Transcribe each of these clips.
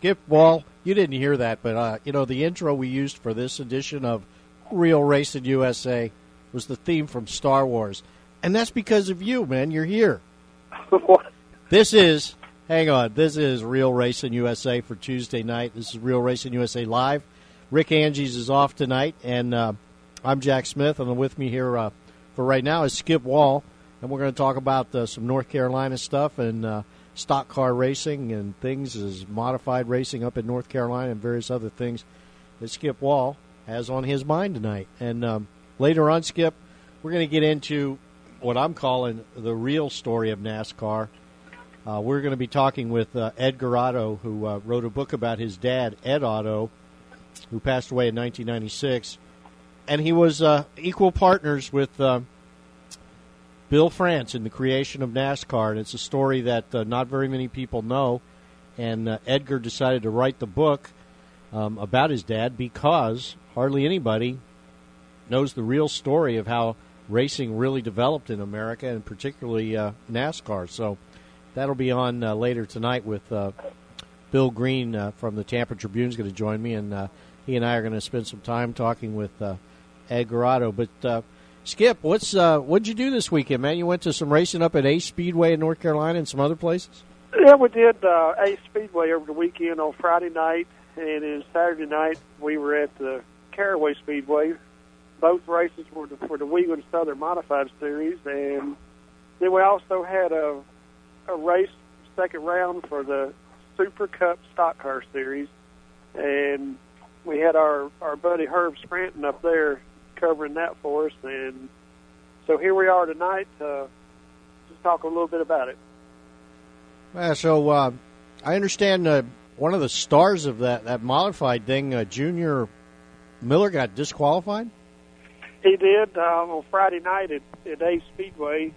Skip Wall, you didn't hear that, but, the intro we used for this edition of Real Racing USA was the theme from Star Wars. And that's because of you, man. You're here. This is Real Racing USA for Tuesday night. This is Real Racing USA Live. Rick Angies is off tonight, and I'm Jack Smith, and with me here for right now is Skip Wall, and we're going to talk about some North Carolina stuff and stock car racing and things as modified racing up in North Carolina and various other things that Skip Wall has on his mind tonight. And later on, Skip, we're going to get into what I'm calling the real story of NASCAR. We're going to be talking with Edgar Otto, who wrote a book about his dad, Ed Otto, who passed away in 1996. And he was equal partners with Bill France in the creation of NASCAR. And it's a story that not very many people know. And Edgar decided to write the book about his dad because hardly anybody knows the real story of how racing really developed in America, and particularly NASCAR. So that'll be on later tonight with Bill Green from the Tampa Tribune is going to join me, and he and I are going to spend some time talking with Edgar Otto. But Skip, what'd you do this weekend, man? You went to some racing up at Ace Speedway in North Carolina and some other places? Yeah, we did Ace Speedway over the weekend on Friday night, and then Saturday night we were at the Caraway Speedway. Both races were for the Wheeling Southern Modified Series, and then we also had a race, second round for the Super Cup Stock Car Series, and we had our buddy Herb Scranton up there covering that for us, and so here we are tonight to just talk a little bit about it. So I understand one of the stars of that modified thing, Junior Miller, got disqualified? He did on Friday night at Ace Speedway.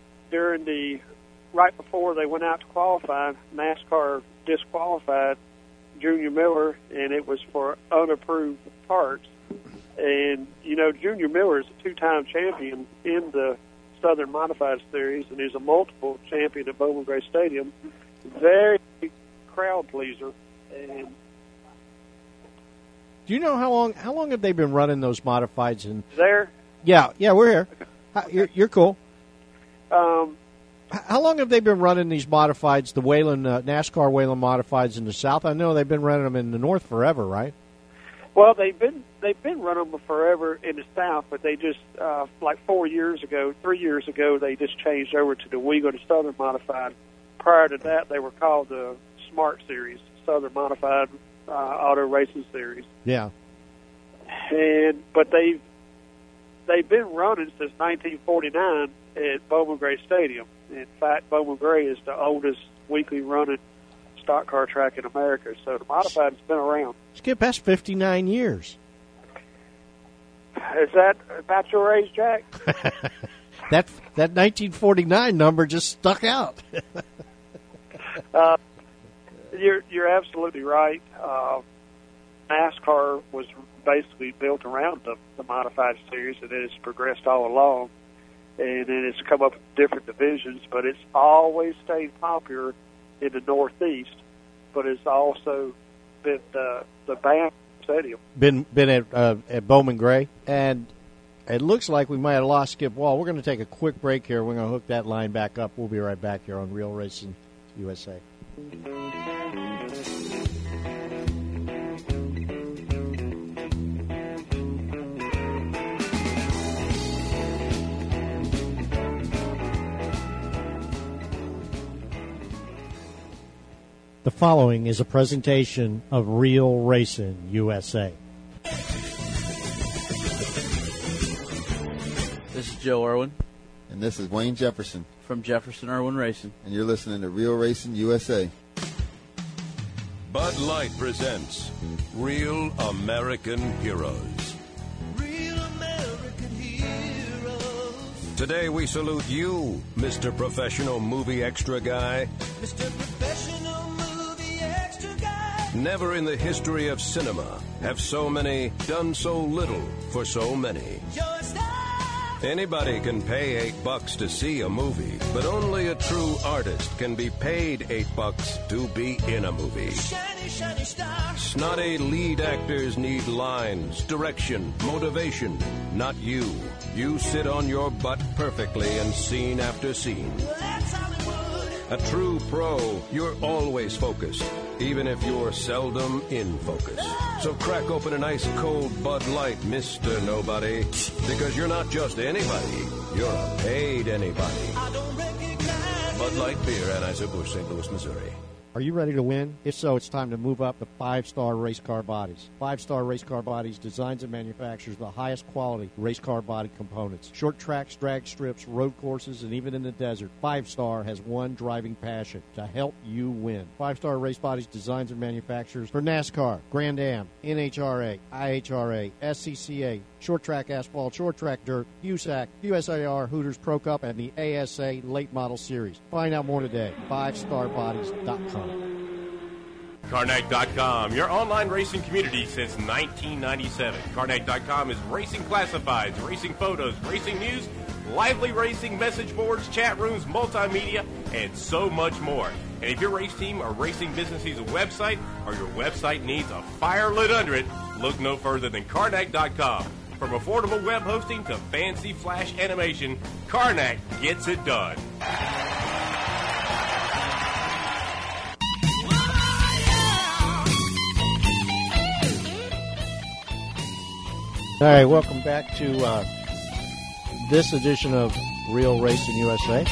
Right before they went out to qualify, NASCAR disqualified Junior Miller, and it was for unapproved parts. And, Junior Miller is a two-time champion in the Southern Modified Series, and he's a multiple champion at Bowman Gray Stadium. Very crowd pleaser. And do you know how long have they been running those modifieds? There? Yeah, we're here. Okay. You're cool. How long have they been running these modifieds, the Whelen NASCAR Whelen modifieds in the South? I know they've been running them in the North forever, right? Well, they've been running them forever in the South, but they just 3 years ago, they just changed over to the Wheeling Southern Modified. Prior to that, they were called the Smart Series, Southern Modified Auto Racing Series. Yeah. But they've been running since 1949 at Bowman Gray Stadium. In fact, Bowman Gray is the oldest weekly running stock car track in America, so the modified has been around. Skip, that's 59 years. Is that about your age, Jack? That 1949 number just stuck out. You're absolutely right. NASCAR was basically built around the modified series, and it has progressed all along, and then it's come up with different divisions, but it's always stayed popular in the Northeast, but it's also been the BAM Stadium. Been at Bowman Gray, and it looks like we might have lost Skip Wall. We're going to take a quick break here. We're going to hook that line back up. We'll be right back here on Real Racing USA. The following is a presentation of Real Racing USA. This is Joe Irwin. And this is Wayne Jefferson. From Jefferson Irwin Racing. And you're listening to Real Racing USA. Bud Light presents Real American Heroes. Real American Heroes. Today we salute you, Mr. Professional Movie Extra Guy. Mr. Professional Movie Extra Guy. Never in the history of cinema have so many done so little for so many. You're a star. Anybody can pay $8 to see a movie, but only a true artist can be paid $8 to be in a movie. Shiny, shiny star. Snotty lead actors need lines, direction, motivation. Not you. You sit on your butt perfectly in scene after scene. That's Hollywood. A true pro, you're always focused, even if you're seldom in focus. So crack open an ice cold Bud Light, Mr. Nobody, because you're not just anybody, you're a paid anybody. I don't recognize Bud Light Beer, Anheuser-Busch, St. Louis, Missouri. Are you ready to win? If so, it's time to move up to 5-Star Race Car Bodies. 5-Star Race Car Bodies designs and manufactures the highest quality race car body components. Short tracks, drag strips, road courses, and even in the desert, 5-Star has one driving passion: to help you win. 5-Star Race Bodies designs and manufactures for NASCAR, Grand Am, NHRA, IHRA, SCCA, short track asphalt, short track dirt, USAC, USAR, Hooters Pro Cup, and the ASA Late Model Series. Find out more today. 5starbodies.com. Carnac.com, your online racing community since 1997. Carnac.com is racing classifieds, racing photos, racing news, lively racing message boards, chat rooms, multimedia, and so much more. And if your race team or racing business needs a website, or your website needs a fire lit under it, look no further than Carnac.com. From affordable web hosting to fancy flash animation, Carnac gets it done. All right, welcome back to this edition of Real Racing USA.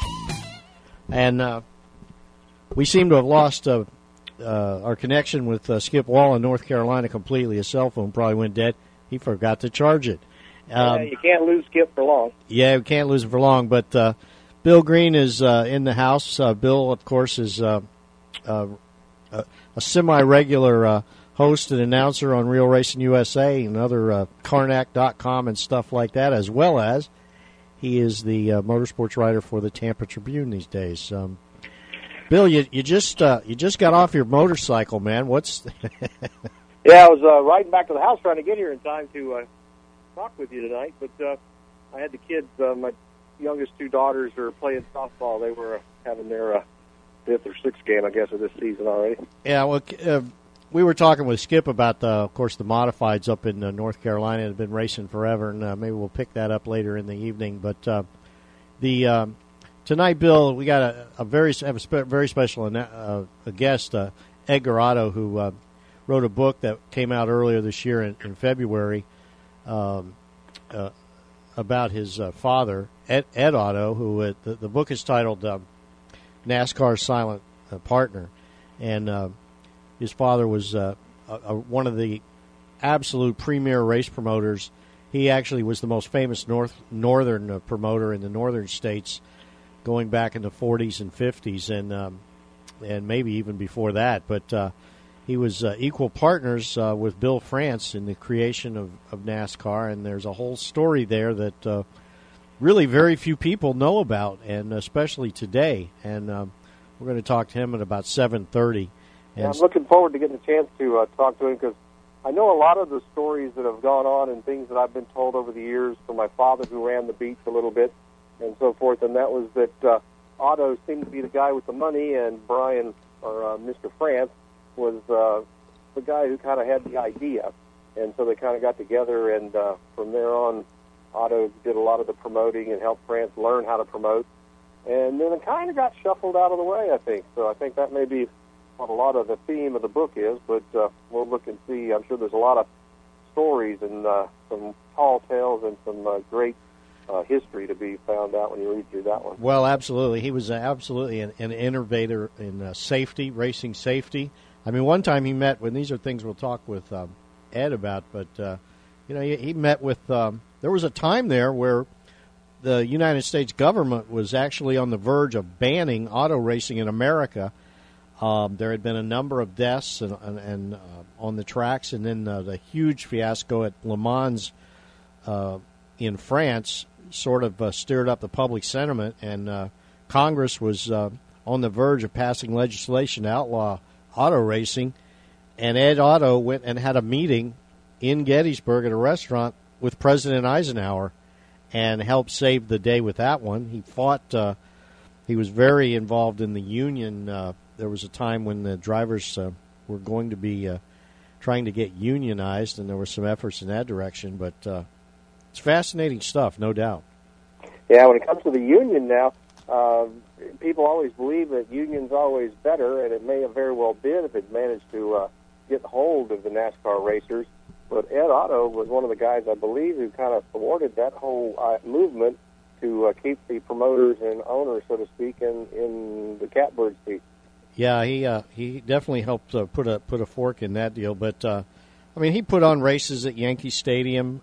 And we seem to have lost our connection with Skip Wall in North Carolina completely. His cell phone probably went dead. He forgot to charge it. You can't lose Skip for long. Yeah, we can't lose him for long. But Bill Green is in the house. Bill, of course, is a semi-regular host and announcer on Real Racing USA and other Carnac.com and stuff like that, as well as he is the motorsports writer for the Tampa Tribune these days. Bill, you just got off your motorcycle, man. What's Yeah, I was riding back to the house trying to get here in time to talk with you tonight, but I had the kids. My youngest two daughters are playing softball. They were having their fifth or sixth game, I guess, of this season already. Yeah, well, we were talking with Skip about, of course, the modifieds up in North Carolina that have been racing forever, and maybe we'll pick that up later in the evening. But tonight, Bill, we got a very special a guest, Edgar Otto, who wrote a book that came out earlier this year in February about his father, Ed Otto, who the book is titled NASCAR's Silent Partner, and his father was one of the absolute premier race promoters. He actually was the most famous northern promoter in the northern states, going back in the 40s and 50s, and maybe even before that. But he was equal partners with Bill France in the creation of NASCAR, and there's a whole story there that really very few people know about, and especially today. And we're going to talk to him at about 7:30. Yeah, I'm looking forward to getting a chance to talk to him, because I know a lot of the stories that have gone on and things that I've been told over the years from my father, who ran the beach a little bit and so forth, and that was that Otto seemed to be the guy with the money, and Brian, or Mr. France, was the guy who kind of had the idea. And so they kind of got together, and from there on, Otto did a lot of the promoting and helped France learn how to promote. And then it kind of got shuffled out of the way, I think. So I think that may be what a lot of the theme of the book is, but we'll look and see. I'm sure there's a lot of stories and some tall tales and some great history to be found out when you read through that one. Well, absolutely. He was absolutely an innovator in safety, racing safety. I mean, one time he met, when these are things we'll talk with Ed about, but, he met with, there was a time there where the United States government was actually on the verge of banning auto racing in America. There had been a number of deaths and on the tracks, and then the huge fiasco at Le Mans in France sort of stirred up the public sentiment, and Congress was on the verge of passing legislation to outlaw auto racing, and Ed Otto went and had a meeting in Gettysburg at a restaurant with President Eisenhower, and helped save the day with that one. He fought. He was very involved in the union. There was a time when the drivers were going to be trying to get unionized, and there were some efforts in that direction. But it's fascinating stuff, no doubt. Yeah, when it comes to the union now, people always believe that union's always better, and it may have very well been if it managed to get hold of the NASCAR racers. But Ed Otto was one of the guys, I believe, who kind of thwarted that whole movement to keep the promoters and owners, so to speak, in the catbird seat. Yeah, he definitely helped put a fork in that deal. But I mean, he put on races at Yankee Stadium.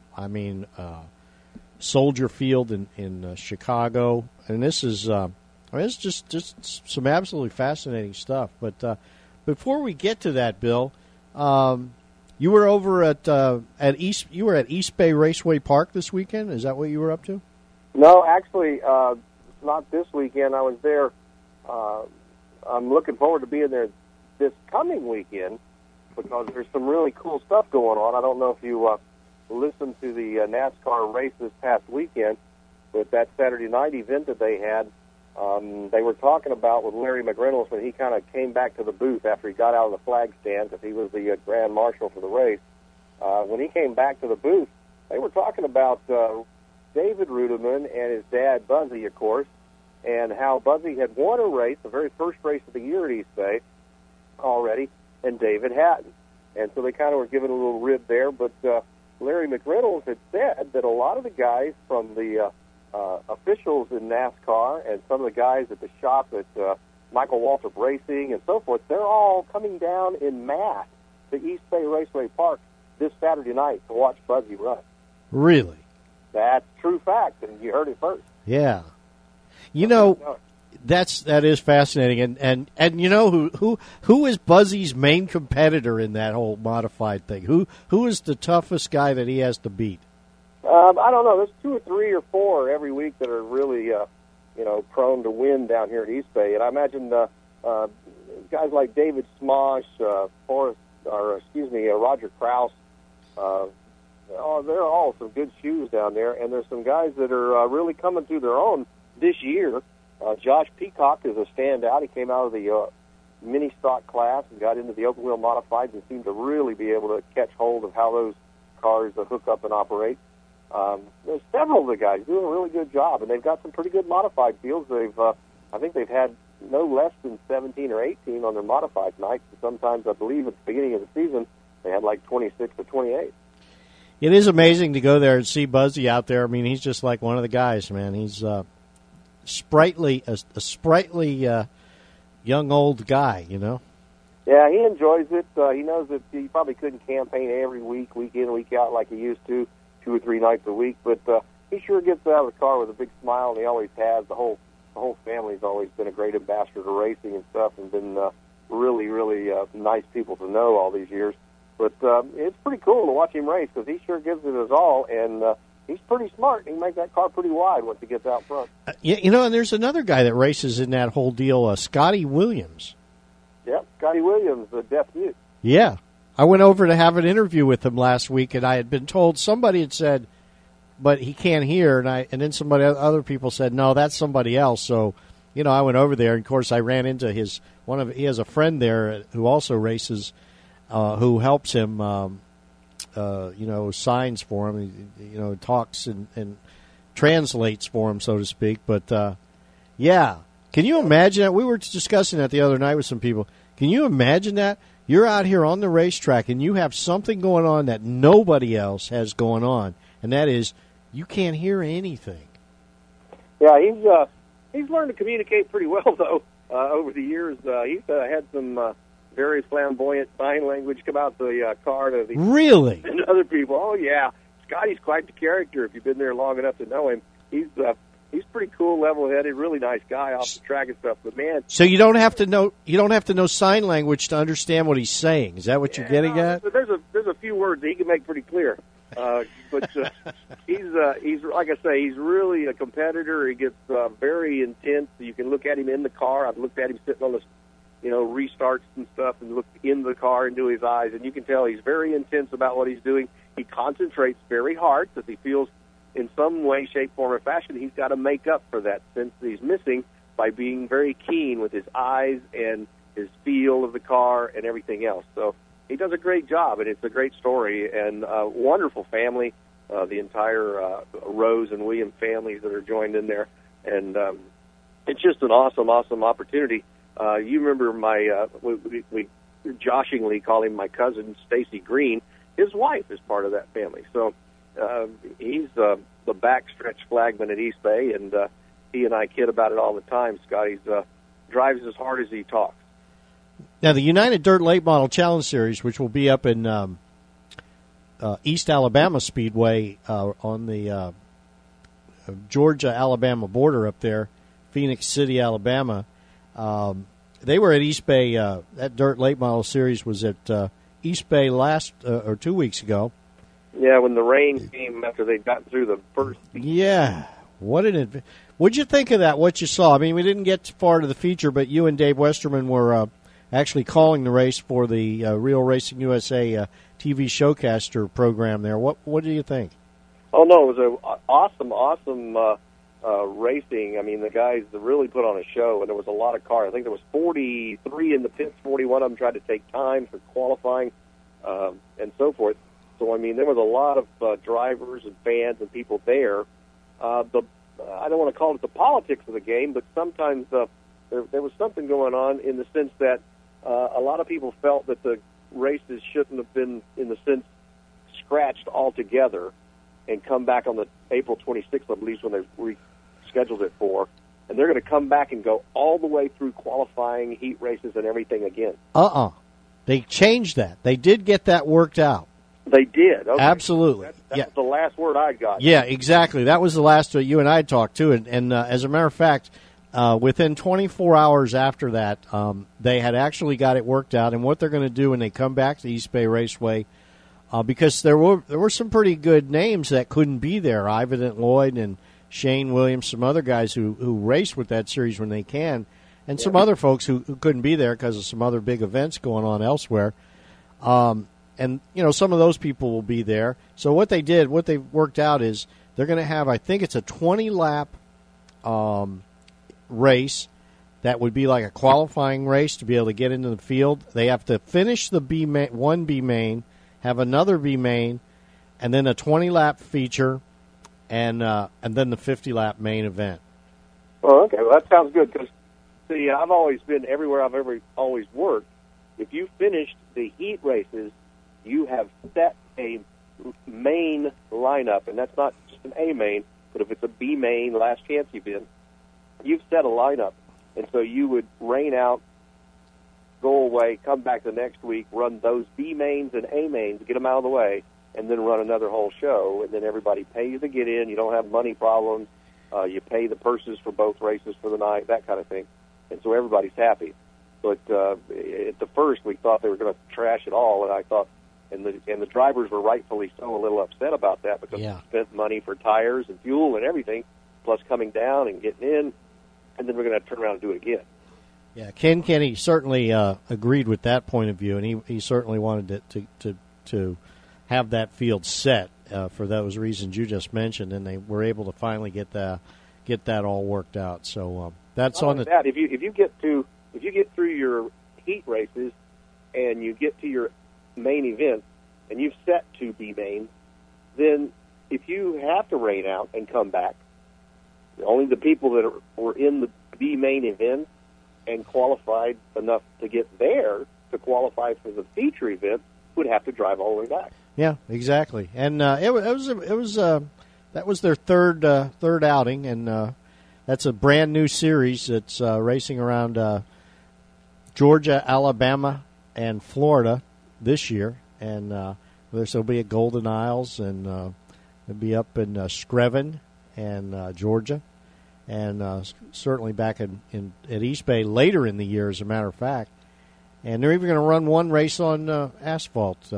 Soldier Field in Chicago, and this is it's just some absolutely fascinating stuff. But before we get to that, Bill, you were over at East. You were at East Bay Raceway Park this weekend. Is that what you were up to? No, actually, not this weekend. I was there. I'm looking forward to being there this coming weekend because there's some really cool stuff going on. I don't know if you listened to the NASCAR race this past weekend, but that Saturday night event that they had, they were talking about with Larry McReynolds when he kind of came back to the booth after he got out of the flag stand because he was the grand marshal for the race. When he came back to the booth, they were talking about David Ruderman and his dad, Buzzy, of course, and how Buzzy had won a race, the very first race of the year at East Bay already, and David hadn't. And so they kind of were giving a little rib there, but Larry McReynolds had said that a lot of the guys from the officials in NASCAR and some of the guys at the shop at Michael Waltrip Racing and so forth, they're all coming down in mass to East Bay Raceway Park this Saturday night to watch Buzzy run. Really? That's true fact, and you heard it first. Yeah. You know, that is fascinating, and you know who is Buzzy's main competitor in that whole modified thing? Who is the toughest guy that he has to beat? I don't know. There's 2 or 3 or 4 every week that are really prone to win down here at East Bay, and I imagine guys like David Smosh, Roger Krause. They're all some good shoes down there, and there's some guys that are really coming to their own this year. Josh Peacock is a standout. He came out of the mini stock class and got into the open wheel modifieds and seemed to really be able to catch hold of how those cars hook up and operate. There's several of the guys doing a really good job, and they've got some pretty good modified fields. I think they've had no less than 17 or 18 on their modified nights. And sometimes, I believe, at the beginning of the season, they had like 26 or 28. It is amazing to go there and see Buzzy out there. I mean, he's just like one of the guys, man. He's sprightly, a sprightly young old guy, you know. Yeah, he enjoys it. He knows that he probably couldn't campaign every week, week in, week out, like he used to, 2 or 3 nights a week. But he sure gets out of the car with a big smile, and he always has. The whole family's always been a great ambassador to racing and stuff, and been really, really nice people to know all these years. But it's pretty cool to watch him race because he sure gives it his all, and he's pretty smart. He can make that car pretty wide once he gets out front. You know, and there's another guy that races in that whole deal, Scotty Williams. Yep, Scotty Williams, the deaf mute. Yeah. I went over to have an interview with him last week, and I had been told somebody had said, but he can't hear, and then other people said, no, that's somebody else. So, you know, I went over there, and of course I ran into he has a friend there who also races, who helps him, signs for him, talks and translates for him, so to speak. But, yeah, can you imagine that? We were discussing that the other night with some people. Can you imagine that? You're out here on the racetrack, and you have something going on that nobody else has going on, and that is you can't hear anything. Yeah, he's learned to communicate pretty well, though, over the years. He's had some very flamboyant sign language come out the car to the really and other people. Oh yeah, Scotty's quite the character. If you've been there long enough to know him, he's pretty cool, level-headed, really nice guy off the track and stuff. But man, so you don't have to know sign language to understand what he's saying. Is that what you're getting at? There's a few words that he can make pretty clear. But he's like I say, he's really a competitor. He gets very intense. You can look at him in the car. I've looked at him sitting on the restarts and stuff, and look in the car into his eyes, and you can tell he's very intense about what he's doing. He concentrates very hard because he feels in some way, shape, form, or fashion, he's got to make up for that sense that he's missing by being very keen with his eyes and his feel of the car and everything else. So he does a great job, and it's a great story, and a wonderful family, the entire Rose and William families that are joined in there. And it's just an awesome, awesome opportunity. You remember we joshingly call him my cousin, Stacy Green. His wife is part of that family. So he's the backstretch flagman at East Bay, and he and I kid about it all the time. Scotty drives as hard as he talks. Now, the United Dirt Late Model Challenge Series, which will be up in East Alabama Speedway on the Georgia-Alabama border up there, Phoenix City, Alabama. They were at East Bay. That Dirt Late Model Series was at East Bay last or 2 weeks ago. Yeah, when the rain came after they'd gotten through the first. Yeah, what'd you think of that? What you saw? I mean, we didn't get far to the feature, but you and Dave Westerman were actually calling the race for the Real Racing USA TV showcaster program there. What do you think? Oh no, it was an awesome racing. I mean, the guys really put on a show, and there was a lot of cars. I think there was 43 in the pits. 41 of them tried to take time for qualifying and so forth. So, I mean, there was a lot of drivers and fans and people there. I don't want to call it the politics of the game, but sometimes there was something going on in the sense that a lot of people felt that the races shouldn't have been, in the sense, scratched altogether and come back on the April 26th, I believe, when they rescheduled it for. And they're going to come back and go all the way through qualifying, heat races, and everything again. They changed that. They did get that worked out. They did. Okay. Absolutely. That was the last word I got. Yeah, exactly. That was the last you and I talked to. And as a matter of fact, within 24 hours after that, they had actually got it worked out. And what they're going to do when they come back to East Bay Raceway, because there were some pretty good names that couldn't be there, Ivan Lloyd and Shane Williams, some other guys who race with that series when they can, and some other folks who couldn't be there because of some other big events going on elsewhere. And, you know, some of those people will be there. So what they worked out is they're going to have, I think it's a 20-lap race that would be like a qualifying race to be able to get into the field. They have to finish the one B main, have another B main, and then a 20-lap feature, and then the 50-lap main event. Oh, okay. Well, that sounds good because, see, I've always been everywhere I've always worked. If you finished the heat races, you have set a main lineup, and that's not just an A main, but if it's a B main, last chance event, you've set a lineup. And so you would rain out, go away, come back the next week, run those B mains and A mains, get them out of the way, and then run another whole show. And then everybody pays to get in. You don't have money problems. You pay the purses for both races for the night, that kind of thing. And so everybody's happy. But at the first, we thought they were going to trash it all, and I thought, and the drivers were rightfully so a little upset about that because they spent money for tires and fuel and everything, plus coming down and getting in, and then we're going to turn around and do it again. Yeah, Ken Kenny certainly agreed with that point of view, and he certainly wanted to have that field set for those reasons you just mentioned, and they were able to finally get that all worked out. So that's on the. That if you get through your heat races and you get to your main event and you've set 2 B mains, then if you have to rain out and come back, only the people that were in the B main event and qualified enough to get there to qualify for the feature event would have to drive all the way back. Yeah, exactly. And it was that was their third outing, and that's a brand new series that's racing around Georgia, Alabama, and Florida this year, and there'll be at Golden Isles, and it'll be up in Screven and Georgia, and certainly back at East Bay later in the year, as a matter of fact. And they're even going to run one race on asphalt,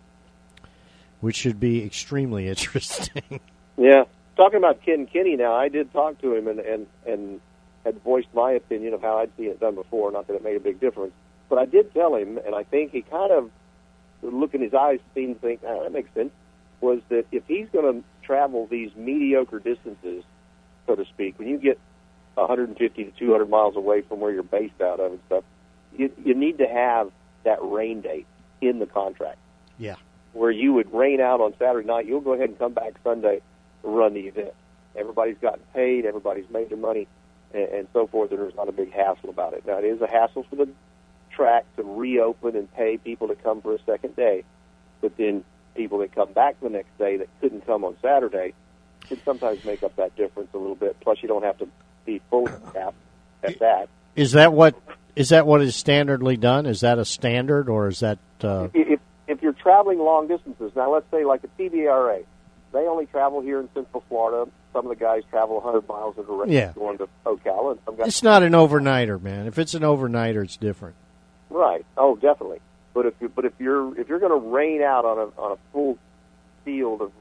which should be extremely interesting. Yeah. Talking about Ken Kenny now, I did talk to him and had voiced my opinion of how I'd seen it done before, not that it made a big difference. But I did tell him, and I think he kind of, look in his eyes, seemed to think, that makes sense, was that if he's going to travel these mediocre distances, so to speak, when you get 150 to 200 miles away from where you're based out of and stuff, you need to have that rain date in the contract. Yeah. Where you would rain out on Saturday night, you'll go ahead and come back Sunday to run the event. Everybody's gotten paid, everybody's made their money, and so forth, and there's not a big hassle about it. Now, it is a hassle for the track to reopen and pay people to come for a second day, but then people that come back the next day that couldn't come on Saturday can sometimes make up that difference a little bit. Plus, you don't have to be fully capped at that. Is that what is standardly done? Is that a standard, or is that... If you're traveling long distances, now let's say like a TBRA, they only travel here in Central Florida. Some of the guys travel 100 miles in a race going to Ocala. And some guys it's not an overnighter, man. If it's an overnighter, it's different. Right. Oh, definitely. But if you're going to rain out on a full field of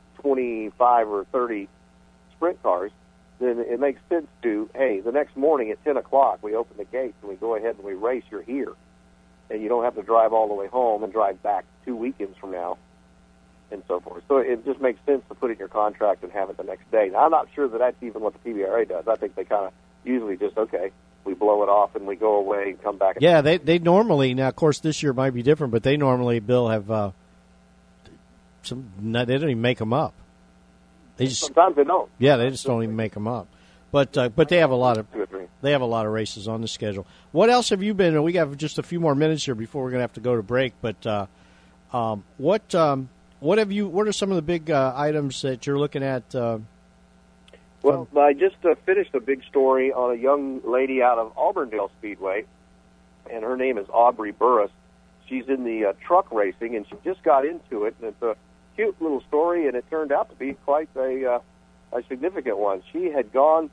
25 or 30 sprint cars, then it makes sense to, hey, the next morning at 10 o'clock we open the gates and we go ahead and we race. You're here, and you don't have to drive all the way home and drive back 2 weekends from now, and so forth. So it just makes sense to put it in your contract and have it the next day. Now, I'm not sure that that's even what the PBRA does. I think they kind of usually just, okay, we blow it off and we go away and come back. Yeah, they normally, now, of course, this year might be different, but they normally, Bill, have they don't even make them up. Sometimes they don't. Yeah, they just don't even make them up. But they have a lot of races on the schedule. What else have you been? We got just a few more minutes here before we're going to have to go to break. But what have you? What are some of the big items that you're looking at? Well, I just finished a big story on a young lady out of Auburndale Speedway, and her name is Aubrey Burris. She's in the truck racing, and she just got into it, and it's a cute little story, and it turned out to be quite a significant one. She had gone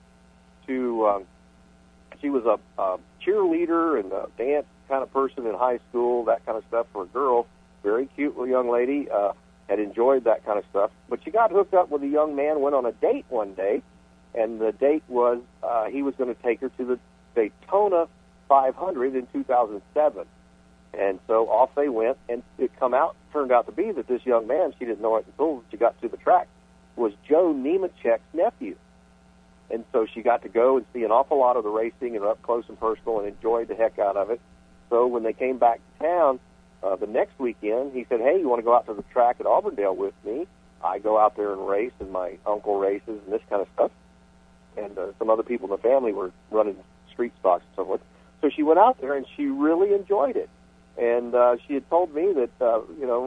to, she was a cheerleader and a dance kind of person in high school, that kind of stuff for a girl. Very cute little young lady, had enjoyed that kind of stuff. But she got hooked up with a young man, went on a date one day, and the date was he was going to take her to the Daytona 500 in 2007. And so off they went, and it turned out to be that this young man, she didn't know it until she got to the track, was Joe Nemechek's nephew. And so she got to go and see an awful lot of the racing and up close and personal and enjoyed the heck out of it. So when they came back to town the next weekend, he said, hey, you want to go out to the track at Auburndale with me? I go out there and race, and my uncle races and this kind of stuff. And some other people in the family were running street stocks and so forth. So she went out there, and she really enjoyed it. And she had told me that,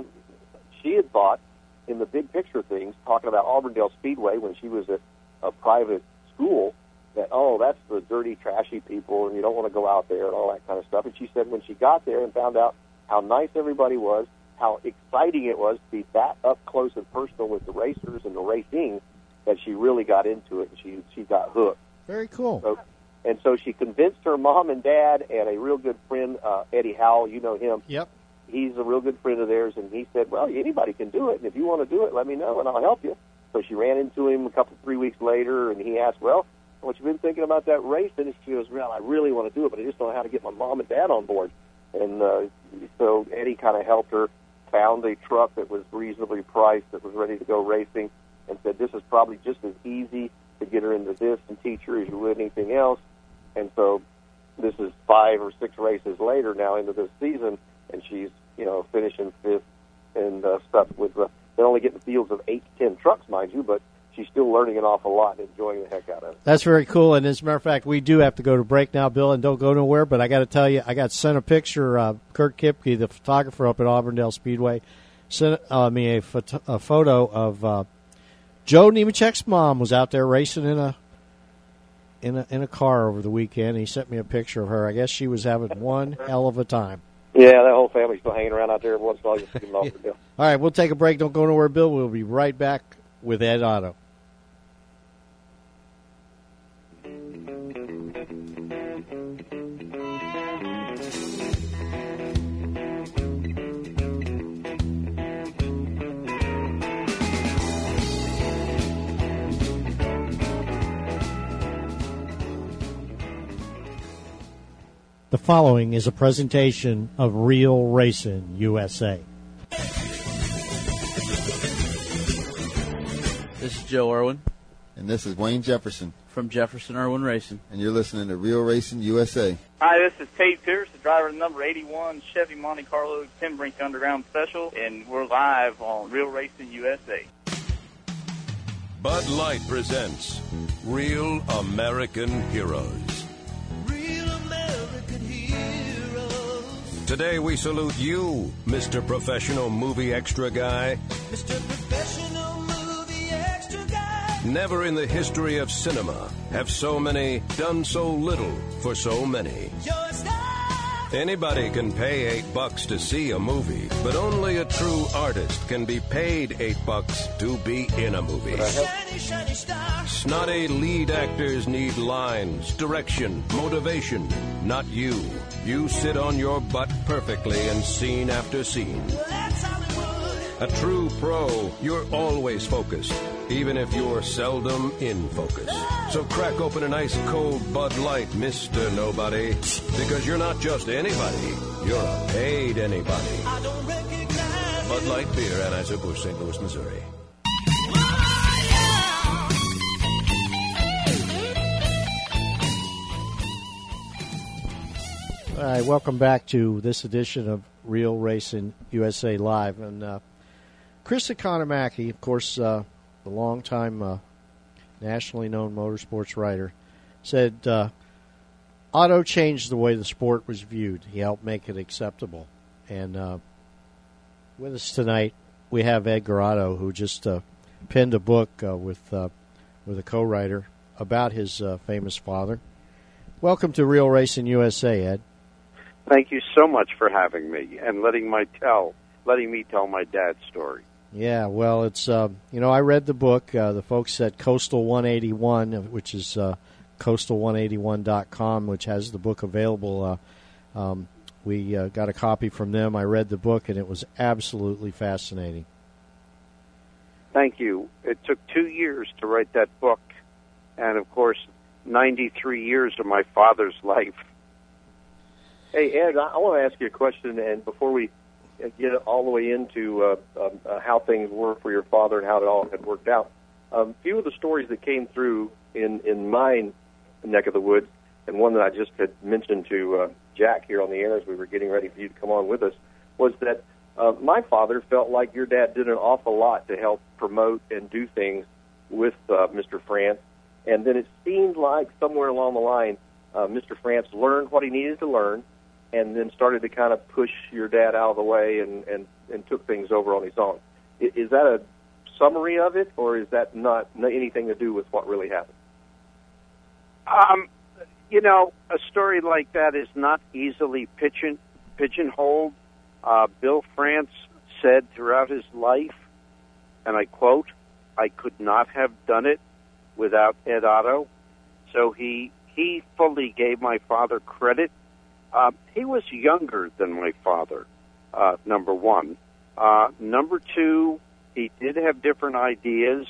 she had thought in the big picture things, talking about Auburndale Speedway when she was at a private school, that, oh, that's the dirty, trashy people, and you don't want to go out there and all that kind of stuff. And she said when she got there and found out how nice everybody was, how exciting it was to be that up close and personal with the racers and the racing, that she really got into it, and she got hooked. Very cool. So she convinced her mom and dad and a real good friend, Eddie Howell, you know him. Yep. He's a real good friend of theirs, and he said, well, anybody can do it, and if you want to do it, let me know, and I'll help you. So she ran into him 3 weeks later, and he asked, well, what you been thinking about that race? And she goes, well, I really want to do it, but I just don't know how to get my mom and dad on board. And so Eddie kind of helped her, found a truck that was reasonably priced, that was ready to go racing, and said, this is probably just as easy to get her into this and teach her as you would anything else. And so this is 5 or 6 races later now into this season, and she's, finishing 5th and stuff with they're only getting fields of 8 to 10 trucks, mind you, but she's still learning an awful lot and enjoying the heck out of it. That's very cool. And as a matter of fact, we do have to go to break now, Bill, and don't go nowhere. But I got to tell you, I got sent a picture. Kurt Kipke, the photographer up at Auburndale Speedway, sent me a photo of Joe Nemechek's mom was out there racing in a car over the weekend. He sent me a picture of her. I guess she was having one hell of a time. Yeah, that whole family's still hanging around out there every once in a while, just giving off the deal. All right, we'll take a break. Don't go nowhere, Bill. We'll be right back with Ed Otto. The following is a presentation of Real Racing USA. This This is Joe Irwin And this is Wayne Jefferson. from Jefferson Irwin Racing. And you're listening to Real Racing USA. Hi, this is Tate Pierce, the driver of the number 81 Chevy Monte Carlo Tim Brink Underground Special, and we're live on Real Racing USA. Bud Light presents Real American Heroes. Real American heroes. Today we salute you, Mr. Professional Movie Extra Guy. Mr. Professional Movie Extra Guy. Never in the history of cinema have so many done so little for so many. You're a star. Anybody can pay $8 to see a movie, but only a true artist can be paid $8 to be in a movie. Shiny, shiny star. Snotty lead actors need lines, direction, motivation. Not you. You sit on your butt perfectly in scene after scene. Well, that's Hollywood. A true pro, you're always focused, even if you're seldom in focus. So crack open an ice cold Bud Light, Mr. Nobody, because you're not just anybody, you're a paid anybody. I don't recognize Bud Light Beer, Anheuser-Busch, St. Louis, Missouri. All right, welcome back to this edition of Real Racing USA Live. And Chris Economaki, of course, the longtime nationally known motorsports writer, said Otto changed the way the sport was viewed. He helped make it acceptable. And with us tonight, we have Edgar Otto, who just penned a book with a co-writer about his famous father. Welcome to Real Racing USA, Ed. Thank you so much for having me and letting me tell my dad's story. Yeah, well, it's, I read the book. The folks at Coastal 181, which is coastal181.com, which has the book available. We got a copy from them. I read the book, and it was absolutely fascinating. Thank you. It took 2 years to write that book, and, of course, 93 years of my father's life. Hey, Ed, I want to ask you a question, and before we get all the way into how things were for your father and how it all had worked out, a few of the stories that came through in my neck of the woods, and one that I just had mentioned to Jack here on the air as we were getting ready for you to come on with us, was that my father felt like your dad did an awful lot to help promote and do things with Mr. France, and then it seemed like somewhere along the line, Mr. France learned what he needed to learn, and then started to kind of push your dad out of the way and took things over on his own. Is that a summary of it, or is that not anything to do with what really happened? A story like that is not easily pigeonholed. Bill France said throughout his life, and I quote, "I could not have done it without Ed Otto." So he fully gave my father credit. He was younger than my father, number one. Number two, he did have different ideas.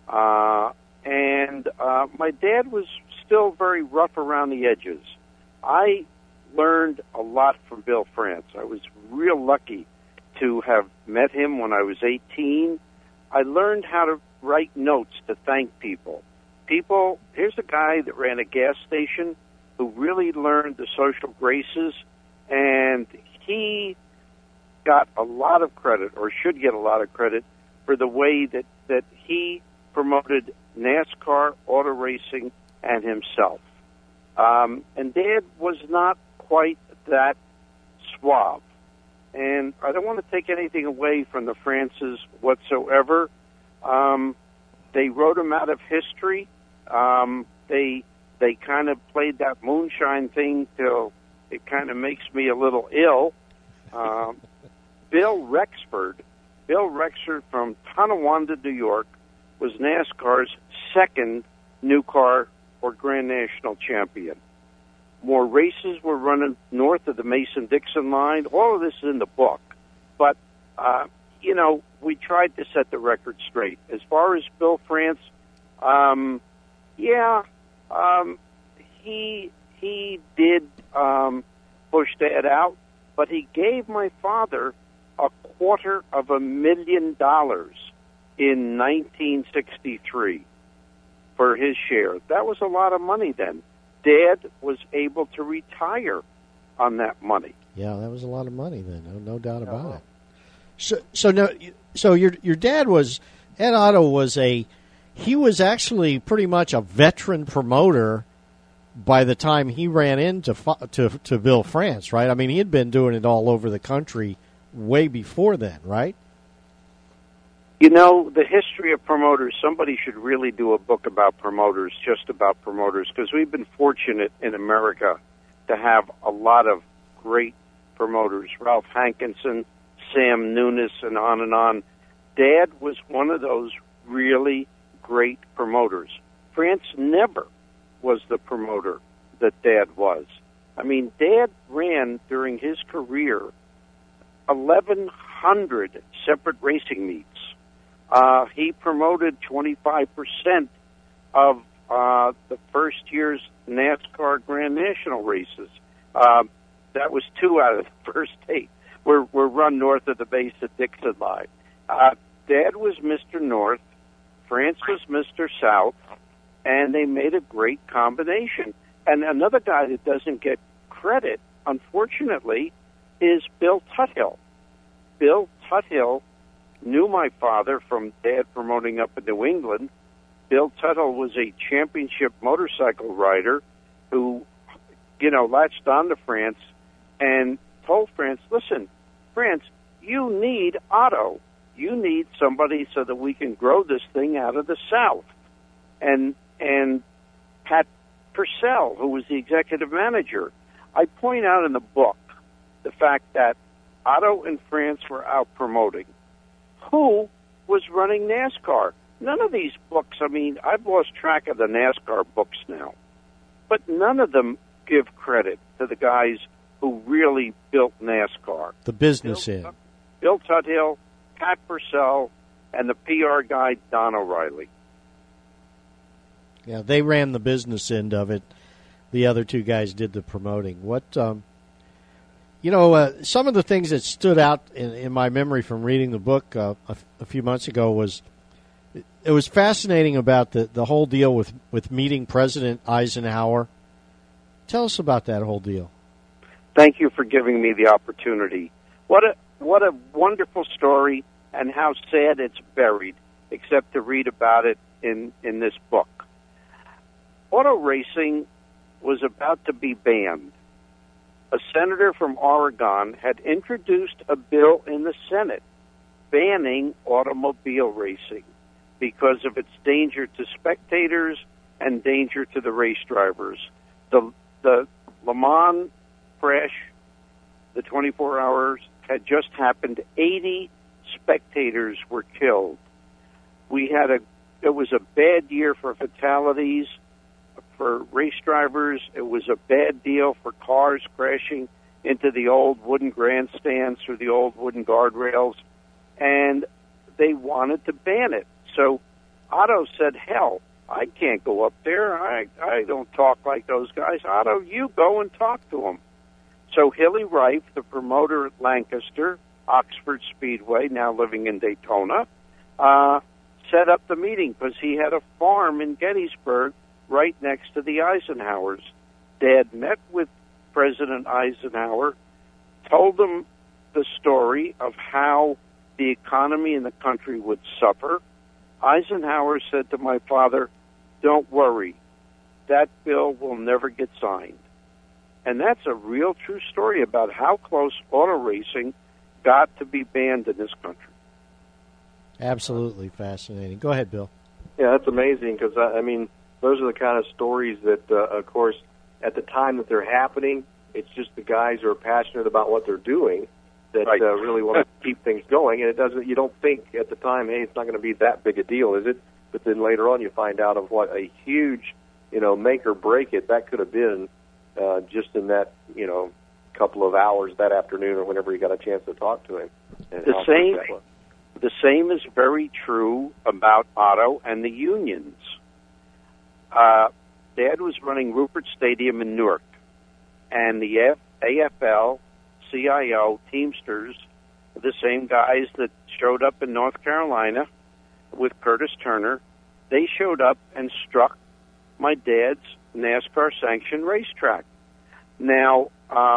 And my dad was still very rough around the edges. I learned a lot from Bill France. I was real lucky to have met him when I was 18. I learned how to write notes to thank people. Here's a guy that ran a gas station who really learned the social graces, and he got a lot of credit, or should get a lot of credit, for the way that he promoted NASCAR, auto racing, and himself. And Dad was not quite that suave. And I don't want to take anything away from the Frances whatsoever. They wrote him out of history. They kind of played that moonshine thing till it kind of makes me a little ill. Bill Rexford from Tonawanda, New York, was NASCAR's second new car or Grand National champion. More races were running north of the Mason-Dixon line. All of this is in the book. But, we tried to set the record straight. As far as Bill France, he did push Dad out, but he gave my father $250,000 in 1963 for his share. That was a lot of money then. Dad was able to retire on that money. Yeah, that was a lot of money then. No doubt about it. So your dad was, Ed Otto was he was actually pretty much a veteran promoter by the time he ran into to Bill France, right? I mean, he had been doing it all over the country way before then, right? You know, the history of promoters, somebody should really do a book about promoters, just about promoters, because we've been fortunate in America to have a lot of great promoters. Ralph Hankinson, Sam Nunes, and on and on. Dad was one of those really great promoters. France never was the promoter that Dad was. I mean, Dad ran during his career 1,100 separate racing meets. He promoted 25% of the first year's NASCAR Grand National races. That was 2 out of the first 8 were run north of the base at Dixon Line. Dad was Mr. North, France was Mr. South, and they made a great combination. And another guy that doesn't get credit, unfortunately, is Bill Tuthill. Bill Tuthill knew my father from Dad promoting up in New England. Bill Tuthill was a championship motorcycle rider who, latched on to France and told France, listen, France, you need Otto. You need somebody so that we can grow this thing out of the South. And Pat Purcell, who was the executive manager, I point out in the book the fact that Otto and France were out promoting. Who was running NASCAR? None of these books, I mean, I've lost track of the NASCAR books now, but none of them give credit to the guys who really built NASCAR. The business end. Bill Tuthill, Pat Purcell, and the PR guy, Don O'Reilly. Yeah, they ran the business end of it. The other two guys did the promoting. Some of the things that stood out in my memory from reading the book a few months ago was it was fascinating about the whole deal with meeting President Eisenhower. Tell us about that whole deal. Thank you for giving me the opportunity. What a wonderful story, and how sad it's buried, except to read about it in this book. Auto racing was about to be banned. A senator from Oregon had introduced a bill in the Senate banning automobile racing because of its danger to spectators and danger to the race drivers. The Le Mans crash, the 24 hours, had just happened. 80 spectators were killed. It was a bad year for fatalities for race drivers. It was a bad deal for cars crashing into the old wooden grandstands or the old wooden guardrails, and they wanted to ban it. So Otto said, hell, I can't go up there. I don't talk like those guys. Otto, you go and talk to them. So Hilly Rife, the promoter at Lancaster, Oxford Speedway, now living in Daytona, set up the meeting because he had a farm in Gettysburg right next to the Eisenhowers. Dad met with President Eisenhower, told him the story of how the economy in the country would suffer. Eisenhower said to my father, don't worry, that bill will never get signed. And that's a real true story about how close auto racing got to be banned in this country. Absolutely fascinating. Go ahead, Bill. Yeah, that's amazing because, those are the kind of stories that, of course, at the time that they're happening, it's just the guys who are passionate about what they're doing that really want to keep things going. And you don't think at the time, hey, it's not going to be that big a deal, is it? But then later on you find out of what a huge, make or break it that could have been just in that, couple of hours that afternoon or whenever you got a chance to talk to him. And the same is very true about Otto and the unions. Dad was running Rupert Stadium in Newark, and the AFL, CIO, Teamsters, the same guys that showed up in North Carolina, with Curtis Turner, they showed up and struck my dad's NASCAR sanctioned racetrack. Now,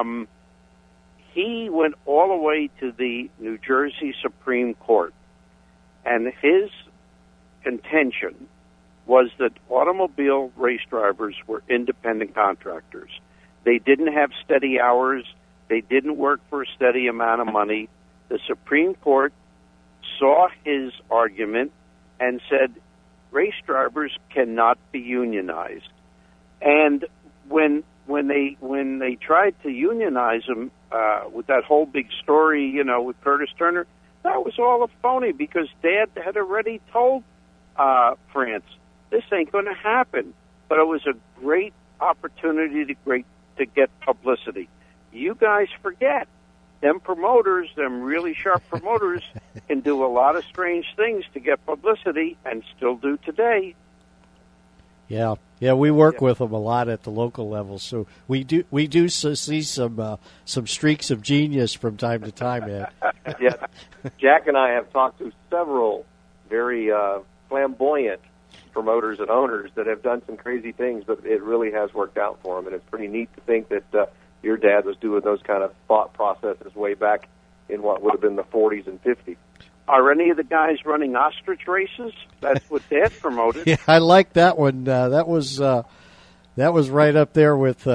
he went all the way to the New Jersey Supreme Court, and his contention was that automobile race drivers were independent contractors. They didn't have steady hours. They didn't work for a steady amount of money. The Supreme Court saw his argument and said race drivers cannot be unionized. And when they tried to unionize them with that whole big story, you know, with Curtis Turner, that was all a phony because Dad had already told France, this ain't going to happen. But it was a great opportunity to get publicity. You guys forget, them promoters, them really sharp promoters, can do a lot of strange things to get publicity and still do today. Yeah, we work with them a lot at the local level, so we do see some streaks of genius from time to time, Ed. Yeah, Jack and I have talked to several very flamboyant promoters and owners that have done some crazy things, but it really has worked out for them, and it's pretty neat to think that your dad was doing those kind of thought processes way back in what would have been the 40s and 50s. Are any of the guys running ostrich races? That's what Dad promoted. Yeah, I like that one. That was right up there with.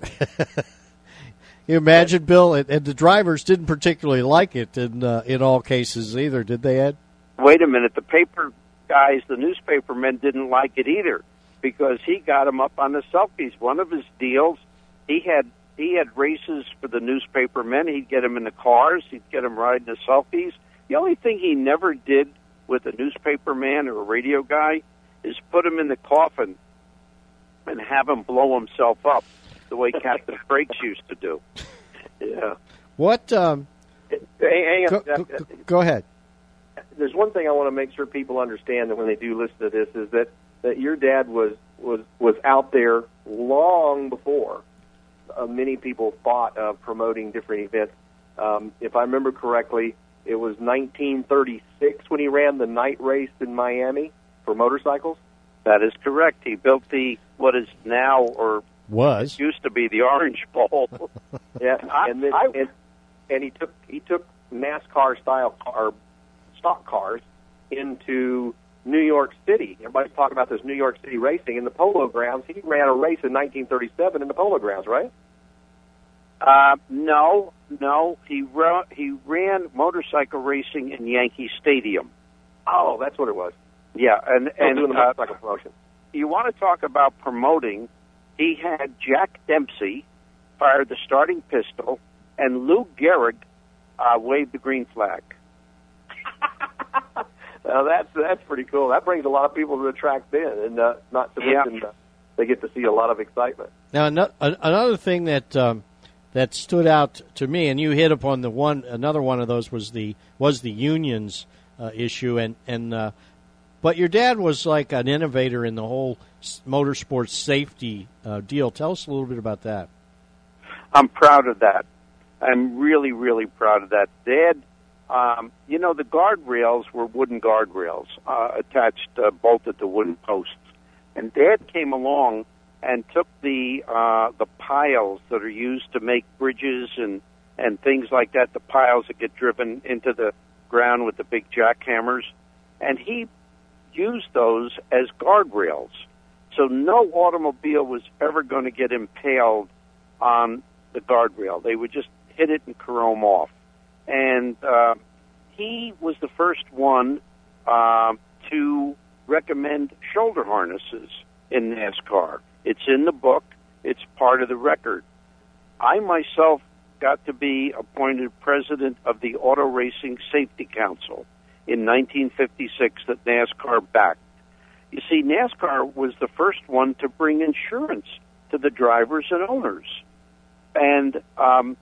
You imagine, Bill, and the drivers didn't particularly like it in all cases either, did they, Ed? Wait a minute. The paper guys, the newspaper men, didn't like it either because he got them up on the selfies. One of his deals, he had races for the newspaper men. He'd get them in the cars. He'd get them riding the selfies. The only thing he never did with a newspaper man or a radio guy is put him in the coffin and have him blow himself up the way Captain Frakes used to do. Yeah. What? Hang on. Go ahead. There's one thing I want to make sure people understand that when they do listen to this is that your dad was out there long before many people thought of promoting different events. If I remember correctly, it was 1936 when he ran the night race in Miami for motorcycles. That is correct. He built what is now or used to be the Orange Bowl. Yeah, and he took NASCAR style or stock cars into New York City. Everybody's talking about this New York City racing in the Polo Grounds. He ran a race in 1937 in the Polo Grounds, right? No. He ran motorcycle racing in Yankee Stadium. Oh, that's what it was. Yeah, and doing the motorcycle promotion. You want to talk about promoting? He had Jack Dempsey fire the starting pistol, and Lou Gehrig waved the green flag. Now that's pretty cool. That brings a lot of people to the track then, and not to mention they get to see a lot of excitement. Now another thing that stood out to me, and you hit upon another one of those was the unions issue, and but your dad was like an innovator in the whole motorsports safety deal. Tell us a little bit about that. I'm proud of that. I'm really, really proud of that. Dad, the guardrails were wooden guardrails attached, bolted to wooden posts, and Dad came along and took the piles that are used to make bridges and things like that, the piles that get driven into the ground with the big jackhammers, and he used those as guardrails. So no automobile was ever going to get impaled on the guardrail. They would just hit it and chrome off. And he was the first one to recommend shoulder harnesses in NASCAR. It's in the book. It's part of the record. I myself got to be appointed president of the Auto Racing Safety Council in 1956 that NASCAR backed. You see, NASCAR was the first one to bring insurance to the drivers and owners. And, I'm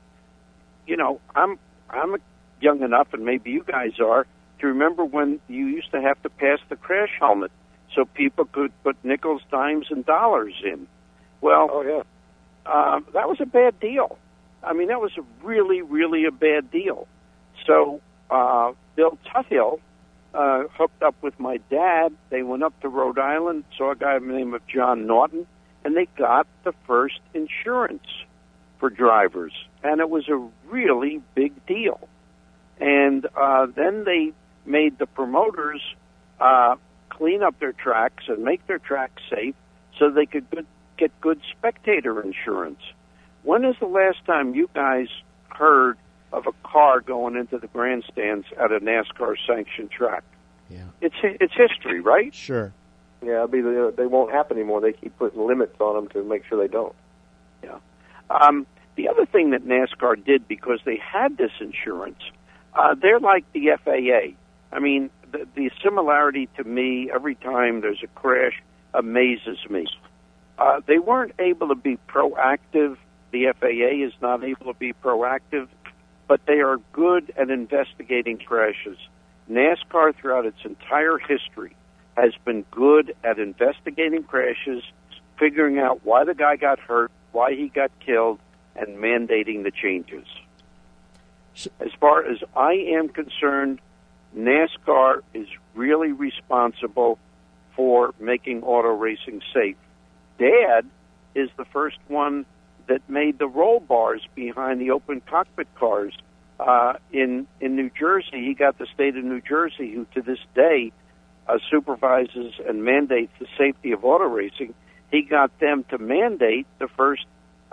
young enough, and maybe you guys are, to remember when you used to have to pass the crash helmet so people could put nickels, dimes, and dollars in. Well, that was a bad deal. I mean, that was a really, really a bad deal. So Bill Tuthill hooked up with my dad. They went up to Rhode Island, saw a guy by the name of John Norton, and they got the first insurance for drivers. And it was a really big deal. And then they made the promoters clean up their tracks and make their tracks safe so they could get good spectator insurance. When is the last time you guys heard of a car going into the grandstands at a NASCAR-sanctioned track? Yeah. It's history, right? Sure. Yeah, they won't happen anymore. They keep putting limits on them to make sure they don't. Yeah. The other thing that NASCAR did, because they had this insurance, they're like the FAA. I mean, the similarity to me, every time there's a crash, amazes me. They weren't able to be proactive. The FAA is not able to be proactive, but they are good at investigating crashes. NASCAR, throughout its entire history, has been good at investigating crashes, figuring out why the guy got hurt, why he got killed, and mandating the changes. As far as I am concerned, NASCAR is really responsible for making auto racing safe. Dad is the first one that made the roll bars behind the open cockpit cars in New Jersey. He got the state of New Jersey, who to this day supervises and mandates the safety of auto racing. He got them to mandate the first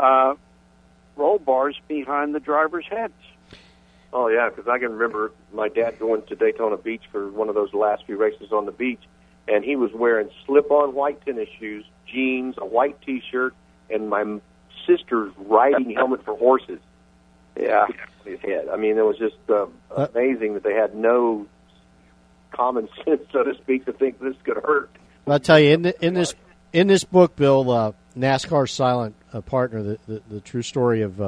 roll bars behind the drivers' heads. Oh, yeah, because I can remember my dad going to Daytona Beach for one of those last few races on the beach, and he was wearing slip-on white tennis shoes, jeans, a white T-shirt, and my sister's riding helmet for horses. Yeah. On his head. I mean, it was just amazing that they had no common sense, so to speak, to think this could hurt. I'll tell you, in this book, Bill, NASCAR's silent partner, the true story of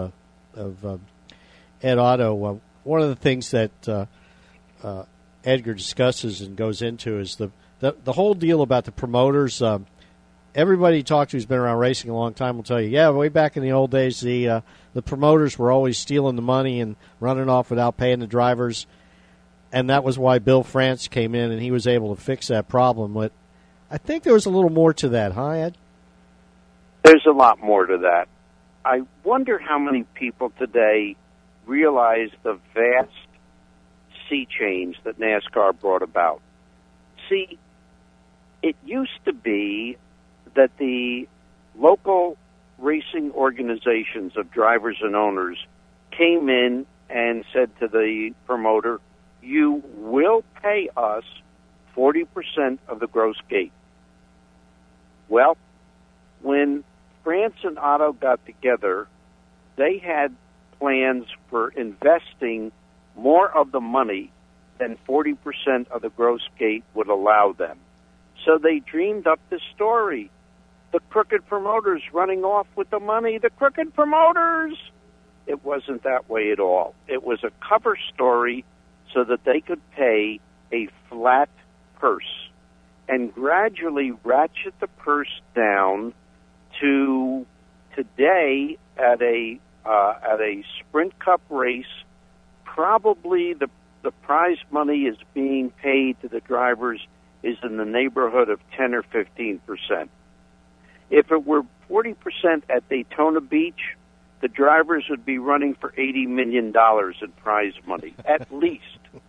Ed Otto. One of the things that Edgar discusses and goes into is the whole deal about the promoters. Everybody you talk to who's been around racing a long time will tell you, yeah, way back in the old days, the promoters were always stealing the money and running off without paying the drivers, and that was why Bill France came in and he was able to fix that problem. But I think there was a little more to that, huh, Ed? There's a lot more to that. I wonder how many people today realize the vast sea change that NASCAR brought about. See, it used to be that the local racing organizations of drivers and owners came in and said to the promoter, you will pay us 40% of the gross gate. Well, when France and Otto got together, they had plans for investing more of the money than 40% of the gross gate would allow them. So they dreamed up this story. The crooked promoters running off with the money. The crooked promoters! It wasn't that way at all. It was a cover story so that they could pay a flat purse and gradually ratchet the purse down to today at a Sprint Cup race. Probably the prize money is being paid to the drivers is in the neighborhood of 10 or 15%. If it were 40% at Daytona Beach, the drivers would be running for $80 million in prize money, at least.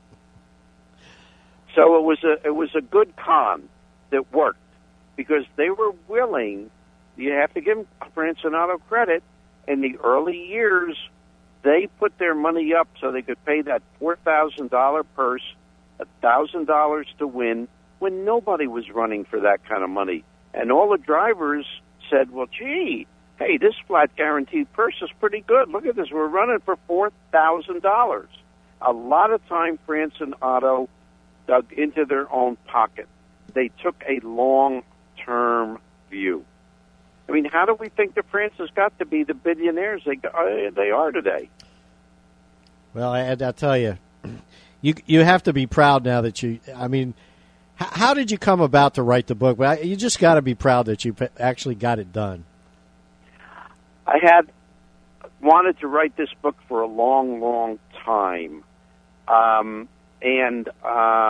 So it was a good con that worked because they were willing. You have to give France and Otto credit. In the early years, they put their money up so they could pay that $4,000 purse, $1,000 to win, when nobody was running for that kind of money. And all the drivers said, well, gee, hey, this flat guaranteed purse is pretty good. Look at this. We're running for $4,000. A lot of time, France and Otto dug into their own pocket. They took a long-term view. I mean, how do we think the Francis got to be the billionaires they are today? Well, I'll tell you, you have to be proud now that you. I mean, how did you come about to write the book? Well, you just got to be proud that you actually got it done. I had wanted to write this book for a long, long time, and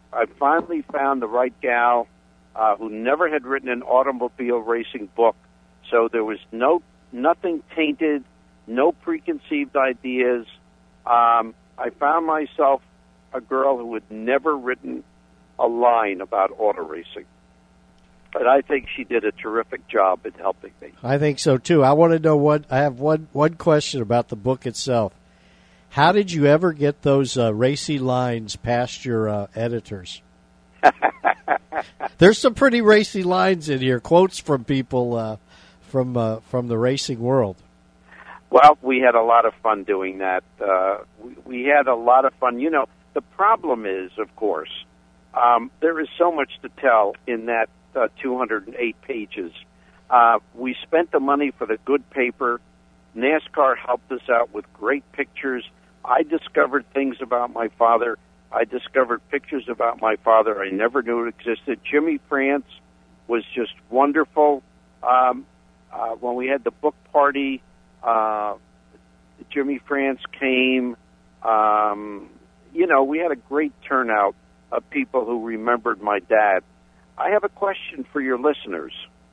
I finally found the right gal who never had written an automobile racing book, so there was nothing tainted, no preconceived ideas. I found myself a girl who had never written a line about auto racing. But I think she did a terrific job in helping me. I think so, too. I want to know I have one question about the book itself. How did you ever get those racy lines past your editors? There's some pretty racy lines in here, quotes from people from the racing world. Well, we had a lot of fun doing that. We had a lot of fun. You know, the problem is, of course, there is so much to tell in that 208 pages. We spent the money for the good paper. NASCAR helped us out with great pictures. I discovered things about my father. I discovered pictures about my father I never knew existed. Jimmy France was just wonderful. When we had the book party, Jimmy France came. You know, we had a great turnout of people who remembered my dad. I have a question for your listeners.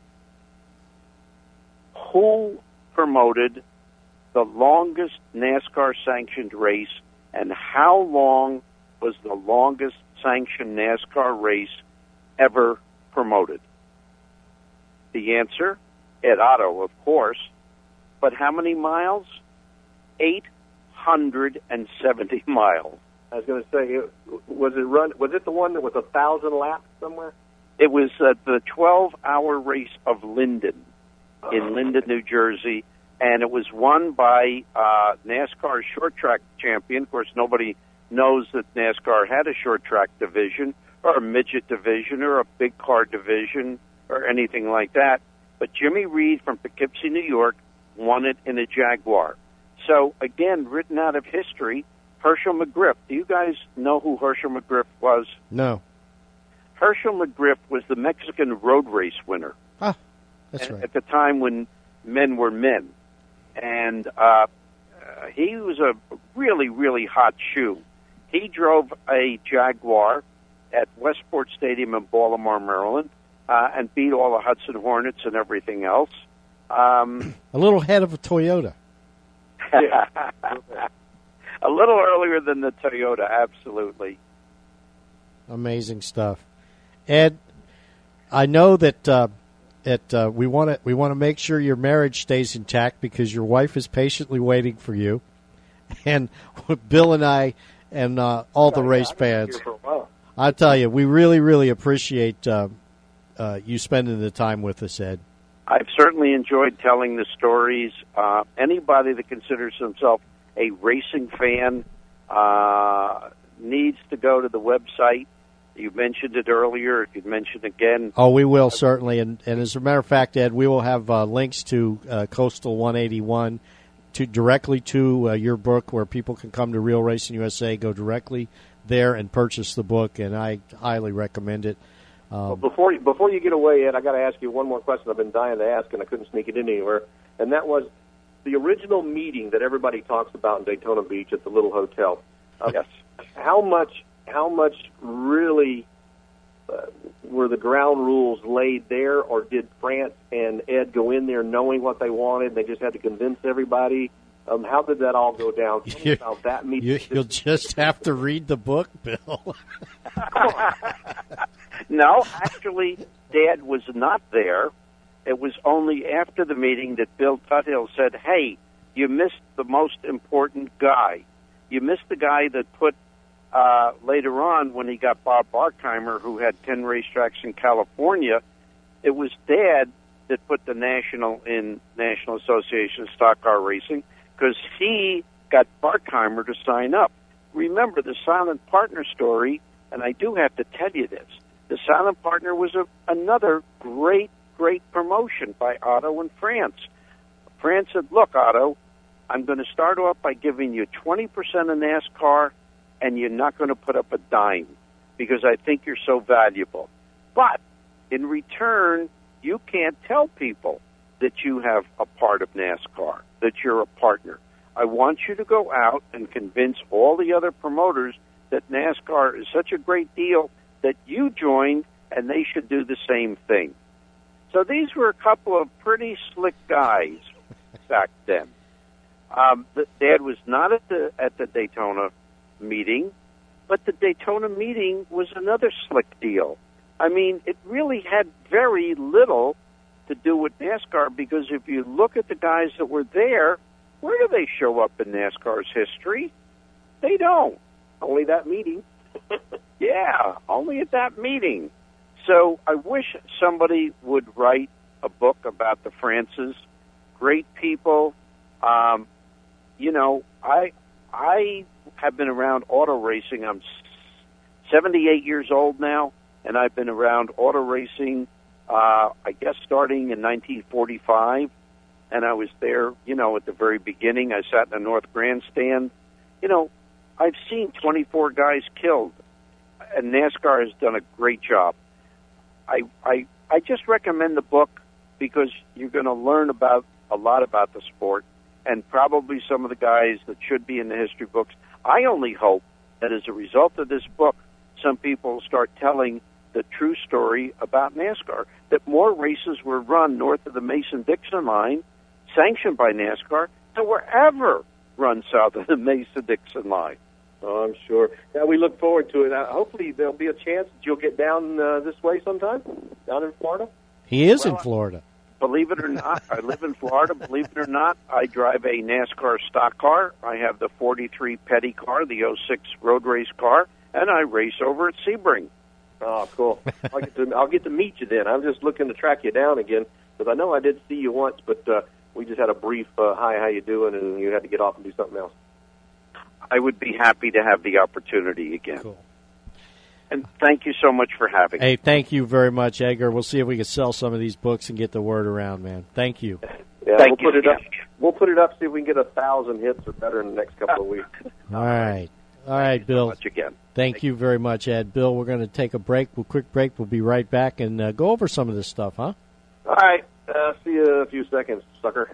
Who promoted the longest NASCAR-sanctioned race, and how long was the longest sanctioned NASCAR race ever promoted? The answer, Ed Otto, of course. But how many miles? 870 miles. I was going to say, was it the one that was 1,000 laps somewhere? It was the 12-hour race of Linden in Linden, New Jersey, and it was won by NASCAR short track champion. Of course, nobody knows that NASCAR had a short track division or a midget division or a big car division or anything like that. But Jimmy Reed from Poughkeepsie, New York, won it in a Jaguar. So, again, written out of history, Herschel McGriff. Do you guys know who Herschel McGriff was? No. Herschel McGriff was the Mexican road race winner. Ah, that's right. At the time when men were men. And he was a really, really hot shoe. He drove a Jaguar at Westport Stadium in Baltimore, Maryland, and beat all the Hudson Hornets and everything else. A little ahead of a Toyota. A little earlier than the Toyota, absolutely. Amazing stuff. Ed, I know that we want to make sure your marriage stays intact because your wife is patiently waiting for you, and Bill and I and all the race fans. I tell you, we really, really appreciate you spending the time with us, Ed. I've certainly enjoyed telling the stories. Anybody that considers himself a racing fan needs to go to the website. You mentioned it earlier. If you'd mention it again. Oh, we will, certainly. And as a matter of fact, Ed, we will have links to Coastal 181 directly to your book where people can come to Real Racing USA, go directly there and purchase the book, and I highly recommend it. Well, before you get away, Ed, I got to ask you one more question I've been dying to ask, and I couldn't sneak it in anywhere, and that was the original meeting that everybody talks about in Daytona Beach at the little hotel. Yes. How much really were the ground rules laid there, or did France and Ed go in there knowing what they wanted and they just had to convince everybody? How did that all go down? Tell me about that meeting. You'll just have to read the book, Bill. No, actually, Dad was not there. It was only after the meeting that Bill Tuthill said, hey, you missed the most important guy. You missed the guy that put, later on when he got Bob Barkheimer, who had 10 racetracks in California, it was Dad that put the National in National Association of Stock Car Racing because he got Barkheimer to sign up. Remember the Silent Partner story, and I do have to tell you this. The Silent Partner was another great promotion by Otto and France. France said, look, Otto, I'm going to start off by giving you 20% of NASCAR, and you're not going to put up a dime because I think you're so valuable. But in return, you can't tell people that you have a part of NASCAR, that you're a partner. I want you to go out and convince all the other promoters that NASCAR is such a great deal that you joined, and they should do the same thing. So these were a couple of pretty slick guys back then. Dad was not at the Daytona meeting, but the Daytona meeting was another slick deal. I mean, it really had very little to do with NASCAR, because if you look at the guys that were there, where do they show up in NASCAR's history? They don't. Only that meeting. Yeah, only at that meeting. So I wish somebody would write a book about the Frances. Great people. You know, I have been around auto racing. I'm 78 years old now, and I've been around auto racing, I guess, starting in 1945. And I was there, you know, at the very beginning. I sat in the North Grandstand. You know, I've seen 24 guys killed, and NASCAR has done a great job. I just recommend the book because you're going to learn a lot about the sport, and probably some of the guys that should be in the history books. I only hope that as a result of this book, some people start telling the true story about NASCAR, that more races were run north of the Mason-Dixon line, sanctioned by NASCAR, than were ever run south of the Mason-Dixon line. Oh, I'm sure. Yeah, we look forward to it. Hopefully there'll be a chance that you'll get down this way sometime, down in Florida. He is in Florida. Believe it or not, I live in Florida. Believe it or not, I drive a NASCAR stock car. I have the 43 Petty car, the 06 road race car, and I race over at Sebring. Oh, cool. I'll get to meet you then. I'm just looking to track you down again, because I know I did see you once, but we just had a brief, hi, how you doing, and you had to get off and do something else. I would be happy to have the opportunity again. Cool. And thank you so much for having me. Hey, thank you very much, Edgar. We'll see if we can sell some of these books and get the word around, man. Thank you. Yeah, Thank we'll you. put it up. We'll put it up, see if we can get 1,000 hits or better in the next couple of weeks. All right. All right, Bill. Much again. Thank you very much, Ed. Bill, we're going to take a break. Quick break. We'll be right back and go over some of this stuff, huh? All right. See you in a few seconds, sucker.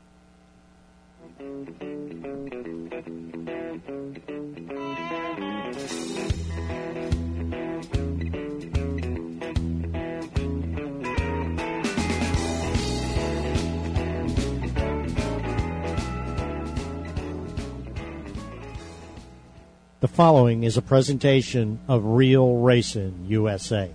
The following is a presentation of Real Racing USA.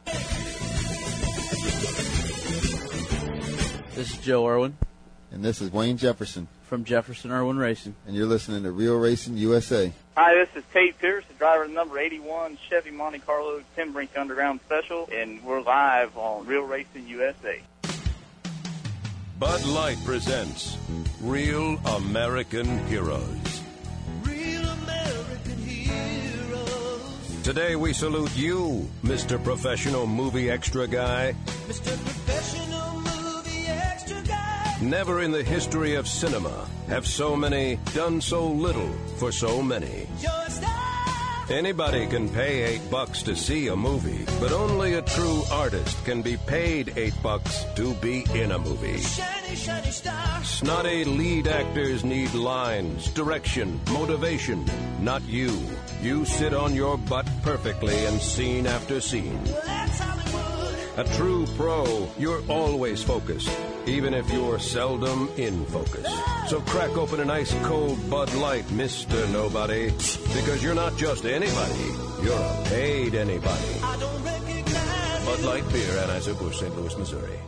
This is Joe Irwin. And this is Wayne Jefferson. From Jefferson Irwin Racing. And you're listening to Real Racing USA. Hi, this is Tate Pierce, the driver of number 81 Chevy Monte Carlo Tim Brink Underground Special, and we're live on Real Racing USA. Bud Light presents Real American Heroes. Real American heroes. Today we salute you, Mr. Professional Movie Extra Guy. Mr. Professional Movie Extra Guy. Never in the history of cinema have so many done so little for so many. You're a star. Anybody can pay $8 to see a movie, but only a true artist can be paid $8 to be in a movie. Shiny, shiny star. Snotty lead actors need lines, direction, motivation. Not you. You sit on your butt perfectly in scene after scene. Well, that's Hollywood. A true pro, you're always focused, even if you're seldom in focus. So crack open an ice cold Bud Light, Mr. Nobody, because you're not just anybody, you're a paid anybody. I don't recognize Bud Light Beer, Anheuser-Busch, St. Louis, Missouri.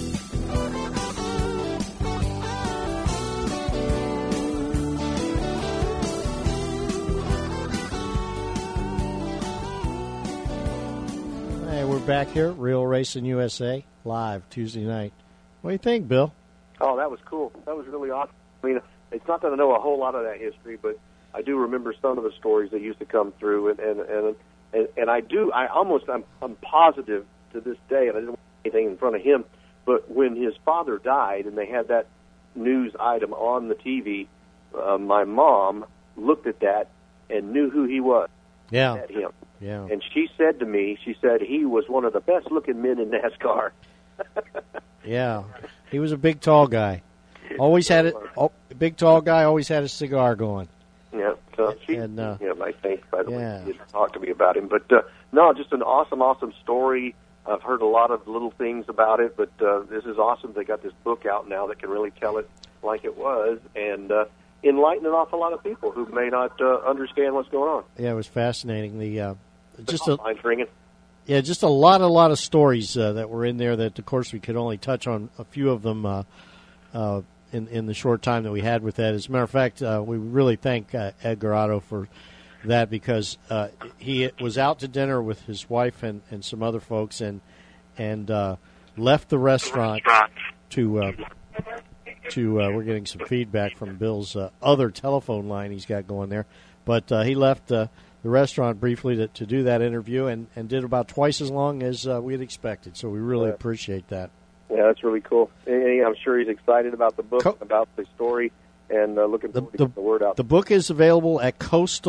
Hey, we're back here, Real Racing USA, live Tuesday night. What do you think, Bill? Oh, that was cool. That was really awesome. I mean, it's not that I know a whole lot of that history, but I do remember some of the stories that used to come through, and I do. I'm positive to this day, and I didn't want anything in front of him. But when his father died, and they had that news item on the TV, my mom looked at that and knew who he was. Yeah. At him. Yeah. And she said to me, he was one of the best-looking men in NASCAR. Yeah. He was a big, tall guy. Always had it. Oh, big, tall guy always had a cigar going. Yeah. she's And, him, I think, by the yeah. way. She did talk to me about him. But, no, just an awesome story. I've heard a lot of little things about it, but this is awesome. They got this book out now that can really tell it like it was and enlighten an awful lot of people who may not understand what's going on. Yeah, it was fascinating. Just a lot of stories that were in there that, of course, we could only touch on a few of them in the short time that we had with that. As a matter of fact, we really thank Edgar Otto for that because he was out to dinner with his wife and some other folks and left the restaurant to we're getting some feedback from Bill's other telephone line he's got going there, but he left the restaurant briefly to do that interview and did about twice as long as we had expected. So we really appreciate that. Yeah, that's really cool. And I'm sure he's excited about the book, about the story, and looking forward to getting the word out. The book is available at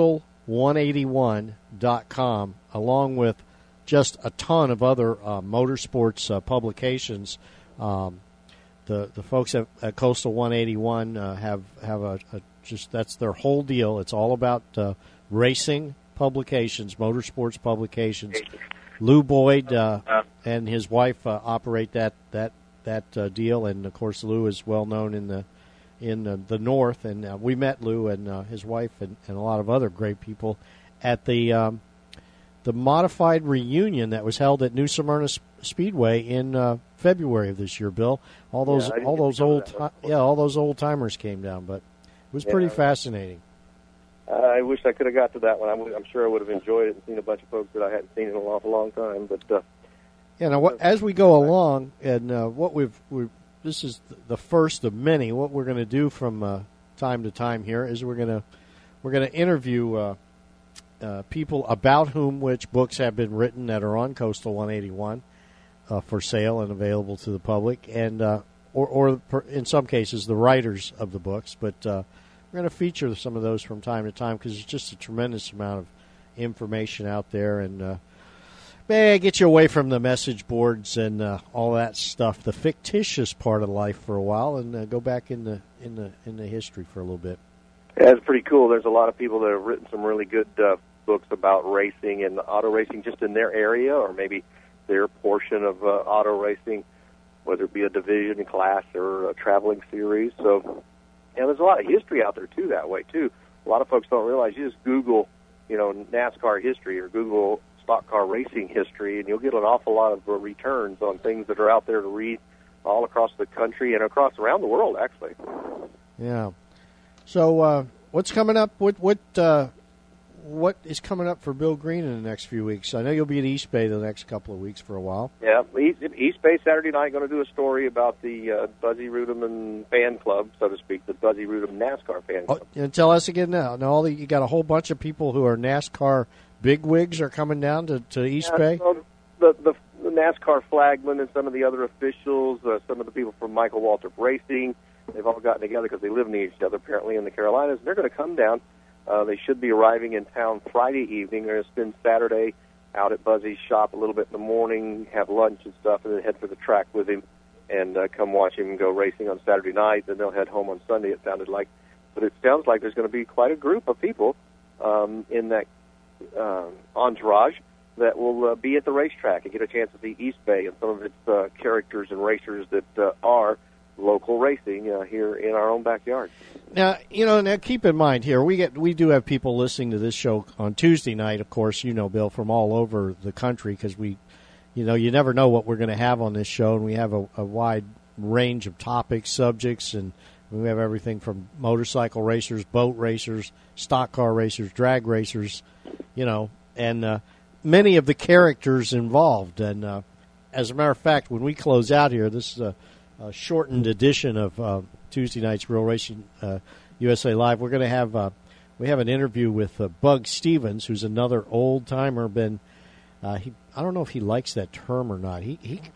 coastal181.com, along with just a ton of other motorsports publications. The folks at Coastal 181 have a just that's their whole deal. It's all about racing publications, motorsports publications. Lou Boyd and his wife operate that deal, and of course Lou is well known in the North. And we met Lou and his wife and a lot of other great people at the modified reunion that was held at New Smyrna Speedway in February of this year. Bill, all those old timers came down, but it was pretty fascinating. I wish I could have got to that one. I'm sure I would have enjoyed it and seen a bunch of folks that I hadn't seen in an awful long time. But now as we go along, and this is the first of many. What we're going to do from time to time here is we're going to interview people about whom which books have been written that are on Coastal 181 for sale and available to the public, and or in some cases the writers of the books, but. We're going to feature some of those from time to time because it's just a tremendous amount of information out there, and get you away from the message boards and all that stuff, the fictitious part of life for a while, and go back in the history for a little bit. Yeah, it's pretty cool. There's a lot of people that have written some really good books about racing and auto racing just in their area or maybe their portion of auto racing, whether it be a division class or a traveling series. So. And there's a lot of history out there, too, that way, too. A lot of folks don't realize you just Google, NASCAR history or Google stock car racing history, and you'll get an awful lot of returns on things that are out there to read all across the country and around the world, actually. Yeah. So what's coming up? What is coming up for Bill Green in the next few weeks? I know you'll be at East Bay the next couple of weeks for a while. Yeah, East Bay Saturday night, going to do a story about the Buzzy Rudeman fan club, so to speak, the Buzzy Rudeman NASCAR fan club. And tell us again now. Now you got a whole bunch of people who are NASCAR bigwigs are coming down to East Bay? So the NASCAR flagman and some of the other officials, some of the people from Michael Waltrip Racing, they've all gotten together because they live near each other, apparently, in the Carolinas. And they're going to come down. They should be arriving in town Friday evening. They're going to spend Saturday out at Buzzy's shop a little bit in the morning, have lunch and stuff, and then head for the track with him and come watch him go racing on Saturday night. Then they'll head home on Sunday, it sounded like. But it sounds like there's going to be quite a group of people in that entourage that will be at the racetrack and get a chance to see East Bay and some of its characters and racers that are local racing here in our own backyard. Now, now keep in mind here, we do have people listening to this show on Tuesday night, of course, Bill, from all over the country because you never know what we're going to have on this show, and we have a wide range of topics, subjects, and we have everything from motorcycle racers, boat racers, stock car racers, drag racers, and many of the characters involved. And as a matter of fact, when we close out here, this is a shortened edition of Tuesday night's Real Racing USA Live. We're going to have we have an interview with Bug Stevens, who's another old timer. I don't know if he likes that term or not.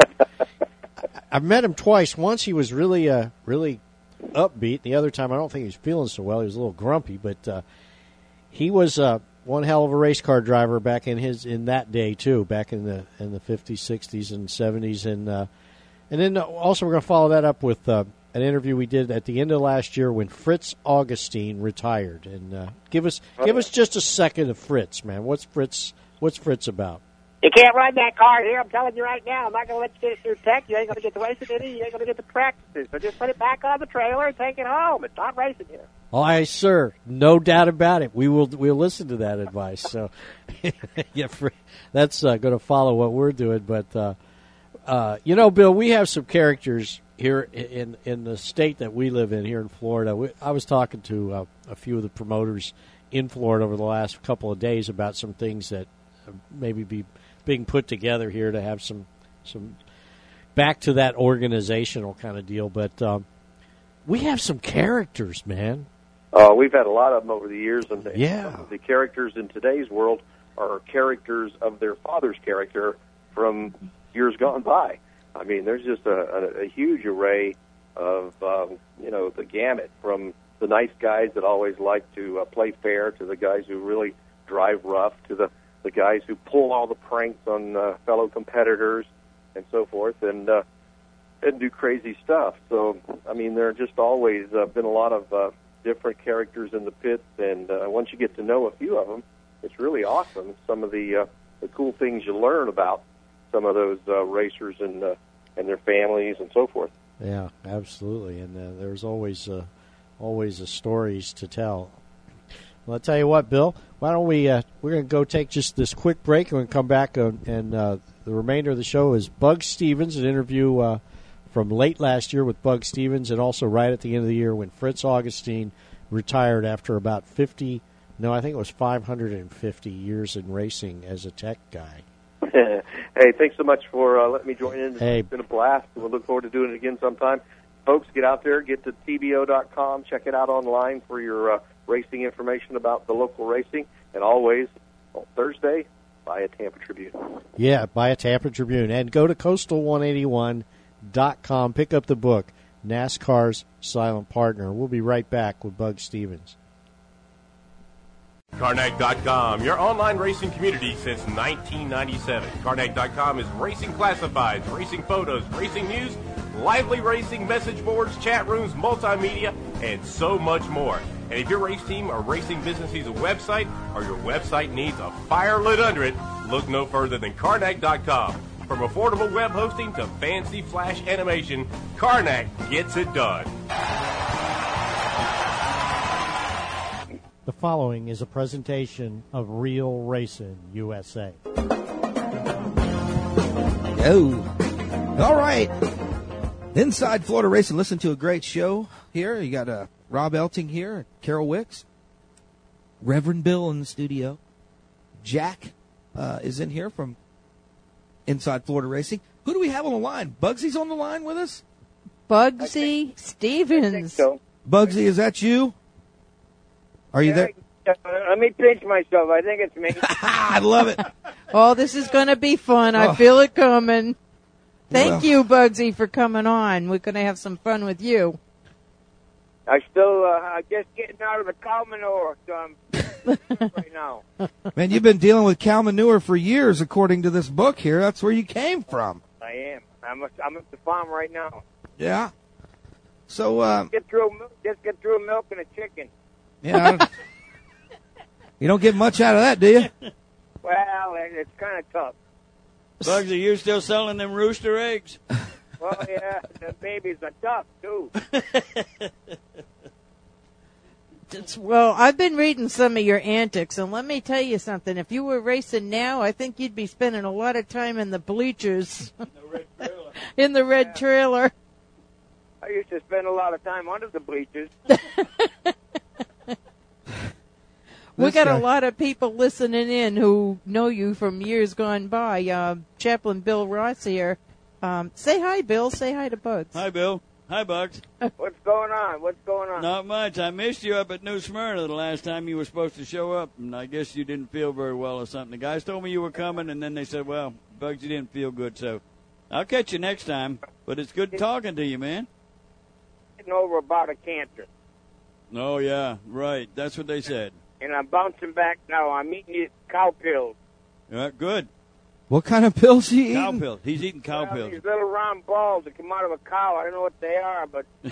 I've met him twice. Once he was really upbeat. The other time I don't think he was feeling so well. He was a little grumpy, but he was one hell of a race car driver back in that day too. Back in the 50s, 60s, and 70s, and then also we're going to follow that up with an interview we did at the end of last year when Fritz Augustine retired. And give us just a second of Fritz, man. What's Fritz about? You can't run that car here. I'm telling you right now. I'm not going to let you get it through tech. You ain't going to get to racing it. You ain't going to get to practices. So just put it back on the trailer and take it home. It's not racing here. Aye, sir. No doubt about it. We'll listen to that advice. So, yeah, that's going to follow what we're doing. But, Bill, we have some characters here in the state that we live in here in Florida. I was talking to a few of the promoters in Florida over the last couple of days about some things that maybe be being put together here to have some back to that organizational kind of deal. But we have some characters, man. We've had a lot of them over the years, and the characters in today's world are characters of their father's character from years gone by. I mean, there's just a huge array of, the gamut, from the nice guys that always like to play fair to the guys who really drive rough to the guys who pull all the pranks on fellow competitors and so forth and do crazy stuff. So, I mean, there have just always been a lot of different characters in the pits, and once you get to know a few of them, it's really awesome. Some of the cool things you learn about some of those racers and their families and so forth. Yeah, absolutely, and there's always stories to tell. Well, I'll tell you what, Bill. Why don't we're going to go take just this quick break, and we'll come back, and the remainder of the show is Bug Stevens, an interview from late last year with Bug Stevens, and also right at the end of the year when Fritz Augustine retired after about 550 years in racing as a tech guy. Hey, thanks so much for letting me join in. Hey. It's been a blast. We'll look forward to doing it again sometime. Folks, get out there, get to TBO.com, check it out online for your racing information about the local racing, and always on Thursday, buy a Tampa Tribune. Yeah, buy a Tampa Tribune. And go to Coastal181.com, pick up the book, NASCAR's Silent Partner. We'll be right back with Bug Stevens. Karnak.com, your online racing community since 1997. Karnak.com is racing classifieds, racing photos, racing news, lively racing, message boards, chat rooms, multimedia, and so much more. And if your race team or racing business needs a website, or your website needs a fire lit under it, look no further than Karnak.com. From affordable web hosting to fancy flash animation, Karnak gets it done. The following is a presentation of Real Racing USA. Oh, all right. Inside Florida Racing, listen to a great show here. You got Rob Elting here, Carol Wicks, Reverend Bill in the studio. Jack is in here from Inside Florida Racing. Who do we have on the line? Bugsy's on the line with us? Bugsy Stevens. So. Bugsy, is that you? Are you there? Let me pinch myself. I think it's me. I love it. Oh, this is going to be fun. I feel it coming. Thank you, Bugsy, for coming on. We're going to have some fun with you. I'm just getting out of the cow manure, so I'm right now. Man, you've been dealing with cow manure for years, according to this book here. That's where you came from. I am. I'm at the farm right now. Yeah. So, just get through milk and a chicken. Yeah. You don't get much out of that, do you? Well, it's kind of tough. Bugsy, you're still selling them rooster eggs? Well, yeah, the babies are tough, too. Well, I've been reading some of your antics, and let me tell you something. If you were racing now, I think you'd be spending a lot of time in the bleachers. In the red trailer. I used to spend a lot of time under the bleachers. We got a lot of people listening in who know you from years gone by. Chaplain Bill Ross here. Say hi, Bill. Say hi to Bugs. Hi, Bill. Hi, Bugs. What's going on? Not much. I missed you up at New Smyrna the last time you were supposed to show up, and I guess you didn't feel very well or something. The guys told me you were coming, and then they said, well, Bugs, you didn't feel good, so I'll catch you next time. But it's good talking to you, man. Getting over about a cancer. Oh, yeah, right. That's what they said. And I'm bouncing back now. I'm eating these cow pills. Good. What kind of pills he Cow eating? pills. He's eating cow pills. These little round balls that come out of a cow. I don't know what they are,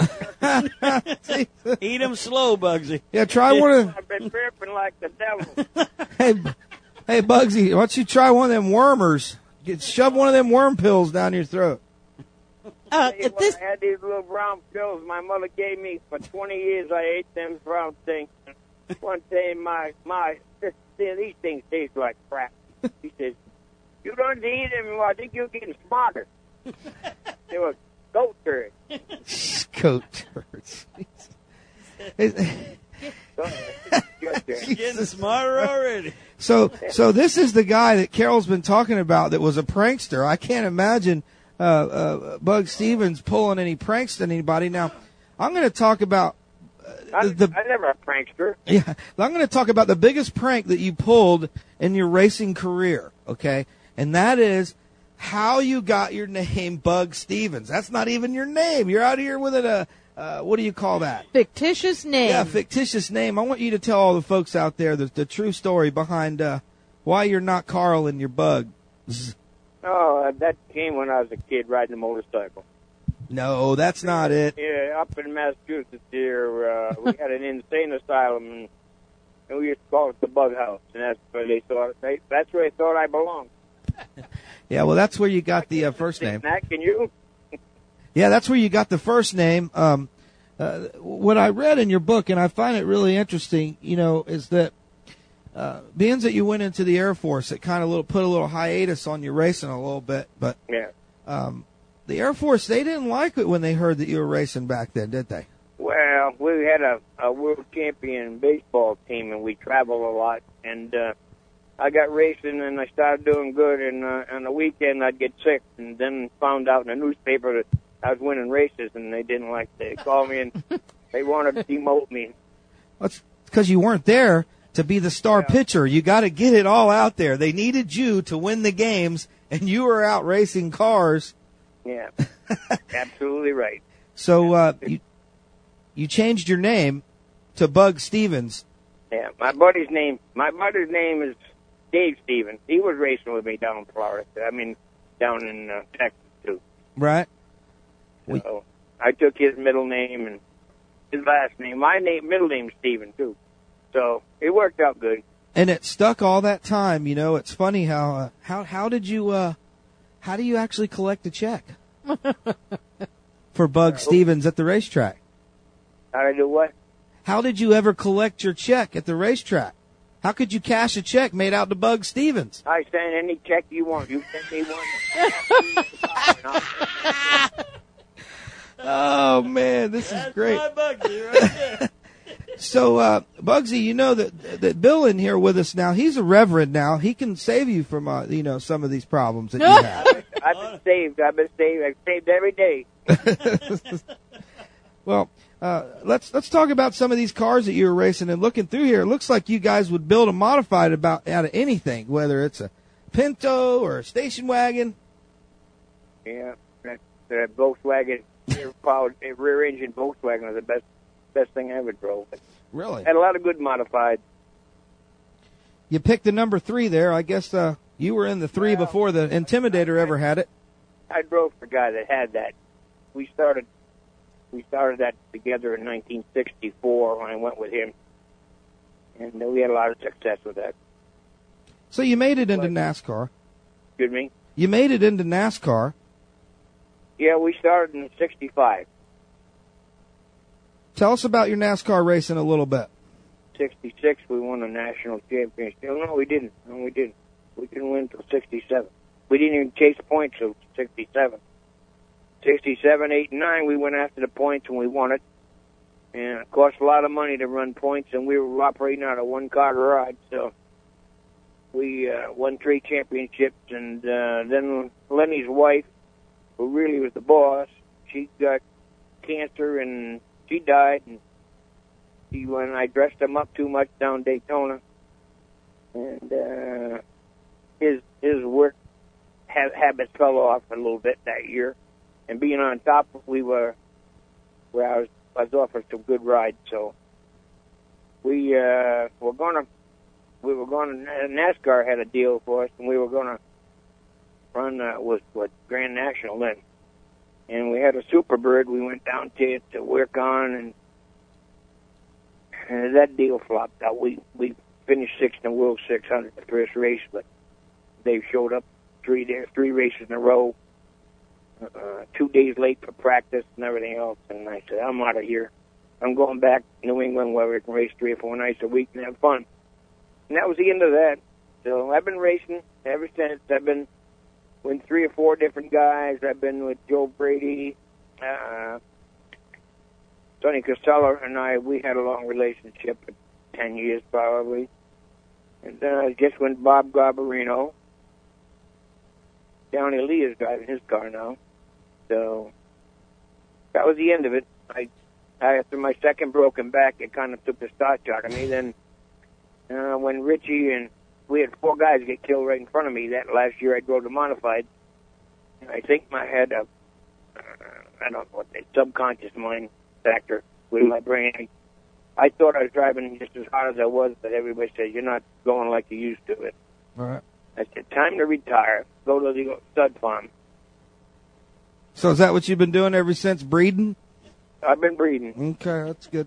but Eat them slow, Bugsy. Yeah, try one of. I've been tripping like the devil. Hey, Bugsy, why don't you try one of them wormers? Shove one of them worm pills down your throat. I had these little brown pills my mother gave me for 20 years. I ate them brown things. One day, my these things taste like crap. He says, "You don't eat them. Well, I think you're getting smarter." They were goat turds. Goat turds. Getting smarter already. So this is the guy that Carol's been talking about that was a prankster. I can't imagine Bug Stevens pulling any pranks on anybody. Now, I'm going to talk about I never a prankster. Yeah, I'm going to talk about the biggest prank that you pulled in your racing career, okay? And that is how you got your name Bug Stevens. That's not even your name. You're out here with what do you call that? Fictitious name. Yeah, fictitious name. I want you to tell all the folks out there the true story behind why you're not Carl and you're Bug. Oh, that came when I was a kid riding a motorcycle. No, that's not it. Yeah, up in Massachusetts here, we had an insane asylum, and we used to call it the Bug House, and that's where they thought that's where they thought I belonged. Yeah, well, that's where you got the first name. Matt, can you? Yeah, that's where you got the first name. What I read in your book, and I find it really interesting, is that being that you went into the Air Force, it kind of put a little hiatus on your racing a little bit. But yeah. The Air Force, they didn't like it when they heard that you were racing back then, did they? Well, we had a world champion baseball team, and we traveled a lot. And I got racing, and I started doing good. And on the weekend, I'd get sick, and then found out in the newspaper that I was winning races, and they didn't like it. They called me, and they wanted to demote me. That's because you weren't there to be the star pitcher. You got to get it all out there. They needed you to win the games, and you were out racing cars. Yeah, absolutely right. So you changed your name to Bug Stevens. Yeah, my buddy's name is Dave Stevens. He was racing with me down in Florida. Down in Texas too. Right. So I took his middle name and his last name. My middle name's Steven too. So it worked out good. And it stuck all that time. It's funny how did you how do you actually collect a check for Bug Stevens at the racetrack? How did I do what? How did you ever collect your check at the racetrack? How could you cash a check made out to Bug Stevens? I send any check you want. You send me one. Oh, man, this is great. That's my Bugsy right there. So, Bugsy, that Bill in here with us now, he's a reverend now. He can save you from, some of these problems that you have. I've been saved. I've saved every day. Well, let's talk about some of these cars that you were racing and looking through here. It looks like you guys would build a modified out of anything, whether it's a Pinto or a station wagon. Yeah, that Volkswagen rear engine Volkswagen was the best thing I ever drove. Really? Had a lot of good modified. You picked the number 3 there. I guess you were in the 3 before the Intimidator ever had it. I drove for a guy that had that. We started that together in 1964 when I went with him, and we had a lot of success with that. So you made it into NASCAR. Excuse me? You made it into NASCAR. Yeah, we started in 65. Tell us about your NASCAR racing a little bit. 66, we won a national championship. No, we didn't. We didn't win until 67. We didn't even chase points until 67. 67, 8, and 9, we went after the points and we won it. And it cost a lot of money to run points, and we were operating out of one-car garage. So we won 3 championships. And then Lenny's wife, who really was the boss, she got cancer and she died. And when I dressed him up too much down Daytona, and his work habits fell off a little bit that year. And being on top, I was offered some good rides, so we were going to NASCAR had a deal for us, and we were going to was Grand National then. And we had a Superbird we went down to work on, and that deal flopped out. We finished sixth in the World 600 the first race, but they showed up three races in a row, 2 days late for practice and everything else. And I said, I'm out of here. I'm going back to New England where we can race 3 or 4 nights a week and have fun. And that was the end of that. So I've been racing ever since. I've been with 3 or 4 different guys. I've been with Joe Brady, Sonny Costello, and we had a long relationship, 10 years probably. And then I just went Bob Garbarino. Downey Lee is driving his car now. So that was the end of it. After my second broken back, it kind of took the start out of me. Then when Richie and we had 4 guys get killed right in front of me that last year I drove the modified. I think I had a, I don't know what the subconscious mind factor with my brain. I thought I was driving just as hard as I was, but everybody said, you're not going like you used to it. All right. I said, time to retire. Go to the stud farm. So is that what you've been doing ever since, breeding? I've been breeding. Okay, that's good.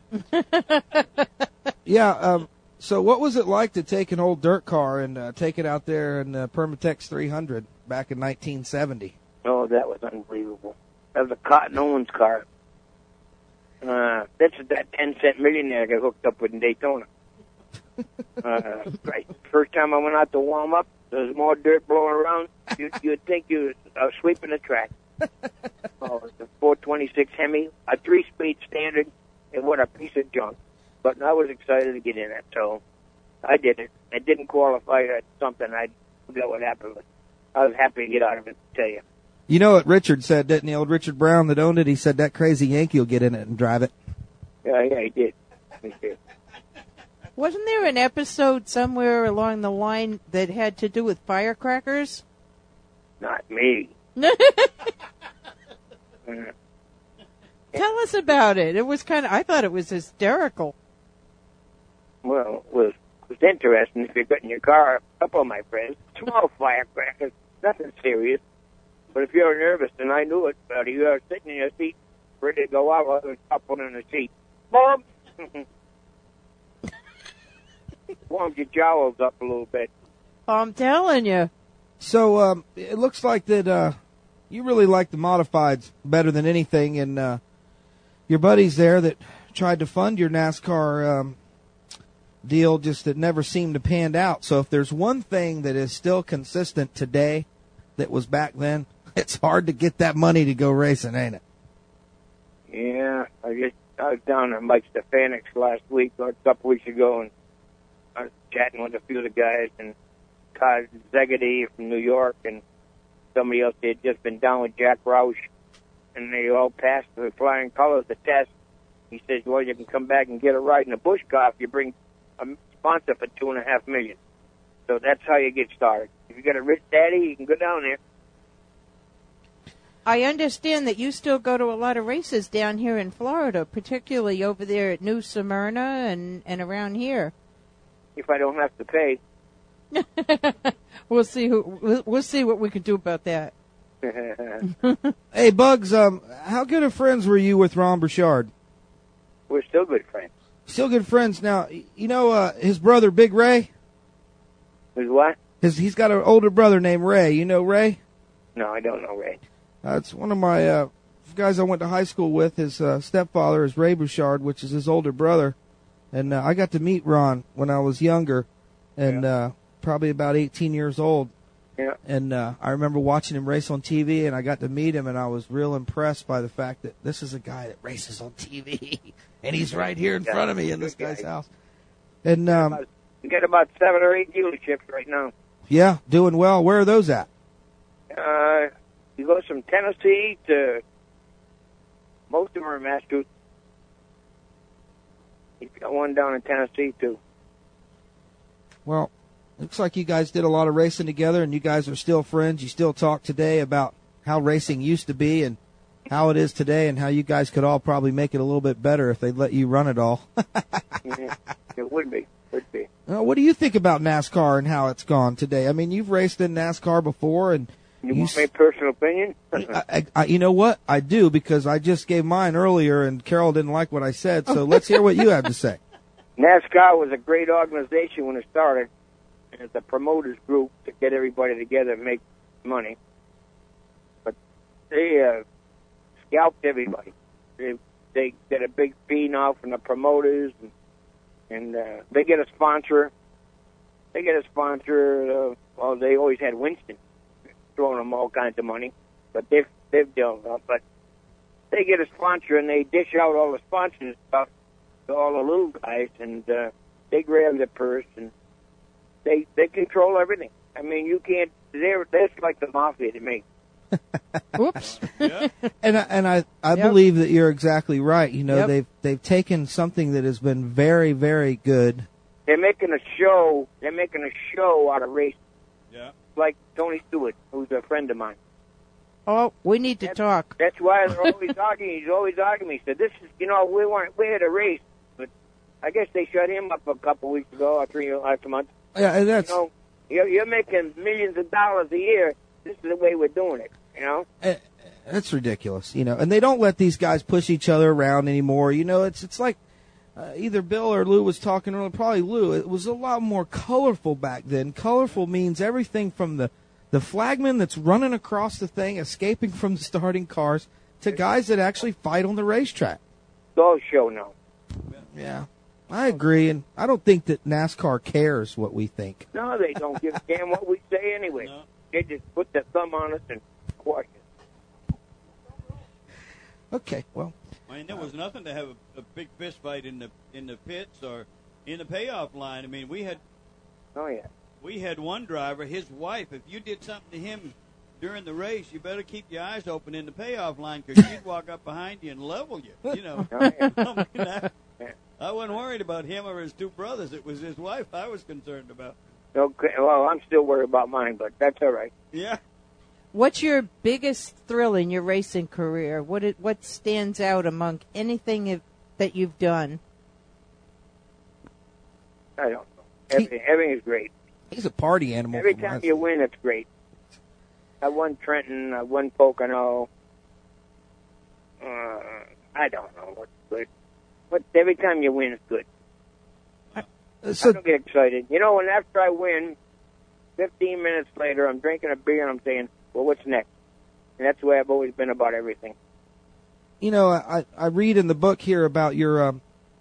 Yeah, so what was it like to take an old dirt car and take it out there in Permatex 300 back in 1970? Oh, that was unbelievable. That was a Cotton Owens car. That's that 10-cent millionaire I got hooked up with in Daytona. Right. First time I went out to warm up, there was more dirt blowing around. You'd think you were sweeping the track. Oh, it was a 426 Hemi, a 3-speed standard, and what a piece of junk. But I was excited to get in it, so I did it. I didn't qualify at something. I forgot what happened, but I was happy to get out of it, to tell you. You know what Richard said, didn't he? Old Richard Brown that owned it, he said that crazy Yankee will get in it and drive it. Yeah, he did. He did. Wasn't there an episode somewhere along the line that had to do with firecrackers? Not me. Tell us about it. It was I thought it was hysterical. Well, it was interesting. If you got in your car, a couple of my friends, small firecrackers, nothing serious. But if you're nervous, and I knew it, buddy, you are sitting in your seat, ready to go out, or top one in the seat. Boom! Warms your jowls up a little bit. I'm telling you. So it looks like that you really like the modifieds better than anything, and your buddies there that tried to fund your NASCAR deal just that never seemed to pan out. So if there's one thing that is still consistent today that was back then, it's hard to get that money to go racing, ain't it? Yeah, I was down at Mike Stefanik's last week or a couple weeks ago, and I was chatting with a few of the guys, and Todd Zegedy from New York, and somebody else had just been down with Jack Roush, and they all passed the flying colors the test. He says, well, you can come back and get a ride in a Busch car if you bring a sponsor for $2.5 million. So that's how you get started. If you got a rich daddy, you can go down there. I understand that you still go to a lot of races down here in Florida, particularly over there at New Smyrna and around here. If I don't have to pay. We'll see what we can do about that. Hey, Bugs, how good of friends were you with Ron Burchard? We're still good friends. Still good friends. Now, you know his brother, Big Ray? His what? He's got an older brother named Ray. You know Ray? No, I don't know Ray. It's one of my guys I went to high school with. His stepfather is Ray Burchard, which is his older brother. And I got to meet Ron when I was younger, and probably about 18 years old. Yeah. And I remember watching him race on TV, and I got to meet him, and I was real impressed by the fact that this is a guy that races on TV, and he's right here in front of me in this guy's house. And we got about 7 or 8 dealerships right now. Yeah, doing well. Where are those at? You go from Tennessee to most of them are in Massachusetts. You've got one down in Tennessee too. Well, looks like you guys did a lot of racing together, and you guys are still friends. You still talk today about how racing used to be and how it is today, and how you guys could all probably make it a little bit better if they'd let you run it all. It would be. What do you think about NASCAR and how it's gone today? I mean, you've raced in NASCAR before, and You want my personal opinion? You know what? I do, because I just gave mine earlier, and Carol didn't like what I said. So let's hear what you have to say. NASCAR was a great organization when it started. It's a promoters group to get everybody together and make money. But they scalped everybody. They get a big fee now from the promoters, and they get a sponsor. Well, they always had Winston throwing them all kinds of money, but they've dealt up. But they get a sponsor, and they dish out all the sponsors stuff to all the little guys, and they grab the purse, and they control everything. I mean, you can't. That's like the mafia to me. Whoops. And I believe that you're exactly right. You know, they've taken something that has been very, very good. They're making a show. They're making a show out of racing. Yeah. Like Tony Stewart, who's a friend of mine. Oh, we need to talk. That's why they're always arguing. He's always arguing. He said, "This is, we had a race, but I guess they shut him up a couple weeks ago, or last month. Yeah, and that's you're making millions of dollars a year. This is the way we're doing it. You know." That's ridiculous, and they don't let these guys push each other around anymore. It's like either Bill or Lou was talking earlier, probably Lou. It was a lot more colorful back then. Colorful means everything from the flagman that's running across the thing, escaping from the starting cars, to guys that actually fight on the racetrack. It's all show now. Yeah, I agree, and I don't think that NASCAR cares what we think. No, they don't give a damn what we say anyway. No. They just put their thumb on us and squash it. Okay, well. I mean, there was nothing to have a big fist fight in the pits or in the payoff line. I mean, we had one driver, his wife. If you did something to him during the race, you better keep your eyes open in the payoff line, because she'd walk up behind you and level you. I wasn't worried about him or his two brothers. It was his wife I was concerned about. Okay, well, I'm still worried about mine, but that's all right. Yeah. What's your biggest thrill in your racing career? What stands out among anything that you've done? I don't know. Everything is great. He's a party animal. Every time you win, it's great. I won Trenton. I won Pocono. I don't know what's good. But every time you win, it's good. I don't get excited. And after I win, 15 minutes later, I'm drinking a beer and I'm saying, well, what's next? And that's the way I've always been about everything. I read in the book here about your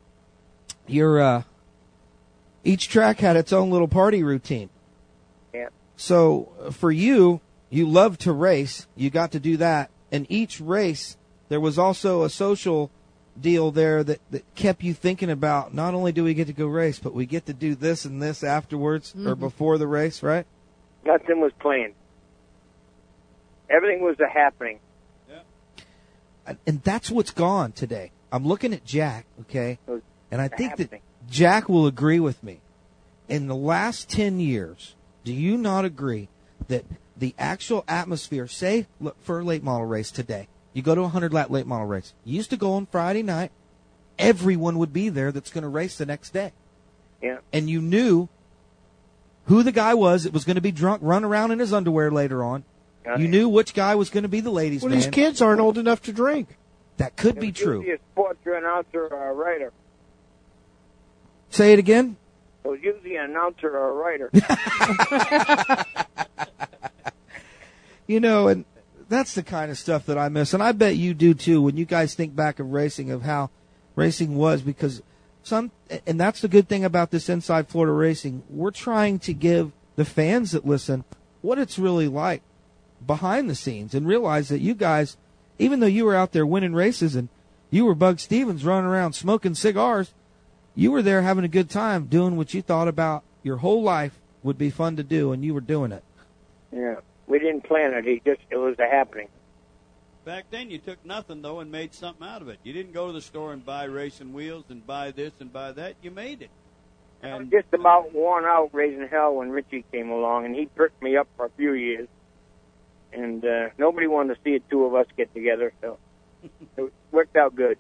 each track had its own little party routine. Yeah. So for you love to race. You got to do that. And each race, there was also a social deal there that kept you thinking about, not only do we get to go race, but we get to do this and this afterwards or before the race, right? Nothing was planned. Everything was a happening. Yeah. And that's what's gone today. I'm looking at Jack, okay? And I think that Jack will agree with me. In the last 10 years, do you not agree that the actual atmosphere, say, look, for a late model race today, you go to a 100-lap late model race. You used to go on Friday night. Everyone would be there that's going to race the next day. Yeah. And you knew who the guy was that was going to be drunk, run around in his underwear later on. You knew which guy was going to be the ladies' man. Well, these kids aren't old enough to drink. That could be true. Usually a sports announcer or a writer. Say it again? It was usually an announcer or a writer. And that's the kind of stuff that I miss. And I bet you do, too, when you guys think back of racing, of how racing was. Because and that's the good thing about this Inside Florida Racing. We're trying to give the fans that listen what it's really like behind the scenes, and realize that you guys, even though you were out there winning races and you were Bug Stevens running around smoking cigars, you were there having a good time doing what you thought about your whole life would be fun to do, and you were doing it. Yeah, we didn't plan it. It was a happening. Back then, you took nothing, though, and made something out of it. You didn't go to the store and buy racing wheels and buy this and buy that. You made it. And I was just about worn out raising hell when Richie came along, and he perked me up for a few years. And nobody wanted to see the two of us get together, so it worked out good.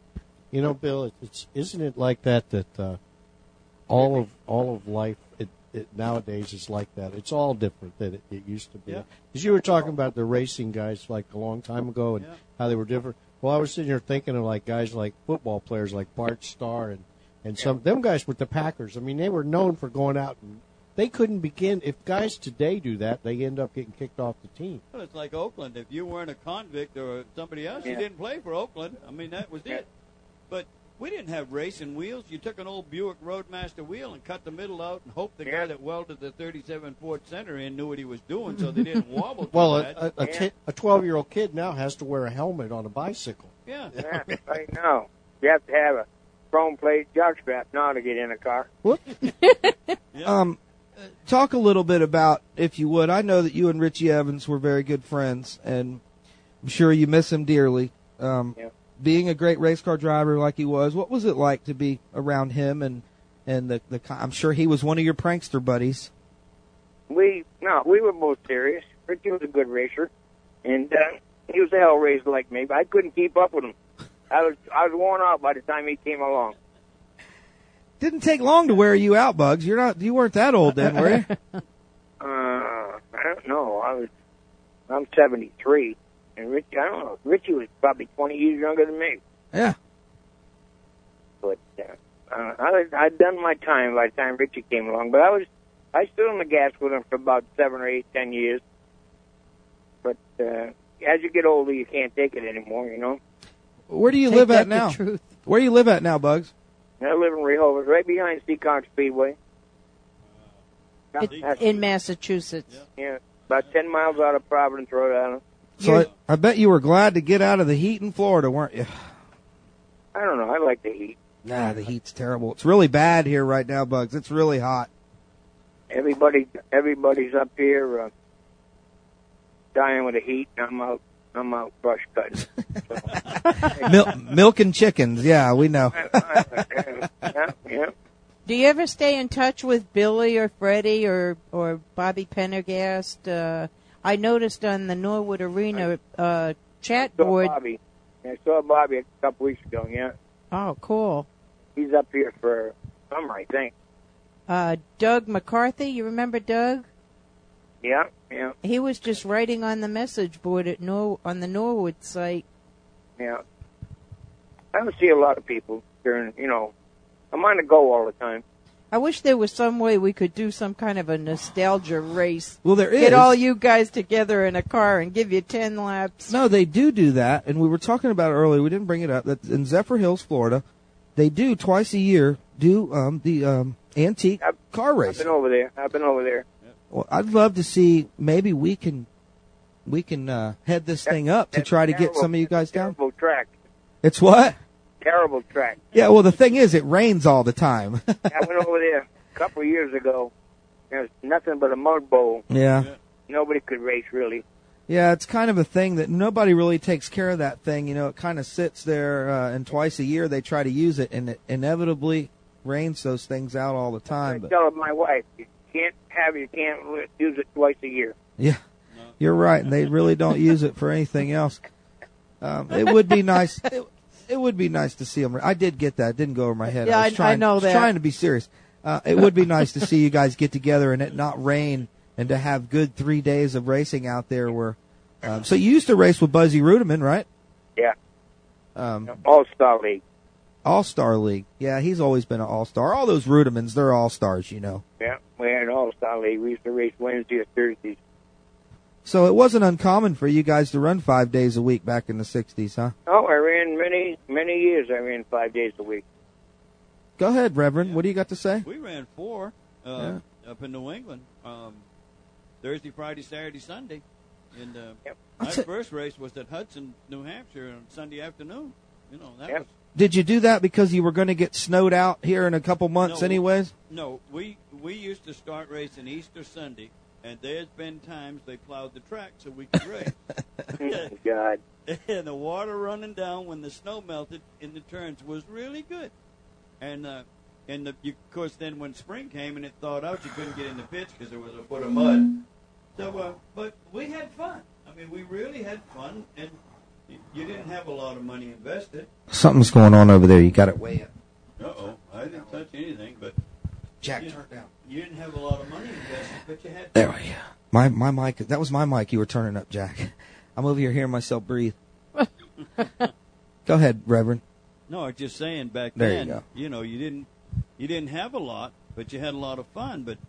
Bill, isn't it like that all of life, nowadays it's like that. It's all different than it used to be. Yeah. Because you were talking about the racing guys like a long time ago and how they were different. Well, I was sitting here thinking of like guys like football players like Bart Starr and some them guys with the Packers. I mean, they were known for going out and they couldn't begin. If guys today do that, they end up getting kicked off the team. Well, it's like Oakland. If you weren't a convict or somebody else, you didn't play for Oakland. I mean, that was it. But we didn't have racing wheels. You took an old Buick Roadmaster wheel and cut the middle out and hoped the guy that welded the 37 Ford Center in knew what he was doing so they didn't wobble too Well, bad. a 12-year-old kid now has to wear a helmet on a bicycle. Yeah. I know. You have to have a chrome plate jockstrap now to get in a car. Talk a little bit about, if you would. I know that you and Richie Evans were very good friends, and I'm sure you miss him dearly. Being a great race car driver like he was, what was it like to be around him? And the I'm sure he was one of your prankster buddies. We were both serious. Richie was a good racer, and he was a hell raiser like me, but I couldn't keep up with him. I was worn out by the time he came along. Didn't take long to wear you out, Bugs. You weren't that old then, were you? I don't know. I'm 73, and Richie, I don't know. Richie was probably 20 years younger than me. Yeah. But I'd done my time by the time Richie came along. But I stood on the gas with him for about 7 or 8, 10 years. But as you get older, you can't take it anymore. You know. Where do you live at now? Where do you live at now, Bugs? I live in Rehoboth, right behind Seekonk Speedway. In Massachusetts. Yeah, about 10 miles out of Providence, Rhode Island. So I bet you were glad to get out of the heat in Florida, weren't you? I don't know. I like the heat. Nah, the heat's terrible. It's really bad here right now, Bugs. It's really hot. Everybody's up here dying with the heat. I'm out brush cutting. Milking chickens. Yeah, we know. Yeah. Do you ever stay in touch with Billy or Freddie or Bobby Pendergast? I noticed on the Norwood Arena chat board. I saw Bobby a couple weeks ago. Yeah. Oh, cool. He's up here for summer, I think. Doug McCarthy, you remember Doug? Yeah. He was just writing on the message board on the Norwood site. Yeah. I don't see a lot of people during, I'm on the go all the time. I wish there was some way we could do some kind of a nostalgia race. Well, there is. Get all you guys together in a car and give you 10 laps. No, they do that, and we were talking about it earlier. We didn't bring it up. That in Zephyr Hills, Florida, they do twice a year the antique car race. I've been over there. Well, I'd love to see. Maybe we can head this thing up to try to get some of you guys down. Terrible track. It's what? Terrible track. Yeah. Well, the thing is, it rains all the time. I went over there a couple of years ago. There was nothing but a mud bowl. Yeah. Nobody could race really. Yeah, it's kind of a thing that nobody really takes care of that thing. It kind of sits there, and twice a year they try to use it, and it inevitably rains those things out all the time. I tell my wife, you can't use it twice a year. Yeah, you're right, and they really don't use it for anything else. It would be nice. It would be nice to see them. I did get that. It didn't go over my head. Yeah, I know that. was trying to be serious. It would be nice to see you guys get together and it not rain, and to have good 3 days of racing out there. Where, so you used to race with Buzzy Ruderman, right? Yeah. All-Star League. All-Star League. Yeah, he's always been an all-star. All those Rudemans, they're all-stars, Yeah, we had an All-Star League. We used to race Wednesday or Thursdays. So it wasn't uncommon for you guys to run 5 days a week back in the 60s, huh? Oh, I ran many years. I ran 5 days a week. Go ahead, Reverend. What do you got to say? We ran 4 up in New England. Thursday, Friday, Saturday, Sunday. And my first race was at Hudson, New Hampshire on Sunday afternoon. That was... Did you do that because you were going to get snowed out here in a couple months anyways? No, we used to start racing Easter Sunday, and there's been times they plowed the track so we could race. Oh, God. And the water running down when the snow melted in the turns was really good. And of course, then when spring came and it thawed out, you couldn't get in the pits because there was a foot of mud. So, but we had fun. I mean, we really had fun, and you didn't have a lot of money invested. Something's going on over there. You got it way up. Uh-oh. I didn't touch anything, but Jack, turn it down. You didn't have a lot of money invested, but you had. There we go. My mic. That was my mic you were turning up, Jack. I'm over here hearing myself breathe. Go ahead, Reverend. No, I was just saying back There then. you go. You didn't have a lot, but you had a lot of fun. But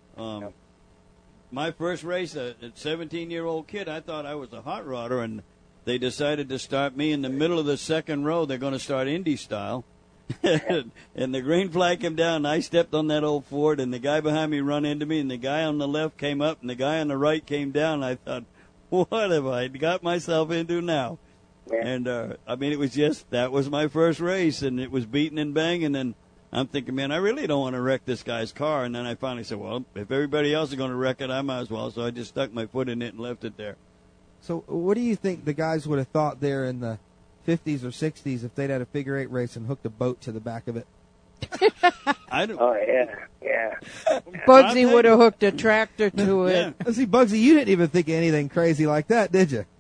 my first race, a 17-year-old kid, I thought I was a hot rodder, and they decided to start me in the middle of the second row. They're going to start Indy style. And the green flag came down, and I stepped on that old Ford, and the guy behind me run into me, and the guy on the left came up, and the guy on the right came down. I thought, what have I got myself into now? Yeah. And, it was that was my first race, and it was beating and banging, and I'm thinking, man, I really don't want to wreck this guy's car. And then I finally said, well, if everybody else is going to wreck it, I might as well. So I just stuck my foot in it and left it there. So what do you think the guys would have thought there in the 50s or 60s if they'd had a figure eight race and hooked a boat to the back of it? I don't. Oh, yeah. Bugsy would have hooked a tractor to it. Yeah. See, Bugsy, you didn't even think of anything crazy like that, did you?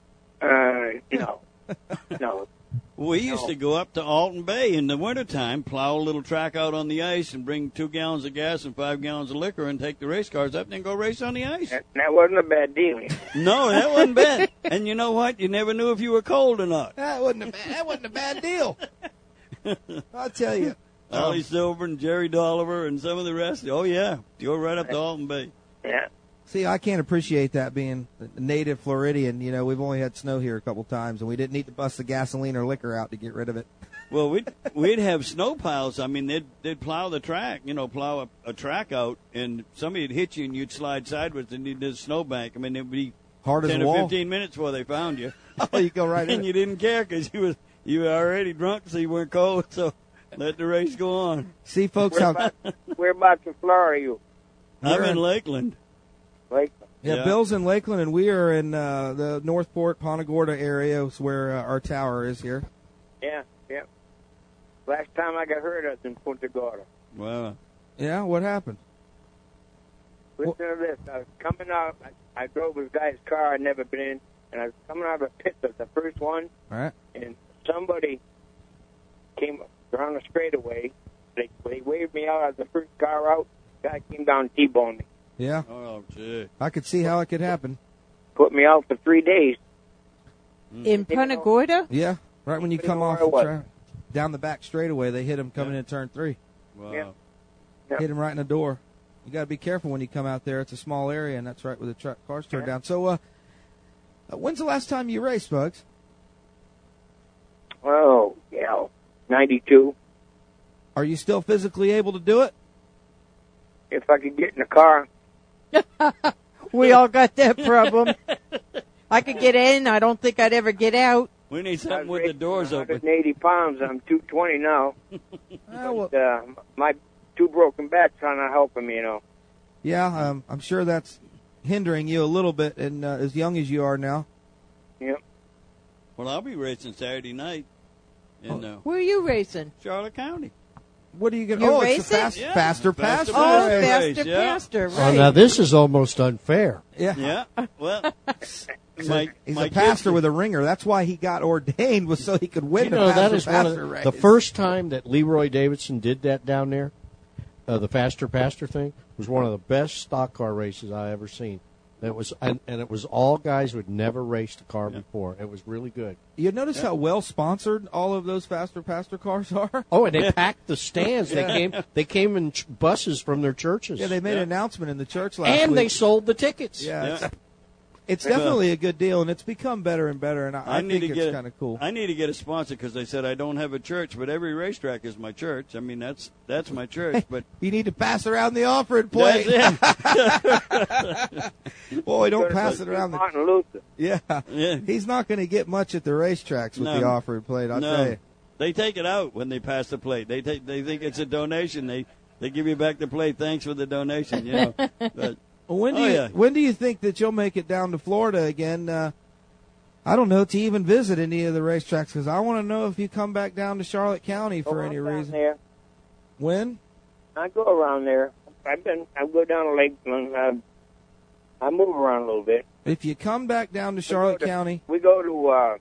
No. We used to go up to Alton Bay in the wintertime, plow a little track out on the ice, and bring 2 gallons of gas and 5 gallons of liquor and take the race cars up and then go race on the ice. That wasn't a bad deal. No, that wasn't bad. And you know what? You never knew if you were cold or not. That wasn't a bad deal. I'll tell you. Ollie Silver and Jerry Dolliver and some of the rest. Oh, yeah. You go right up to Alton Bay. Yeah. See, I can't appreciate that being a native Floridian. You know, we've only had snow here a couple times, and we didn't need to bust the gasoline or liquor out to get rid of it. Well, we'd have snow piles. I mean, they'd plow the track, plow a track out, and somebody'd hit you and you'd slide sideways and you'd hit a snowbank. I mean, it'd be hard 10 as a or wall. 15 minutes before they found you. Oh, you go right in. And you didn't care because you were already drunk, so you weren't cold. So let the race go on. See, folks, Whereabouts in Florida are you? I'm in Lakeland. Lakeland. Yeah, Bill's in Lakeland, and we are in the Northport, Punta Gorda area, is where our tower is here. Yeah. Last time I got hurt, I was in Punta Gorda. Wow. Yeah, what happened? Listen to this. I was coming out. I drove this guy's car I'd never been in, and I was coming out of the pit, the first one. All right. And somebody came around the straightaway. They waved me out as the first car out. The guy came down and T-boned me. Yeah. Oh, gee. I could see how it could happen. Put me out for 3 days. In Punta Gorda? Yeah, right when you come off the track. Down the back straightaway, they hit him coming in turn 3. Wow. Yeah. Hit him right in the door. You got to be careful when you come out there. It's a small area, and that's right where the cars turn down. So, when's the last time you raced, Bugs? Oh, yeah, 92. Are you still physically able to do it? If I could get in the car. We all got that problem. I could get in. I don't think I'd ever get out. We need something with the doors open. 180 pounds. I'm 220 now. Well, My 2 broken backs are not helping me, Yeah, I'm sure that's hindering you a little bit, and as young as you are now. Yep. Well, I'll be racing Saturday night in Where are you racing? Charlotte County. What are you going to? You're Oh, racing? it's the faster pass. Oh, race, faster, yeah. faster. Oh, Right. now this is almost unfair. Yeah. Yeah. Well, He's my a pastor kids- with a ringer. That's why he got ordained, was so he could win the that faster is one pastor of race. the first time that Leroy Davidson did that down there. The faster pastor thing was one of the best stock car races I ever seen. It was, and it was all guys who had never raced a car before. It was really good. You notice how well sponsored all of those faster pastor cars are? Oh, and they packed the stands. Yeah. They came in buses from their churches. Yeah, they made an announcement in the church last and week. they sold the tickets. Yeah, it's definitely a good deal, and it's become better and better, and I need think to it's get kind of cool. I need to get a sponsor because they said I don't have a church, but every racetrack is my church. I mean, that's my church. But You need to pass around the offering plate. That's Boy, don't pass it around Martin Luther. Yeah. Yeah. He's not going to get much at the racetracks with No. the offering plate, I'll No. tell you. They take it out when they pass the plate. They think it's a donation. They give you back the plate. Thanks for the donation. But, When Oh, when do you think that you'll make it down to Florida again? I don't know, to even visit any of the racetracks, because I want to know if you come back down to Charlotte County for any reason. There. When? I go around there. I go down to Lakeland. I move around a little bit. If you come back down to Charlotte County. We go to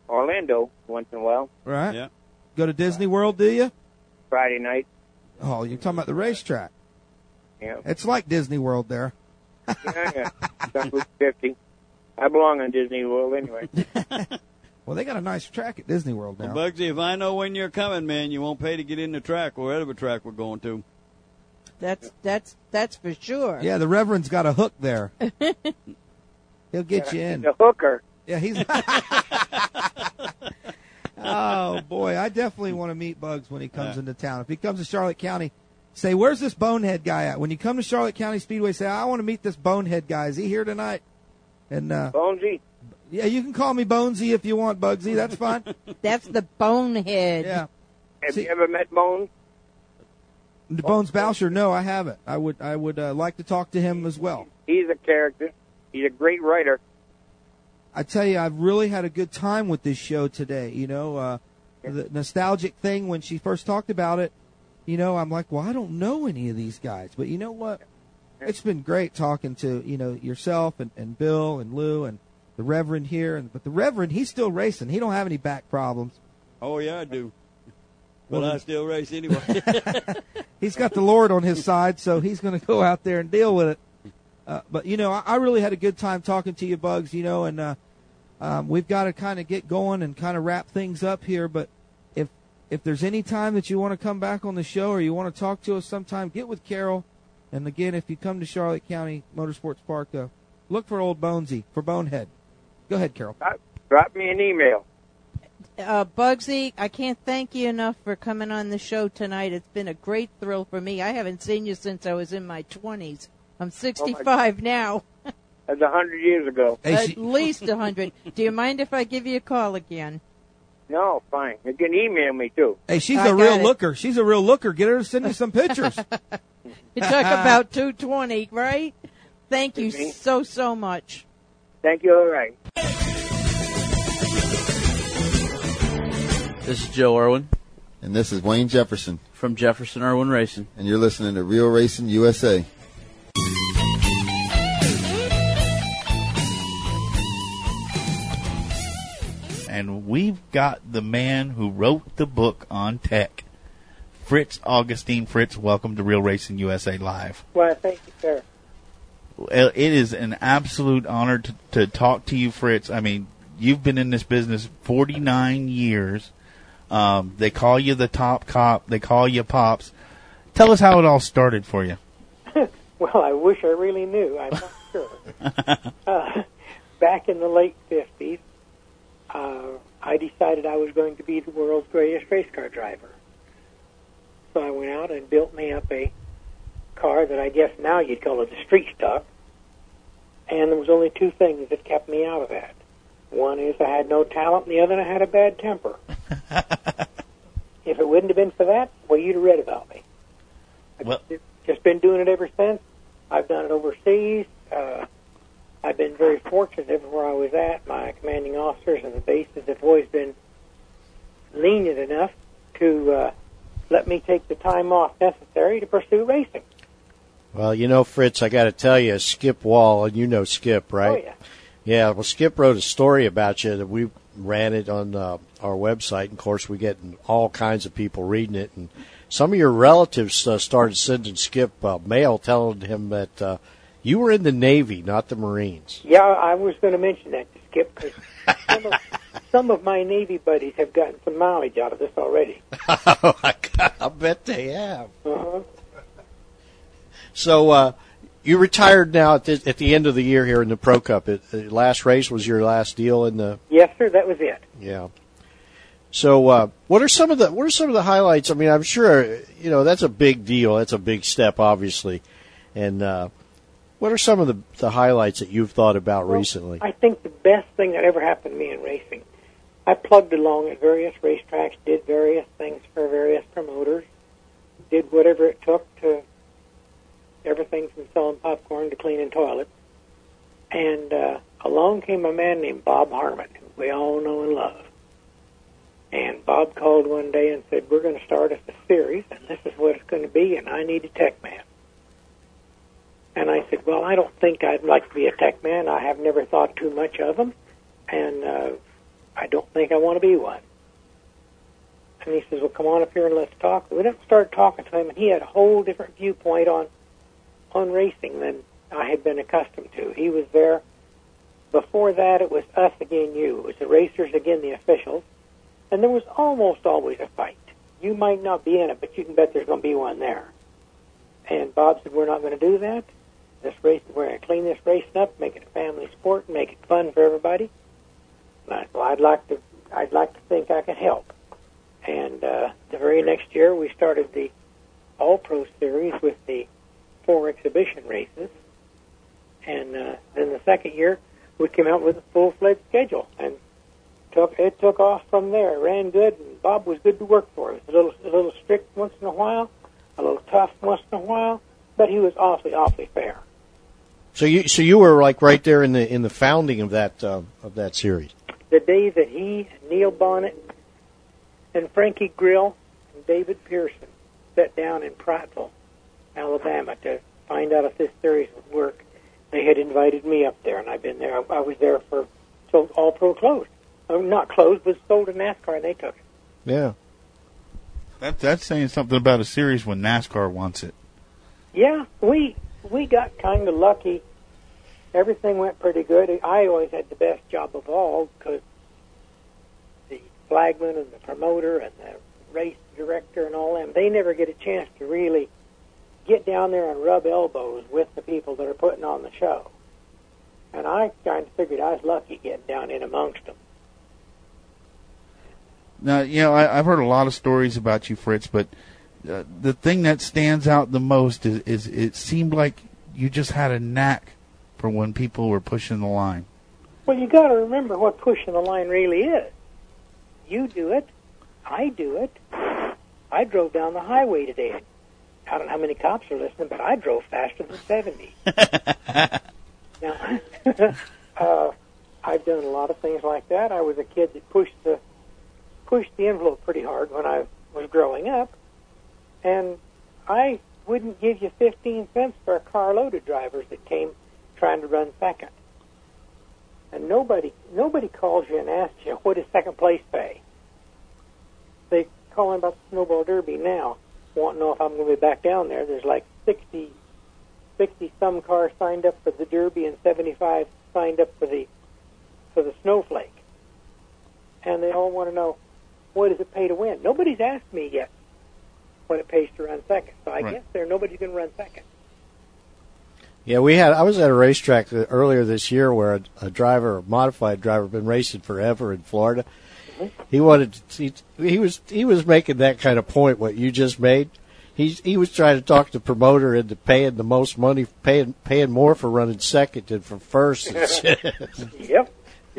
Orlando once in a while. Right? Yeah. Go to Disney World, do you? Friday night. Oh, you're talking about the racetrack. Yeah. It's like Disney World there. Yeah. It's on 50. I belong on Disney World anyway. Well, they got a nice track at Disney World now. Well, Bugsy, if I know when you're coming, man, you won't pay to get in the track, wherever track we're going to. That's for sure. Yeah, the Reverend's got a hook there. He'll get you in. The hooker. Yeah, he's. Oh boy, I definitely want to meet Bugs when he comes into town. If he comes to Charlotte County, say, "Where's this bonehead guy at?" When you come to Charlotte County Speedway, say, "I want to meet this bonehead guy. Is he here tonight?" And Bonesy. Yeah, you can call me Bonesy if you want, Bugsy. That's fine. That's the bonehead. Yeah. Have you ever met Bones? Bones Boucher? No, I haven't. I would like to talk to him as well. He's a character. He's a great writer. I tell you, I've really had a good time with this show today. You know, the nostalgic thing when she first talked about it, you know, I'm like, well, I don't know any of these guys. But you know what? It's been great talking to, you know, yourself and Bill and Lou and the Reverend here. But the Reverend, he's still racing. He don't have any back problems. Oh, yeah, I do. But Well, I still race anyway. He's got the Lord on his side, so he's going to go out there and deal with it. But, you know, I really had a good time talking to you, Bugs, you know, and we've got to kind of get going and kind of wrap things up here. But if there's any time that you want to come back on the show or you want to talk to us sometime, get with Carol. And, again, if you come to Charlotte County Motorsports Park, look for old Bonesy, for Bonehead. Go ahead, Carol. Drop me an email. Bugsy, I can't thank you enough for coming on the show tonight. It's been a great thrill for me. I haven't seen you since I was in my 20s. I'm 65 now. That's 100 years ago. At least 100. Do you mind if I give you a call again? No, fine. You can email me, too. Hey, she's a real looker. She's a real looker. Get her to send you some pictures. You talk about 220, right? Thank you so much. Thank you. All right. This is Joe Irwin. And this is Wayne Jefferson. From Jefferson Irwin Racing. And you're listening to Real Racing USA. And we've got the man who wrote the book on tech, Fritz Augustine. Fritz, welcome to Real Racing USA Live. Well, thank you, sir. It is an absolute honor to talk to you, Fritz. I mean, you've been in this business 49 years. They call you the top cop. They call you Pops. Tell us how it all started for you. Well, I wish I really knew. I'm not sure. Back in the late 50s, I decided I was going to be the world's greatest race car driver. So I went out and built me up a car that I guess now you'd call it a street stock. And there was only two things that kept me out of that. One is I had no talent, and the other I had a bad temper. If it wouldn't have been for that, well, you'd have read about me. I've just been doing it ever since. I've done it overseas. I've been very fortunate everywhere I was at. My commanding officers and the bases have always been lenient enough to let me take the time off necessary to pursue racing. Well, you know, Fritz, I got to tell you, Skip Wall, and you know Skip, right? Oh, yeah. Yeah, well, Skip wrote a story about you that we ran it on our website. And of course, we get all kinds of people reading it. And some of your relatives started sending Skip mail telling him that you were in the Navy, not the Marines. Yeah, I was going to mention that to Skip because some of my Navy buddies have gotten some mileage out of this already. Oh, my God, I bet they have. Uh-huh. So you retired now at the end of the year here in the Pro Cup. The last race was your last deal in the. Yes, sir. That was it. Yeah. So what are some of the highlights? I mean, I'm sure you know that's a big deal. That's a big step, obviously. And what are some of the highlights that you've thought about recently? I think the best thing that ever happened to me in racing, I plugged along at various racetracks, did various things for various promoters, did whatever it took to. Everything from selling popcorn to cleaning toilets. And along came a man named Bob Harmon, who we all know and love. And Bob called one day and said, we're going to start us a series, and this is what it's going to be, and I need a tech man. And I said, well, I don't think I'd like to be a tech man. I have never thought too much of them. And I don't think I want to be one. And he says, well, come on up here and let's talk. We didn't start talking to him, and he had a whole different viewpoint on racing than I had been accustomed to. He was there. Before that, it was us against you. It was the racers against the officials. And there was almost always a fight. You might not be in it, but you can bet there's going to be one there. And Bob said, we're not going to do that. This race, we're going to clean this racing up, make it a family sport, and make it fun for everybody. And I said, well, I'd like to think I can help. And the very next year, we started the All-Pro Series with the 4 exhibition races. And then the second year, we came out with a full-fledged schedule. And it took off from there. It ran good, and Bob was good to work for. He was a little strict once in a while, a little tough once in a while, but he was awfully fair. So you were like right there in the founding of that series. The day that he, Neil Bonnet, and Frankie Grill and David Pearson sat down in Prattville, Alabama, to find out if this series would work, they had invited me up there, and I've been there. I was there till All Pro closed. Not closed, but sold to NASCAR, and they took it. Yeah. That's saying something about a series when NASCAR wants it. Yeah, we got kind of lucky. Everything went pretty good. I always had the best job of all because the flagman and the promoter and the race director and all them, they never get a chance to really get down there and rub elbows with the people that are putting on the show. And I kind of figured I was lucky getting down in amongst them. Now, I've heard a lot of stories about you, Fritz, but the thing that stands out the most is it seemed like you just had a knack for when people were pushing the line. Well, you got to remember what pushing the line really is. You do it. I do it. I drove down the highway today. I don't know how many cops are listening, but I drove faster than 70. Now, I've done a lot of things like that. I was a kid that pushed the envelope pretty hard when I was growing up, and I wouldn't give you 15 cents for a carload of drivers that came trying to run second. And nobody calls you and asks you, what does second place pay? They call in about the Snowball Derby now, want to know if I'm going to be back down there. There's like 60 some cars signed up for the Derby and 75 signed up for the Snowflake. And they all want to know, what does it pay to win? Nobody's asked me yet what it pays to run second. So I guess nobody's going to run second. Yeah, I was at a racetrack earlier this year where a modified driver, been racing forever in Florida. Mm-hmm. He was making that kind of point what you just made. He was trying to talk the promoter into paying the most money, paying more for running second than for first. Yep.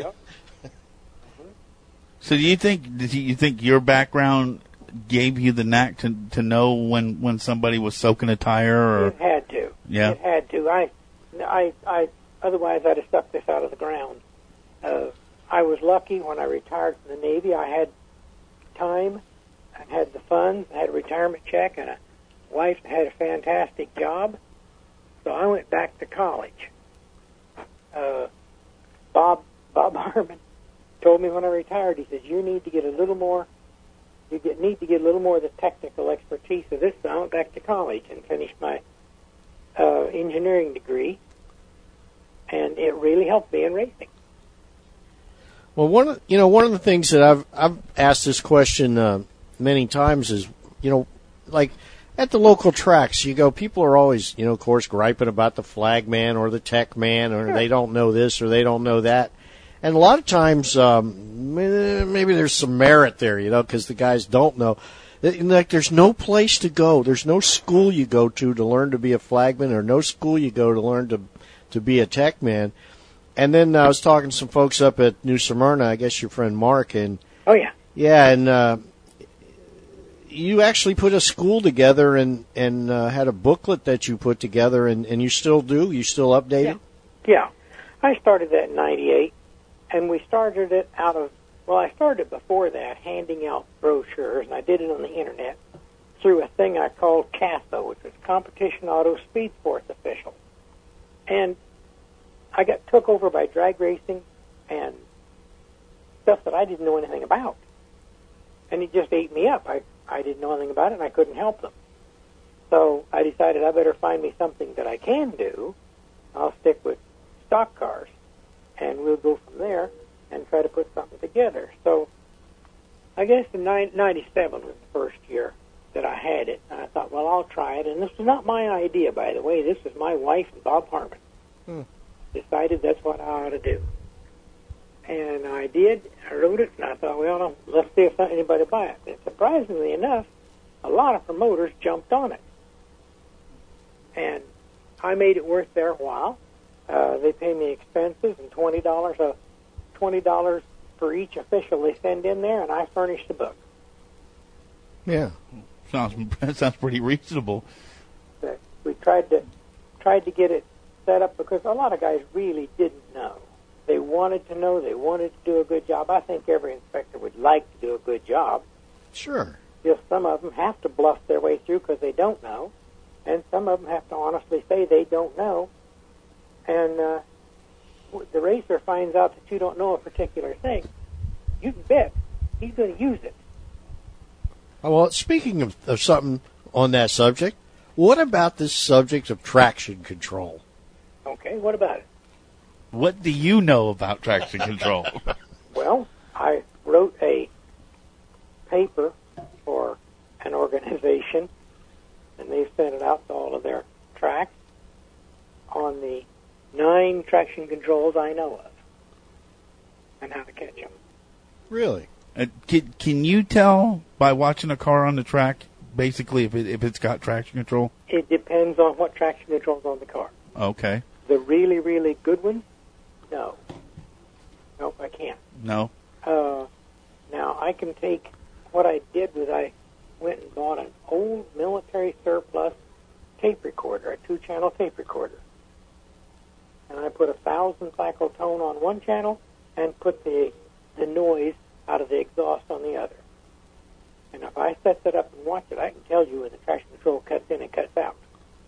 So do you think your background gave you the knack to know when somebody was soaking a tire? Or? It had to. Yeah. It had to. I otherwise I'd have stuck this out of the ground. I was lucky when I retired from the Navy. I had time, I had the funds, I had a retirement check, and a wife that had a fantastic job. So I went back to college. Bob Harmon told me when I retired, he says, you need to get a little more, need to get a little more of the technical expertise of this. So I went back to college and finished my engineering degree, and it really helped me in racing. Well, one of the things that I've asked this question many times is, like at the local tracks, people are always, of course, griping about the flag man or the tech man, or they don't know this or they don't know that. And a lot of times, maybe there's some merit there, because the guys don't know. Like, there's no place to go. There's no school you go to learn to be a flagman, or no school you go to learn to be a tech man. And then I was talking to some folks up at New Smyrna, I guess your friend Mark, and oh yeah, and you actually put a school together and had a booklet that you put together, and you still do. You still update it. Yeah, I started that in '98. And we started it I started before that, handing out brochures, and I did it on the Internet through a thing I called CASO, which was Competition Auto Speed Sports Official. And I got took over by drag racing, and stuff that I didn't know anything about. And it just ate me up. I didn't know anything about it, and I couldn't help them. So I decided I better find me something that I can do. I'll stick with stock cars, and we'll go from there and try to put something together. So I guess in 97 was the first year that I had it. And I thought, well, I'll try it. And this was not my idea, by the way. This was my wife and Bob Harmon. Decided that's what I ought to do. And I did. I wrote it, and I thought, well, let's see if anybody will buy it. And surprisingly enough, a lot of promoters jumped on it. And I made it worth their while. They pay me expenses and $20 for each official they send in there, and I furnish the book. Yeah, sounds pretty reasonable. We tried to get it set up because a lot of guys really didn't know. They wanted to know. They wanted to do a good job. I think every inspector would like to do a good job. Sure. Just some of them have to bluff their way through because they don't know, and some of them have to honestly say they don't know. And the racer finds out that you don't know a particular thing, you can bet he's going to use it. Well, speaking of something on that subject, what about this subject of traction control? Okay, what about it? What do you know about traction control? Well, I wrote a paper for an organization, and they sent it out to all of their tracks on the 9 traction controls I know of and how to catch them. Really? Can you tell by watching a car on the track, basically, if it's got traction control? It depends on what traction control's on the car. Okay. The really, really good ones, no. Nope, I can't. No. Now, I can take, what I did was I went and bought an old military surplus tape recorder, a 2-channel tape recorder. And I put 1,000 cycle tone on one channel and put the noise out of the exhaust on the other. And if I set that up and watch it, I can tell you when the traction control cuts in and cuts out.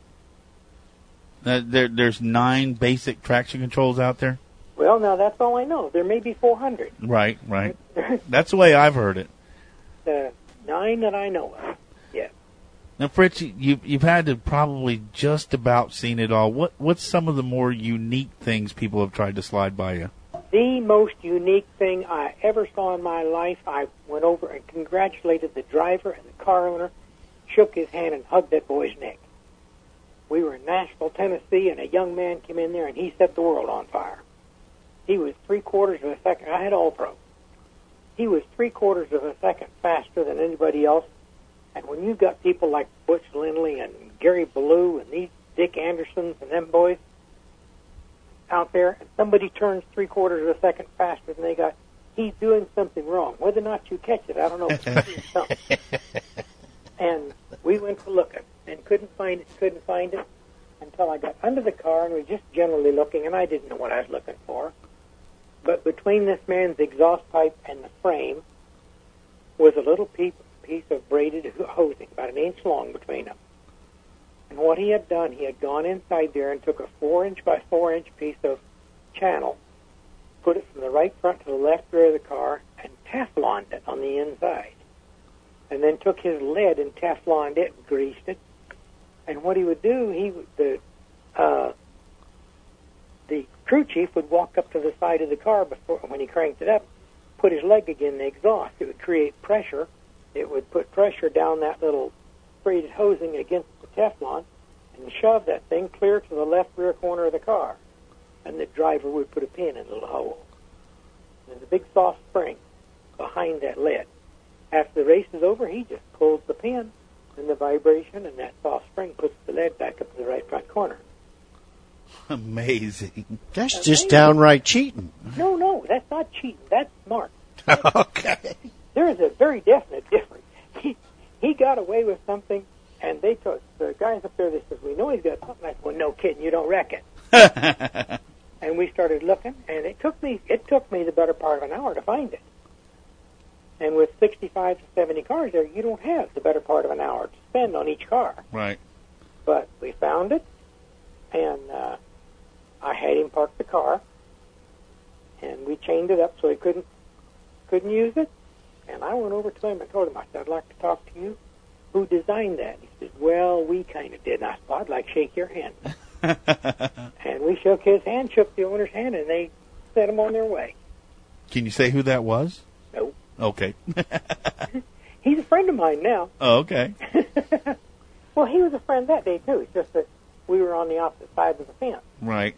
There's 9 basic traction controls out there? Well, now that's all I know. There may be 400. Right. That's the way I've heard it. The 9 that I know of, yes. Now, Fritz, you've had to probably just about seen it all. What's some of the more unique things people have tried to slide by you? The most unique thing I ever saw in my life, I went over and congratulated the driver and the car owner, shook his hand and hugged that boy's neck. We were in Nashville, Tennessee, and a young man came in there and he set the world on fire. He was 3/4 of a second. I had All-Pro. He was 3/4 of a second faster than anybody else. And when you've got people like Butch Lindley and Gary Ballou and these Dick Andersons and them boys out there, and somebody turns 3/4 of a second faster than they got, he's doing something wrong. Whether or not you catch it, I don't know. But he's doing something. And we went to look at it and couldn't find it until I got under the car and was just generally looking, and I didn't know what I was looking for. But between this man's exhaust pipe and the frame was a little piece of braided hosing, about 1 inch long between them. And what he had done, he had gone inside there and took a 4-inch by 4-inch piece of channel, put it from the right front to the left rear of the car, and Tefloned it on the inside. And then took his lead and Tefloned it and greased it. And what he would do, the crew chief would walk up to the side of the car before, when he cranked it up, put his leg against the exhaust. It would create pressure. It would put pressure down that little braided hosing against the Teflon and shove that thing clear to the left rear corner of the car. And the driver would put a pin in the little hole. And the big soft spring behind that lead. After the race is over, he just pulls the pin, and the vibration and that soft spring puts the lead back up to the right front corner. Amazing. That's just downright cheating. No, that's not cheating. That's smart. Okay. There is a very definite difference. He got away with something, and they told the guys up there, they said, we know he's got something. I said, well, no kidding, you don't reckon. And we started looking, and it took me the better part of an hour to find it. And with 65 to 70 cars there, you don't have the better part of an hour to spend on each car. Right. But we found it, and I had him park the car, and we chained it up so he couldn't couldn't use it. And I went over to him and told him, I said, I'd like to talk to you. Who designed that? He said, well, we kind of did. And I said, I'd like to shake your hand. And we shook his hand, shook the owner's hand, and they sent him on their way. Can you say who that was? No. Okay. He's a friend of mine now. Oh, okay. Well, he was a friend that day, too. It's just that we were on the opposite sides of the fence. Right.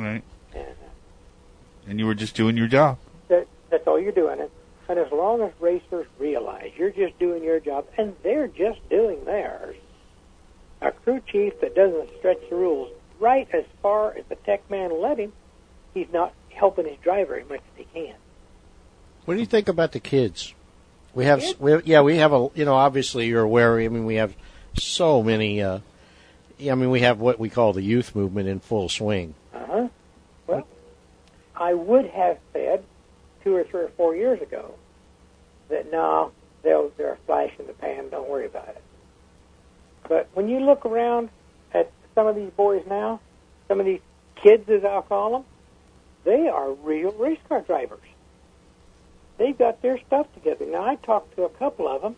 And you were just doing your job. That's all you're doing. And as long as racers realize you're just doing your job, and they're just doing theirs, a crew chief that doesn't stretch the rules right as far as the tech man will let him, he's not helping his driver as much as he can. What do you think about the kids? We have obviously you're aware. I mean, we have so many. We have what we call the youth movement in full swing. Well, I would have said 2 or 3 or 4 years ago that no, they're a flash in the pan. Don't worry about it. But when you look around at some of these boys now, some of these kids, as I'll call them, they are real race car drivers. They've got their stuff together. Now, I talked to a couple of them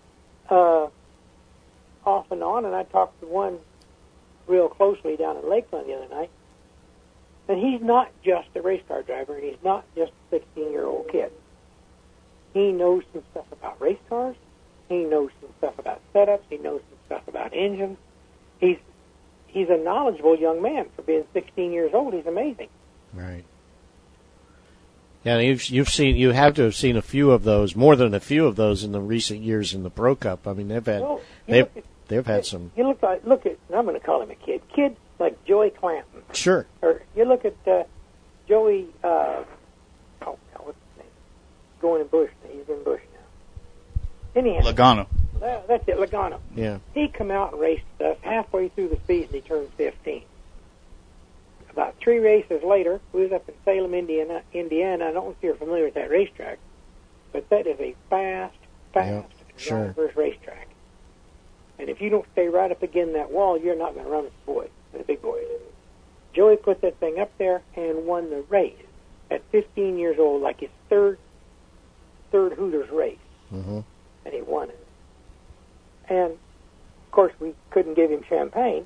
off and on, and I talked to one real closely down in Lakeland the other night. And he's not just a race car driver, and he's not just a 16-year-old kid. He knows some stuff about race cars. He knows some stuff about setups. He knows some stuff about engines. He's a knowledgeable young man for being 16 years old. He's amazing. Right. Yeah, you have to have seen a few of those, more than a few of those in the recent years in the Pro Cup. I mean, they've had some. You look at. And I'm going to call him a kid. Kids like Joey Clanton. Sure. Or you look at Joey. What's his name? Going in Bush. He's in Bush now. Anyhow. Logano. That's it, Logano. Yeah. He come out and raced us halfway through the season. He turned 15. About 3 races later, we was up in Salem, Indiana. I don't know if you're familiar with that racetrack, but that is a fast driver's racetrack. And if you don't stay right up against that wall, you're not going to run with the boys, the big boys. Joey put that thing up there and won the race at 15 years old, like his third Hooters race, and he won it. And of course, we couldn't give him champagne.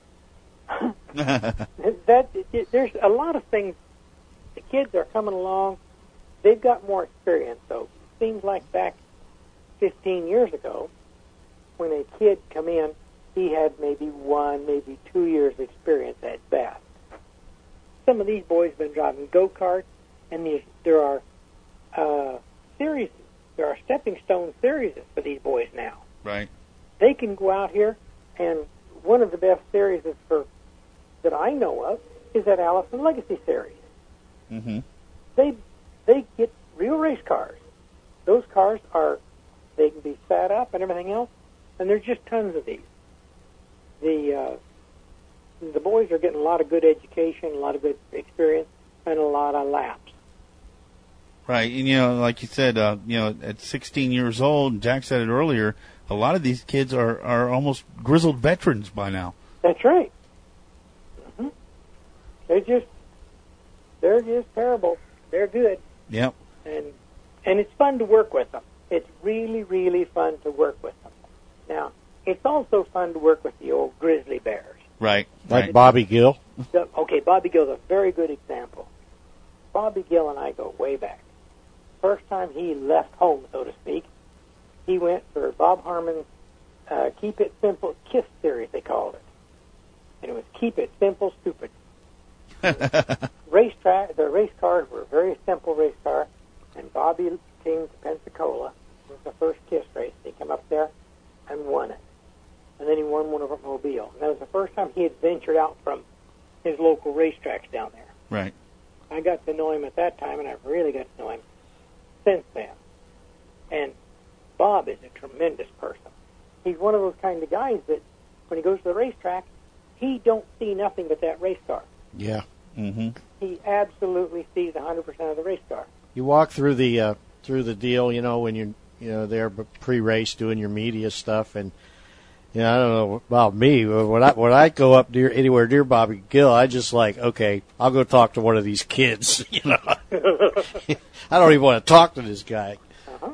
There's a lot of things. The kids are coming along. They've got more experience, though. Seems like back 15 years ago, when a kid come in, he had maybe 1, maybe 2 years experience at best. Some of these boys have been driving go-karts, and there are series. There are stepping stone series for these boys now. Right. They can go out here, and one of the best series that I know of is that Allison Legacy series. Mm-hmm. They get real race cars. Those cars they can be sat up and everything else, and there's just tons of these. The boys are getting a lot of good education, a lot of good experience, and a lot of laps. Right, and like you said, at 16 years old, Jack said it earlier, a lot of these kids are almost grizzled veterans by now. That's right. Mm-hmm. They're just terrible. They're good. Yep. And it's fun to work with them. It's really, really fun to work with them. Now, it's also fun to work with the old grizzly bears. Right. Like Bobby Gill. Okay, Bobby Gill's a very good example. Bobby Gill and I go way back. First time he left home, so to speak, he went for Bob Harmon's Keep It Simple KISS series, they called it. And it was Keep It Simple, Stupid. The race cars were a very simple race car, and Bobby came to Pensacola. It was the first KISS race. He came up there and won it. And then he won one over at Mobile. And that was the first time he had ventured out from his local racetracks down there. Right. I got to know him at that time, and I've really got to know him since then. And Bob is a tremendous person. He's one of those kind of guys that when he goes to the racetrack, he don't see nothing but that race car. Yeah. Mm-hmm. He absolutely sees 100% of the race car. You walk through the deal, when you're there pre-race doing your media stuff, and I don't know about me, but when I go up anywhere near Bobby Gill, I just like, okay, I'll go talk to one of these kids. I don't even want to talk to this guy.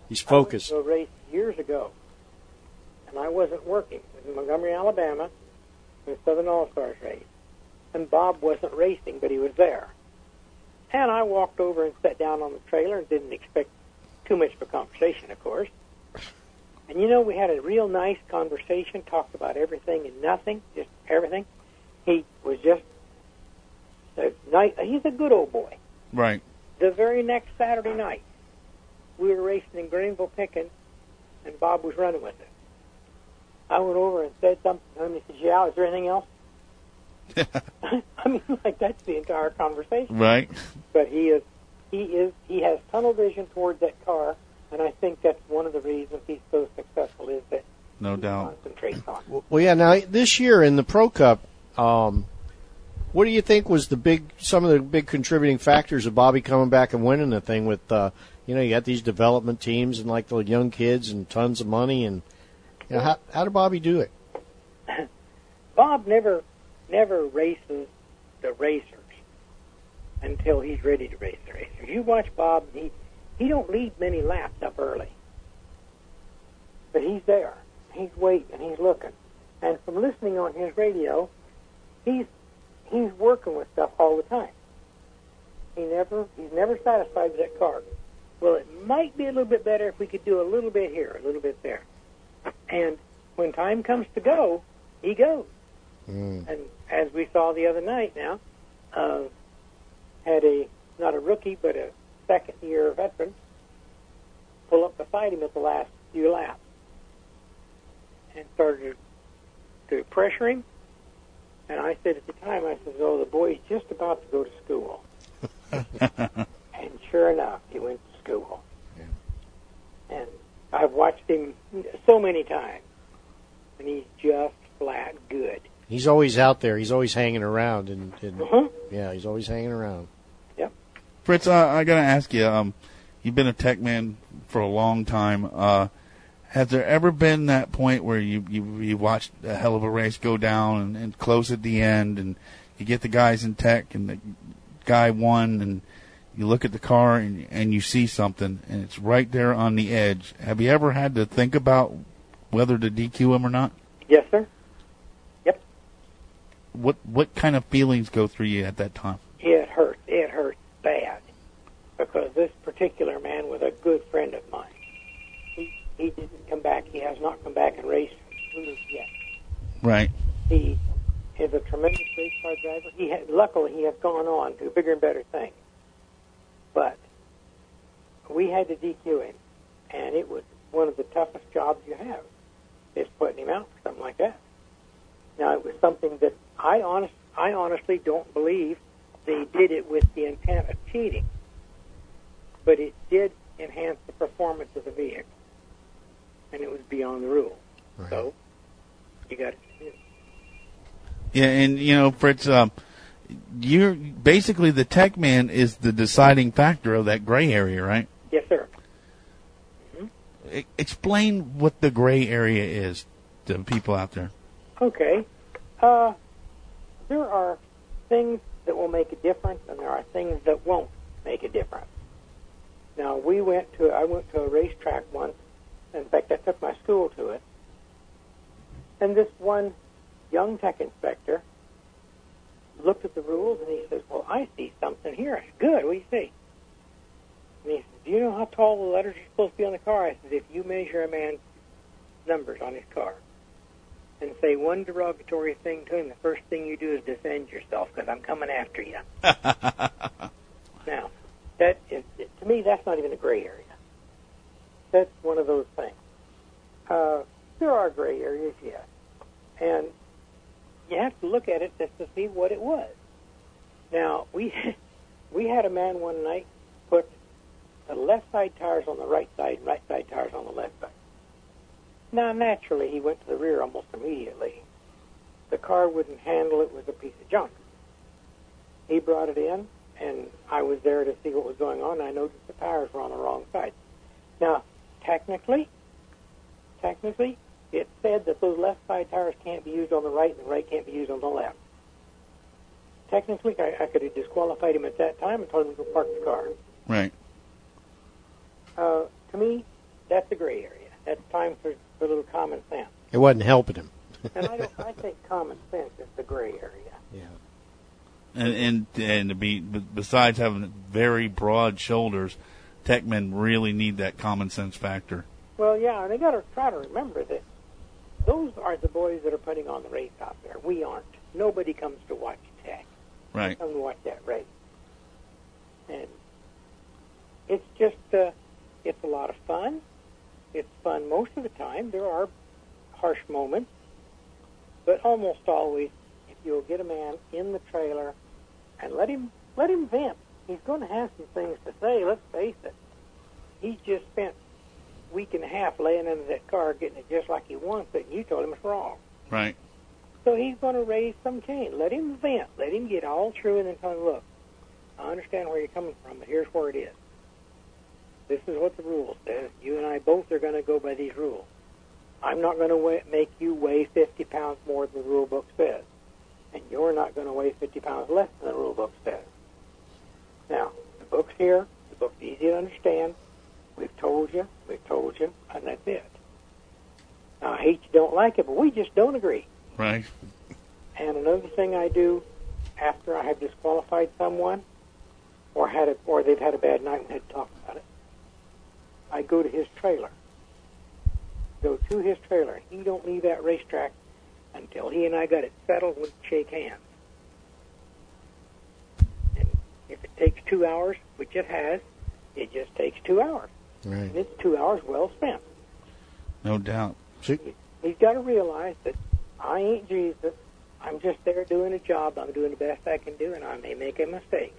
He's focused. I went to a race years ago, and I wasn't working. It was in Montgomery, Alabama, in the Southern All-Stars race. And Bob wasn't racing, but he was there. And I walked over and sat down on the trailer and didn't expect too much of a conversation, of course. And, you know, we had a real nice conversation, talked about everything and nothing, just everything. He was just he's a good old boy. Right. The very next Saturday night, we were racing in Greenville Pickens, and Bob was running with us. I went over and said something to him. He said, "Yeah, is there anything else?" I mean, like, that's the entire conversation. Right. But he has tunnel vision towards that car, and I think that's one of the reasons he's so successful is that No doubt. concentrates on it. Well, yeah. Now this year in the Pro Cup, what do you think was some of the big contributing factors of Bobby coming back and winning the thing? With you got these development teams and like the young kids and tons of money, and how did Bobby do it? Bob never races the racers until he's ready to race the racers. You watch Bob, he don't lead many laps up early. But he's there. He's waiting, he's looking. And from listening on his radio, he's working with stuff all the time. He's never satisfied with that car. Well, it might be a little bit better if we could do a little bit here, a little bit there. And when time comes to go, he goes. And as we saw the other night now, had not a rookie, but a second-year veteran pull up beside him at the last few laps and started to pressure him. And I said at the time, I said, "Oh, the boy's just about to go to school." And sure enough, he went to school. And I've watched him so many times, and he's just flat good. He's always out there. He's always hanging around, and yeah, he's always hanging around. Yep. Fritz, I got to ask you. You've been a tech man for a long time. Has there ever been that point where you watched a hell of a race go down and close at the end, and you get the guys in tech, and the guy won, and you look at the car and you see something, and it's right there on the edge? Have you ever had to think about whether to DQ him or not? Yes, sir. Yep. What kind of feelings go through you at that time? It hurts. It hurts bad, because this particular man was a good friend of mine. He didn't come back. He has not come back and raced yet. Right. He is a tremendous race car driver. Luckily, he has gone on to bigger and better things. But we had to DQ him, and it was one of the toughest jobs you have, is putting him out for something like that. Now, it was something that I honestly don't believe they did it with the intent of cheating, but it did enhance the performance of the vehicle, and it was beyond the rule. Right. So you got to do it. Yeah, and Fritz, you're basically the tech man is the deciding factor of that gray area, right? Yes, sir. Mm-hmm. Explain what the gray area is to people out there. Okay. There are things that will make a difference, and there are things that won't make a difference. Now, I went to a racetrack once. In fact, I took my school to it. And this one young tech inspector looked at the rules, and he says, "Well, I see something here." I said, "Good, what do you see?" And he said, "Do you know how tall the letters are supposed to be on the car?" I said, "If you measure a man's numbers on his car and say one derogatory thing to him, the first thing you do is defend yourself, because I'm coming after you." Now, to me, that's not even a gray area. That's one of those things. There are gray areas, yes. And you have to look at it just to see what it was. Now, we had a man one night put the left side tires on the right side tires on the left side. Now, naturally, he went to the rear almost immediately. The car wouldn't handle it, was a piece of junk. He brought it in, and I was there to see what was going on, and I noticed the tires were on the wrong side. Now, technically, it said that those left side tires can't be used on the right and the right can't be used on the left. Technically, I could have disqualified him at that time and told him to go park the car. Right. To me, that's a gray area. That's time for a little common sense. It wasn't helping him. And I think common sense is the gray area. And to be besides having very broad shoulders, tech men really need that common sense factor. Well, yeah, and they got to try to remember that those are the boys that are putting on the race out there. We aren't. Nobody comes to watch tech. Right. They come to watch that race. And it's just, it's a lot of fun. It's fun most of the time. There are harsh moments, but almost always, if you'll get a man in the trailer and let him vent, he's going to have some things to say. Let's face it. He's just spent a week and a half laying under that car, getting it just like he wants it, and you told him it's wrong. Right. So he's going to raise some cane. Let him vent. Let him get all true, and then tell him, look, I understand where you're coming from, but here's where it is. This is what the rule says. You and I both are going to go by these rules. I'm not going to make you weigh 50 pounds more than the rule book says. And you're not going to weigh 50 pounds less than the rule book says. Now, the book's here. The book's easy to understand. We've told you, and that's it. Now, I hate you don't like it, but we just don't agree. Right. And another thing I do after I have disqualified someone or they've had a bad night and had to talk about it, I go to his trailer. Go to his trailer. He don't leave that racetrack until he and I got it settled and shake hands. And if it takes 2 hours, which it has, it just takes 2 hours. Right. And it's 2 hours well spent. No doubt. He's got to realize that I ain't Jesus. I'm just there doing a job. I'm doing the best I can do, and I may make a mistake.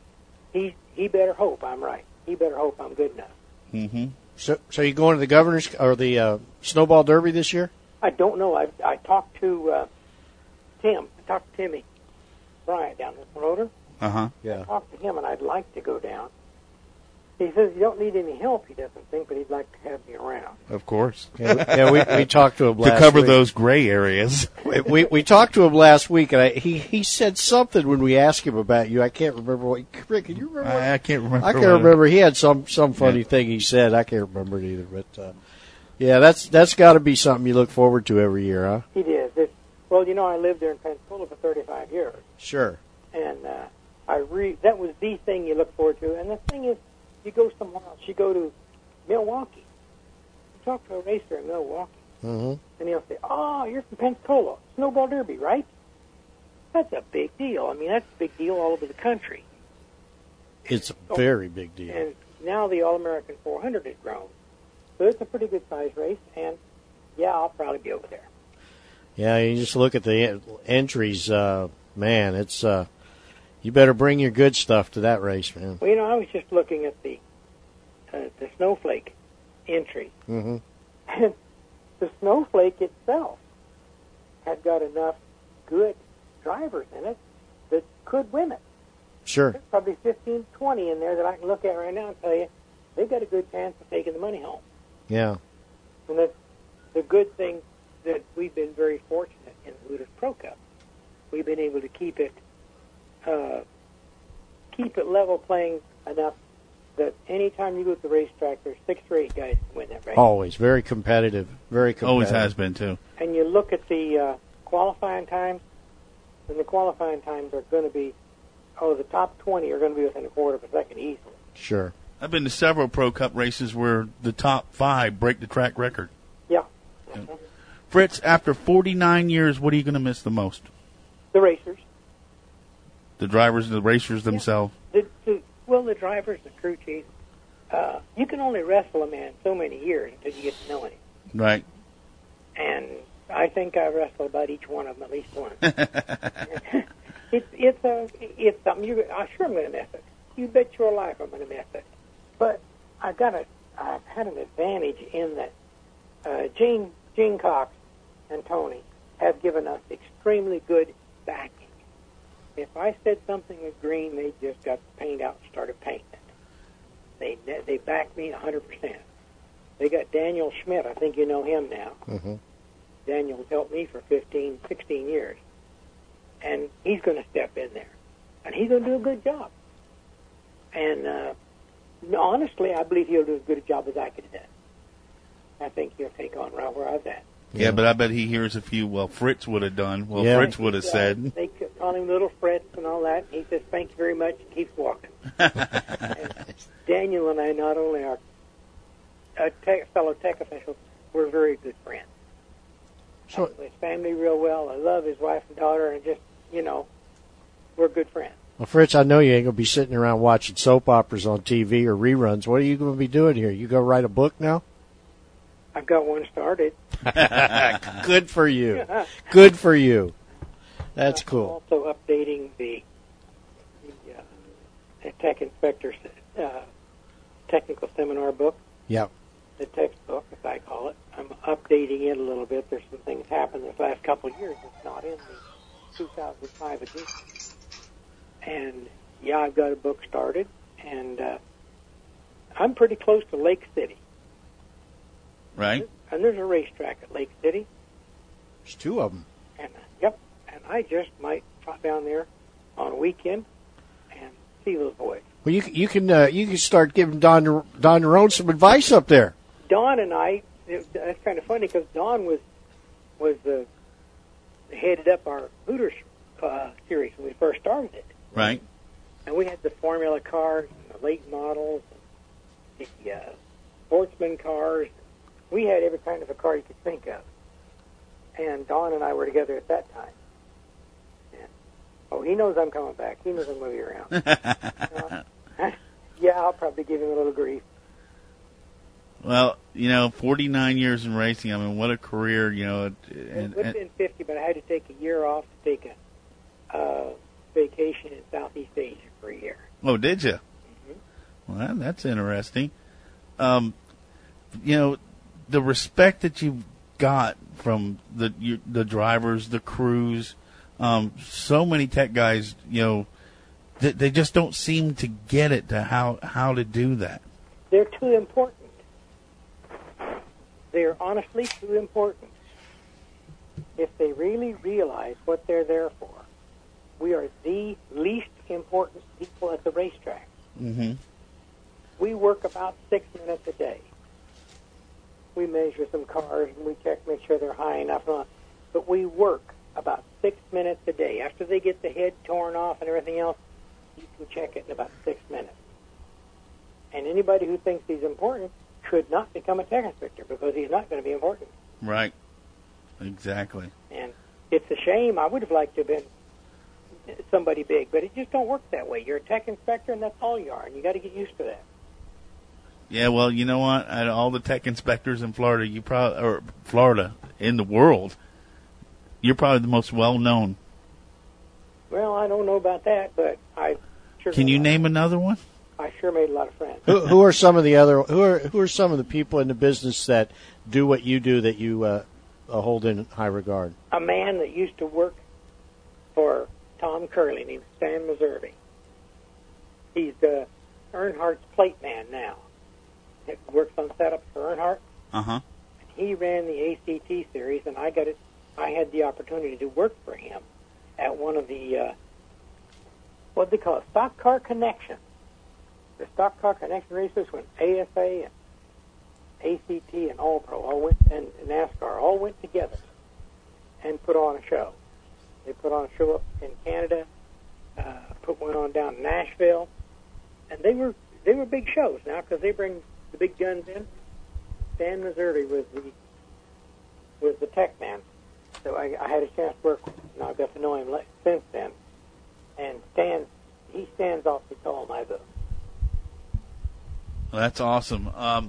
He better hope I'm right. He better hope I'm good enough. Mm-hmm. So you going to the governor's or the snowball derby this year? I don't know. I talked to Tim. I talked to Timmy Bryant down in the rotor. Uh-huh. Yeah. I talked to him, and I'd like to go down. He says you don't need any help, he doesn't think, but he'd like to have me around. Of course. Yeah, we talked to him last week. To cover those gray areas. We talked to him last week, and he said something when we asked him about you. I can't remember what. Rick, can you remember? I can't remember. I can't remember. He had some funny thing he said. I can't remember it either. But yeah, that's got to be something you look forward to every year, huh? It is. Well, you know, I lived there in Pensacola for 35 years. Sure. And that was the thing you look forward to. And the thing is, you go somewhere else. You go to Milwaukee. You talk to a racer in Milwaukee, Mm-hmm. and he'll say, "Oh, you're from Pensacola, Snowball Derby, right?" That's a big deal. I mean, that's a big deal all over the country. It's a very big deal. And now the All-American 400 has grown. So it's a pretty good-sized race, and, yeah, I'll probably be over there. Yeah, you just look at the entries, man, it's you better bring your good stuff to that race, man. Well, you know, I was just looking at the Snowflake entry. Mm-hmm. And the Snowflake itself had got enough good drivers in it that could win it. Sure. There's probably 15, 20 in there that I can look at right now and tell you they've got a good chance of taking the money home. Yeah. And that's the good thing that we've been very fortunate in the Hooters Pro Cup. We've been able to keep it level playing enough that any time you go to the racetrack, there's 6 or 8 guys who win that race. Always very competitive. Very competitive. Always has been, too. And you look at the qualifying times, and the qualifying times are going to be, the top 20 are going to be within a quarter of a second easily. Sure. I've been to several Pro Cup races where the top 5 break the track record. Yeah. Fritz, after 49 years, what are you going to miss the most? The racers. The drivers and the racers themselves? The drivers, the crew chiefs. You can only wrestle a man so many years until you get to know him. Right. And I think I wrestled about each one of them at least once. It's something I'm going to miss it. You bet your life I'm going to miss it. But I've had an advantage in that Gene Cox and Tony have given us extremely good backing. If I said something was green, they just got the paint out and started painting it. They backed me 100%. They got Daniel Schmidt. I think you know him now. Mm-hmm. Daniel's helped me for 15, 16 years. And he's going to step in there. And he's going to do a good job. And honestly, I believe he'll do as good a job as I could have done. I think he'll take on right where I was at. Yeah, but I bet he hears a few. Well, Fritz would have done. Well, Yeah. Fritz would have said. They call him Little Fritz and all that. He says, "Thank you very much," and keeps walking. And Daniel and I not only are fellow tech officials, we're very good friends. I know his family real well. I love his wife and daughter, and just, we're good friends. Well, Fritz, I know you ain't going to be sitting around watching soap operas on TV or reruns. What are you going to be doing here? You go write a book now? I've got one started. Good for you. Good for you. That's I'm cool. also updating the Tech Inspector's technical seminar book. Yep. The textbook, as I call it. I'm updating it a little bit. There's some things happened this last couple of years. It's not in the 2005 edition. And, yeah, I've got a book started, and I'm pretty close to Lake City. Right. And there's a racetrack at Lake City. There's two of them. And, yep, and I just might drop down there on a weekend and see those boys. Well, you can start giving Don Nerone some advice up there. Don and I, that's kind of funny because Don was headed up our Hooters series when we first started it. Right. And we had the Formula cars, and the late models, and the sportsman cars. We had every kind of a car you could think of. And Don and I were together at that time. And, he knows I'm coming back. He knows I'm going to be around. Yeah, I'll probably give him a little grief. Well, 49 years in racing. I mean, what a career, It would have been 50, but I had to take a year off to take a vacation in Southeast Asia for a year. Oh, did you? Mm-hmm. Well, that's interesting. The respect that you got from the drivers, the crews, so many tech guys, they just don't seem to get it to how to do that. They're too important. They're honestly too important. If they really realize what they're there for, we are the least important people at the racetrack. Mm-hmm. We work about 6 minutes a day. We measure some cars and we check, make sure they're high enough. But we work about 6 minutes a day. After they get the head torn off and everything else, you can check it in about 6 minutes. And anybody who thinks he's important should not become a tech inspector because he's not going to be important. Right. Exactly. And it's a shame. I would have liked to have been somebody big, but it just don't work that way. You're a tech inspector, and that's all you are, and you got to get used to that. Yeah, well, you know what? Out of all the tech inspectors in Florida, Florida in the world, you're probably the most well known. Well, I don't know about that, but I sure. Can you name another one? I sure made a lot of friends. Who are some of the other? Who are some of the people in the business that do what you do that you hold in high regard? A man that used to work for Tom Curley named Stan Meserve. He's Earnhardt's plate man now. He works on setups for Earnhardt. Uh-huh. He ran the ACT series, and I had the opportunity to work for him at one of the what they call it, Stock Car Connection. The Stock Car Connection races when ASA and ACT and All Pro and NASCAR all went together and put on a show. They put on a show up in Canada, put one on down in Nashville, and they were big shows now because they bring the big guns in. Stan Meserve was the tech man, so I had a chance to work with him, and I've got to know him since then. And he stands awfully tall in my book. Well, that's awesome.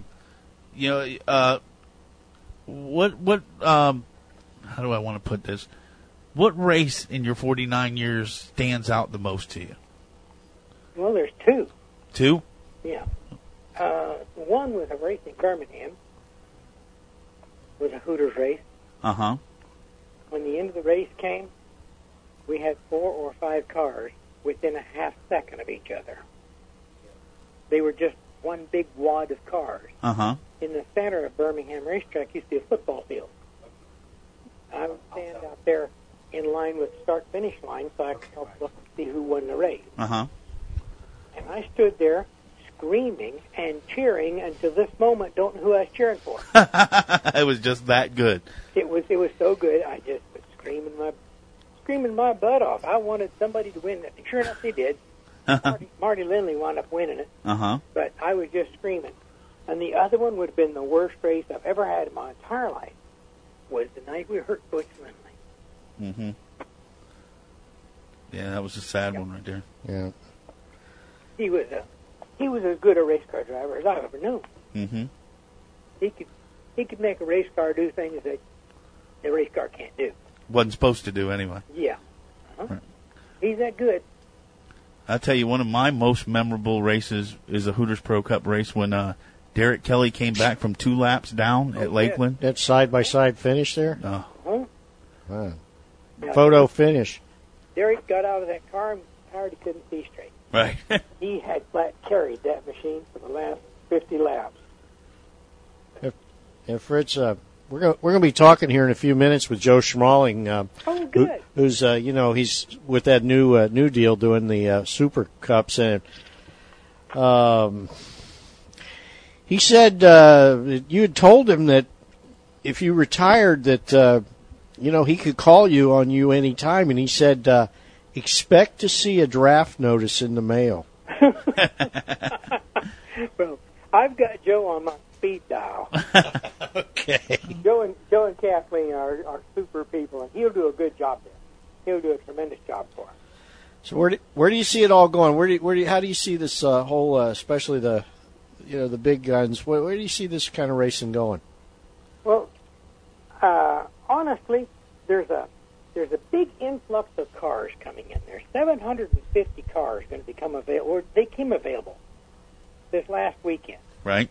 What how do I want to put this? What race in your 49 years stands out the most to you? Well, there's two. Two? Yeah. One was a race in Birmingham. It was a Hooters race. Uh-huh. When the end of the race came, we had 4 or 5 cars within a half second of each other. They were just one big wad of cars. Uh-huh. In the center of Birmingham Racetrack used to be a football field. I would stand out there in line with the start-finish line so I could help look and see who won the race. Uh-huh. And I stood there screaming and cheering until this moment. Don't know who I was cheering for. It was just that good. It was so good. I just was screaming my butt off. I wanted somebody to win that. Sure enough, they did. Marty Lindley wound up winning it. But I was just screaming. And the other one would have been the worst race I've ever had in my entire life. Was the night we hurt Butch Lindley. Yeah, that was a sad one right there. Yeah. He was as good a race car driver as I've ever known. He could make a race car do things that a race car can't do. Wasn't supposed to do anyway. Yeah. Right. He's that good. I'll tell you, one of my most memorable races is a Hooters Pro Cup race when Derek Kelly came back from 2 laps down at Lakeland. That side-by-side finish there? Oh. Wow. Photo finish. Derek got out of that car and was tired he couldn't see straight. Right. He had flat carried that machine for the last 50 laps. And Fritz, we're going to be talking here in a few minutes with Joe Schmaling. Good. Who's he's with that new deal doing the Super Cups, and he said you had told him that if you retired that he could call you on you any time, and he said expect to see a draft notice in the mail. Well, I've got Joe on my speed dial. Okay. Joe and Kathleen are super people, and he'll do a good job there. He'll do a tremendous job for us. So where do you see it all going? How do you see this whole, especially the big guns? Where do you see this kind of racing going? Well, honestly, there's a big influx of cars coming in. There's 750 cars going to become available. Or they came available this last weekend. Right.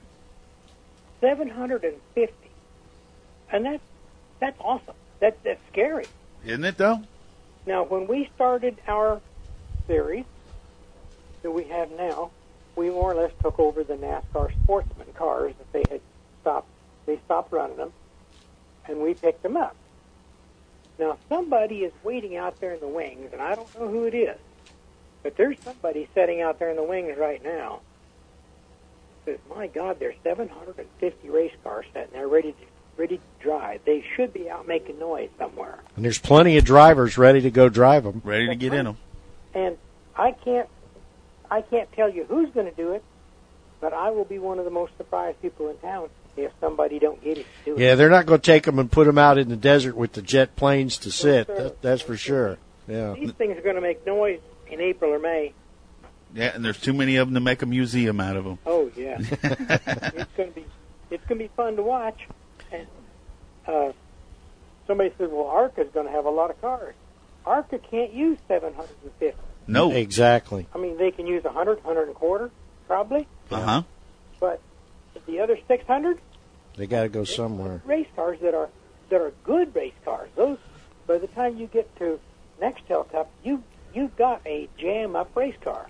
750, and that's awesome. That's scary, isn't it? Though. Now, when we started our series that we have now, we more or less took over the NASCAR Sportsman cars that they had stopped. They stopped running them, and we picked them up. Now, somebody is waiting out there in the wings, and I don't know who it is, but there's somebody sitting out there in the wings right now. Says, my God, there's 750 race cars sitting there ready to drive. They should be out making noise somewhere. And there's plenty of drivers ready to go drive them. Ready to get in them. And I can't tell you who's going to do it, but I will be one of the most surprised people in town if somebody don't get it to do it. Yeah, they're not going to take them and put them out in the desert with the jet planes to sit. That's for sure. Yeah. These things are going to make noise in April or May. Yeah, and there's too many of them to make a museum out of them. Oh yeah, it's going to be fun to watch. And somebody said, "Well, ARCA's going to have a lot of cars." ARCA can't use 750. No, exactly. I mean, they can use 100, 125, probably. But the other 600, they got to go somewhere. Race cars that are good race cars. Those, by the time you get to Nextel Cup, you've got a jam-up race car.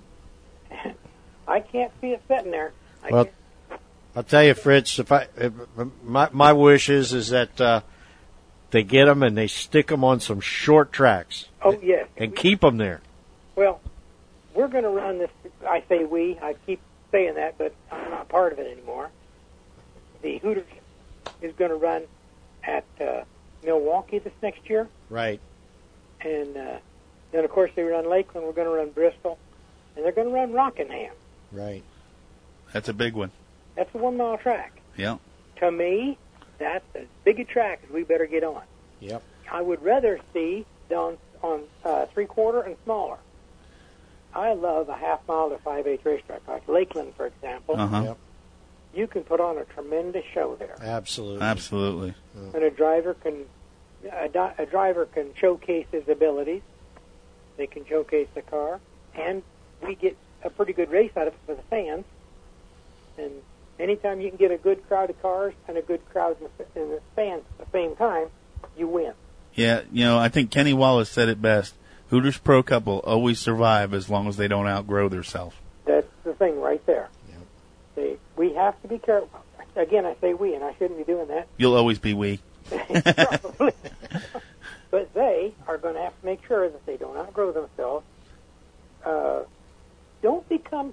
I can't see it sitting there. I'll tell you, Fritz, my wish is that they get them and they stick them on some short tracks. Oh, yes. And keep them there. Well, we're going to run this. I say we. I keep saying that, but I'm not part of it anymore. The Hooters is going to run at Milwaukee this next year. Right. And then, of course, they run Lakeland. We're going to run Bristol. And they're going to run Rockingham. Right. That's a big one. That's a 1 mile track. Yeah. To me, that's as big a track as we better get on. Yep. I would rather see on 3/4 and smaller. I love a 1/2 mile to 5/8 racetrack, like Lakeland, for example. Yep. You can put on a tremendous show there. Absolutely. Absolutely. And a driver can showcase his abilities. They can showcase the car, and we get a pretty good race out of it for the fans. And anytime you can get a good crowd of cars and a good crowd in the fans at the same time, you win. Yeah, I think Kenny Wallace said it best. Hooters Pro Cup will always survive as long as they don't outgrow themselves. That's the thing right there. Yep. We have to be careful. Again, I say we, and I shouldn't be doing that. You'll always be we. Probably. But they are going to have to make sure that they don't outgrow themselves. Don't become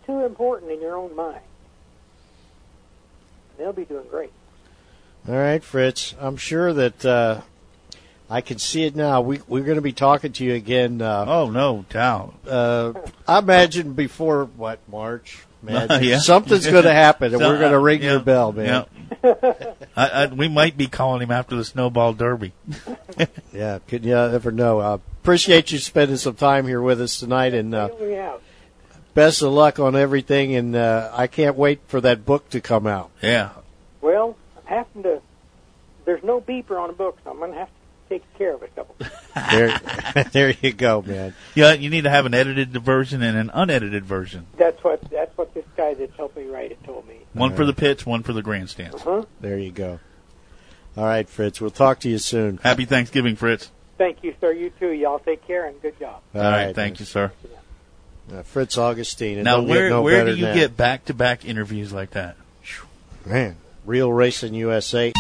too important in your own mind. They'll be doing great. All right, Fritz. I'm sure that I can see it now. We're going to be talking to you again. Oh, no doubt. I imagine before, March? Yeah. Something's going to happen, and we're going to ring your bell, man. Yeah. We might be calling him after the Snowball Derby. Yeah, could you ever know? Appreciate you spending some time here with us tonight, and best of luck on everything, and I can't wait for that book to come out. Yeah. Well, I'm having to. There's no beeper on the book, so I'm going to have to take care of it a couple. There you go, man. Yeah, you need to have an edited version and an unedited version. That's what this guy that's helped me write it told me. One for the pits, one for the grandstands. There you go. All right, Fritz. We'll talk to you soon. Happy Thanksgiving, Fritz. Thank you, sir. You too. Y'all take care and good job. All right, thank you, sir. Fritz Augustine. Now, don't get no where better do you than get back-to-back interviews like that? Man, Real Racing USA.